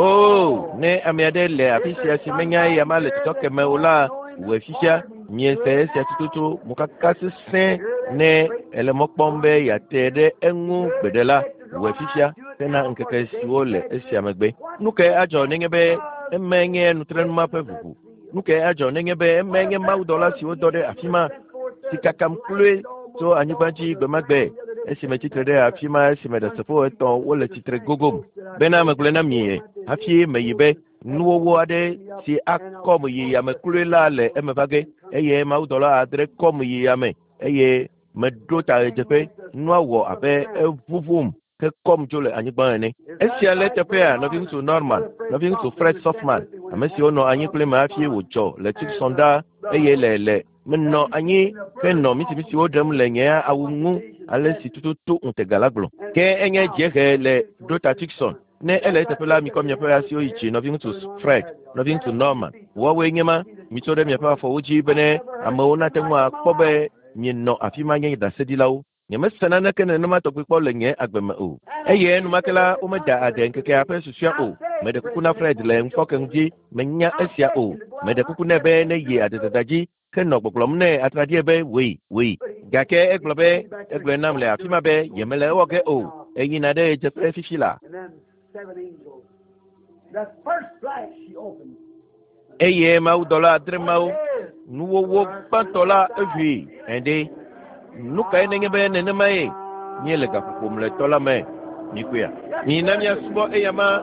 Oh, ne amiadele afisia simenya yamale tutoke meula wefisha miese sia tututu mukakasi sen ne elemokpombe ya tede engu bedela wefisha tena nkeke siwole esia megbe nuke ajo nengebe emenye nutren mape vuvu nuke ajo nengebe emenye maudola siwo dode afima sikakam klue so anyibanji gbemagbe esime titre de afima esime de sefo eton wole titre gogom bena meglena mie afie meyibe nuwo ade si akom yi ya meklue la le emebage eye maudola adre kom yi ya me eye medota ejepe nuwo abe evuvum ke kom jole anyigban ni esia le tepe a nothing to normal nothing to fresh softman amesi ono anyikle ma afie wojo le tik sonda eye le le menno anyi fenno miti miti odem le nya awungu ale si tututu untegalaglo ke enye jege le dota tikson ne ele tepela mi komye pa asio ichi nothing to spread nothing to normal wo we nyema mi to dem pa fo uji bene amona temwa pobe nyinno afima nyi da sedilawo nyema sanana kene no mato kpo le nye agbema o eye no makela o meda aden keke afa susua o mede kukuna fred le mfokenji menya asia o mede kukuna be ne ye adedadaji keno gboglom ne atradie be we we gake eglobe eglenam le afima be yemele oge o eyina de jefe fifila. Seven angels. The first flash she opened, eye mau dola adre mau nuwo wo pantola evi ende nuka enenge be nene mai nyele ga kukumle tola me nikuya ni namya subo eyama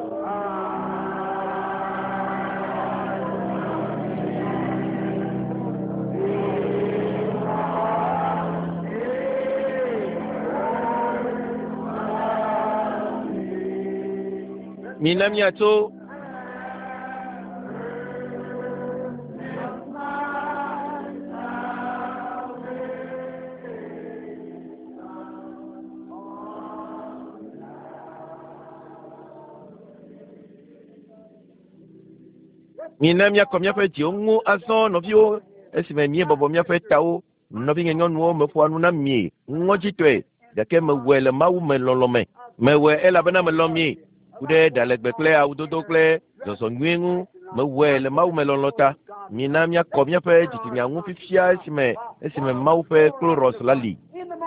minamya to minamya komya fe tiongu aso no vio esime mie bobo mia fe tao no bi ngenyo no me fo anu na mie ngoji twe de ke me wele mawu me lolome me we ela bana me lomie kude dalegbe kle au dodo kle do so nwengu me wele mawu me lolota minamya komya fe jitinya ngu fifia esime esime mawu fe kloros lali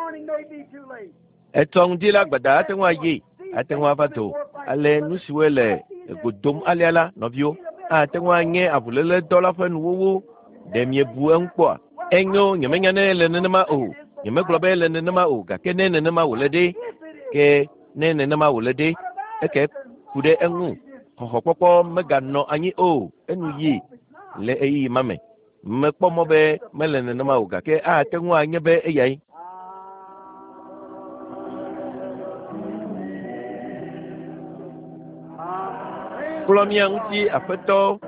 etong dila gbada atenwa ye atenwa fato ale nusiwele godom aliala no vio atenwa nye avulele dola fe nuwo demie bu enkpo enyo nyemenya ne le nenema o nyeme globe le nenema o ga ke ne nenema wolede ke ne nenema wolede eke kude enwu hohopopo mega no anyi o enu yi le eyi mame mekpo mobe mele nenema o ga ke atenwa nyebe eyai Kolomia uti afeto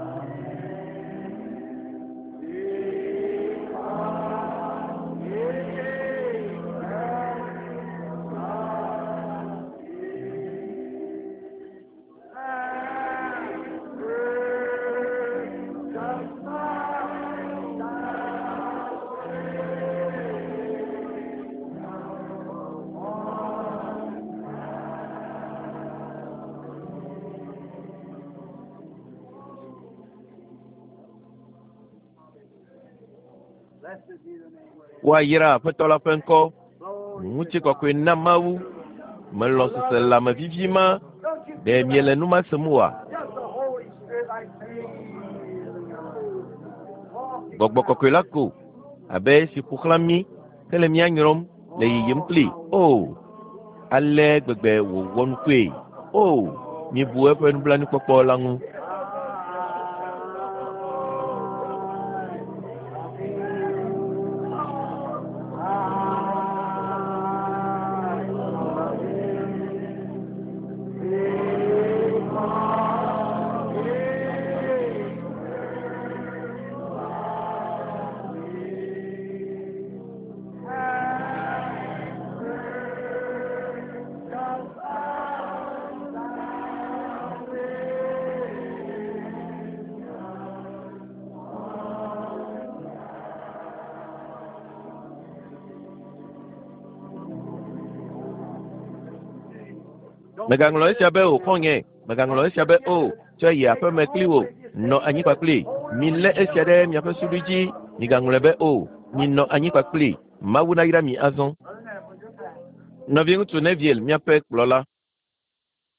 wa yira fetola penko muti ko ko namawu melo se la ma vivima de miele numa semua gbogbo ko ko lako abe si proclami tele mi anyrom le yimpli oh ale gbegbe wo wonu pe oh mi bu e pen blani popo langu megang lo siabe o konye megang lo siabe o cho ya pe mekliwo no anyi pakli mi le esiade mi afa subiji ni ganglebe o ni no anyi pakli mawuna ira mi azon no vingu tu neviel mi ape klola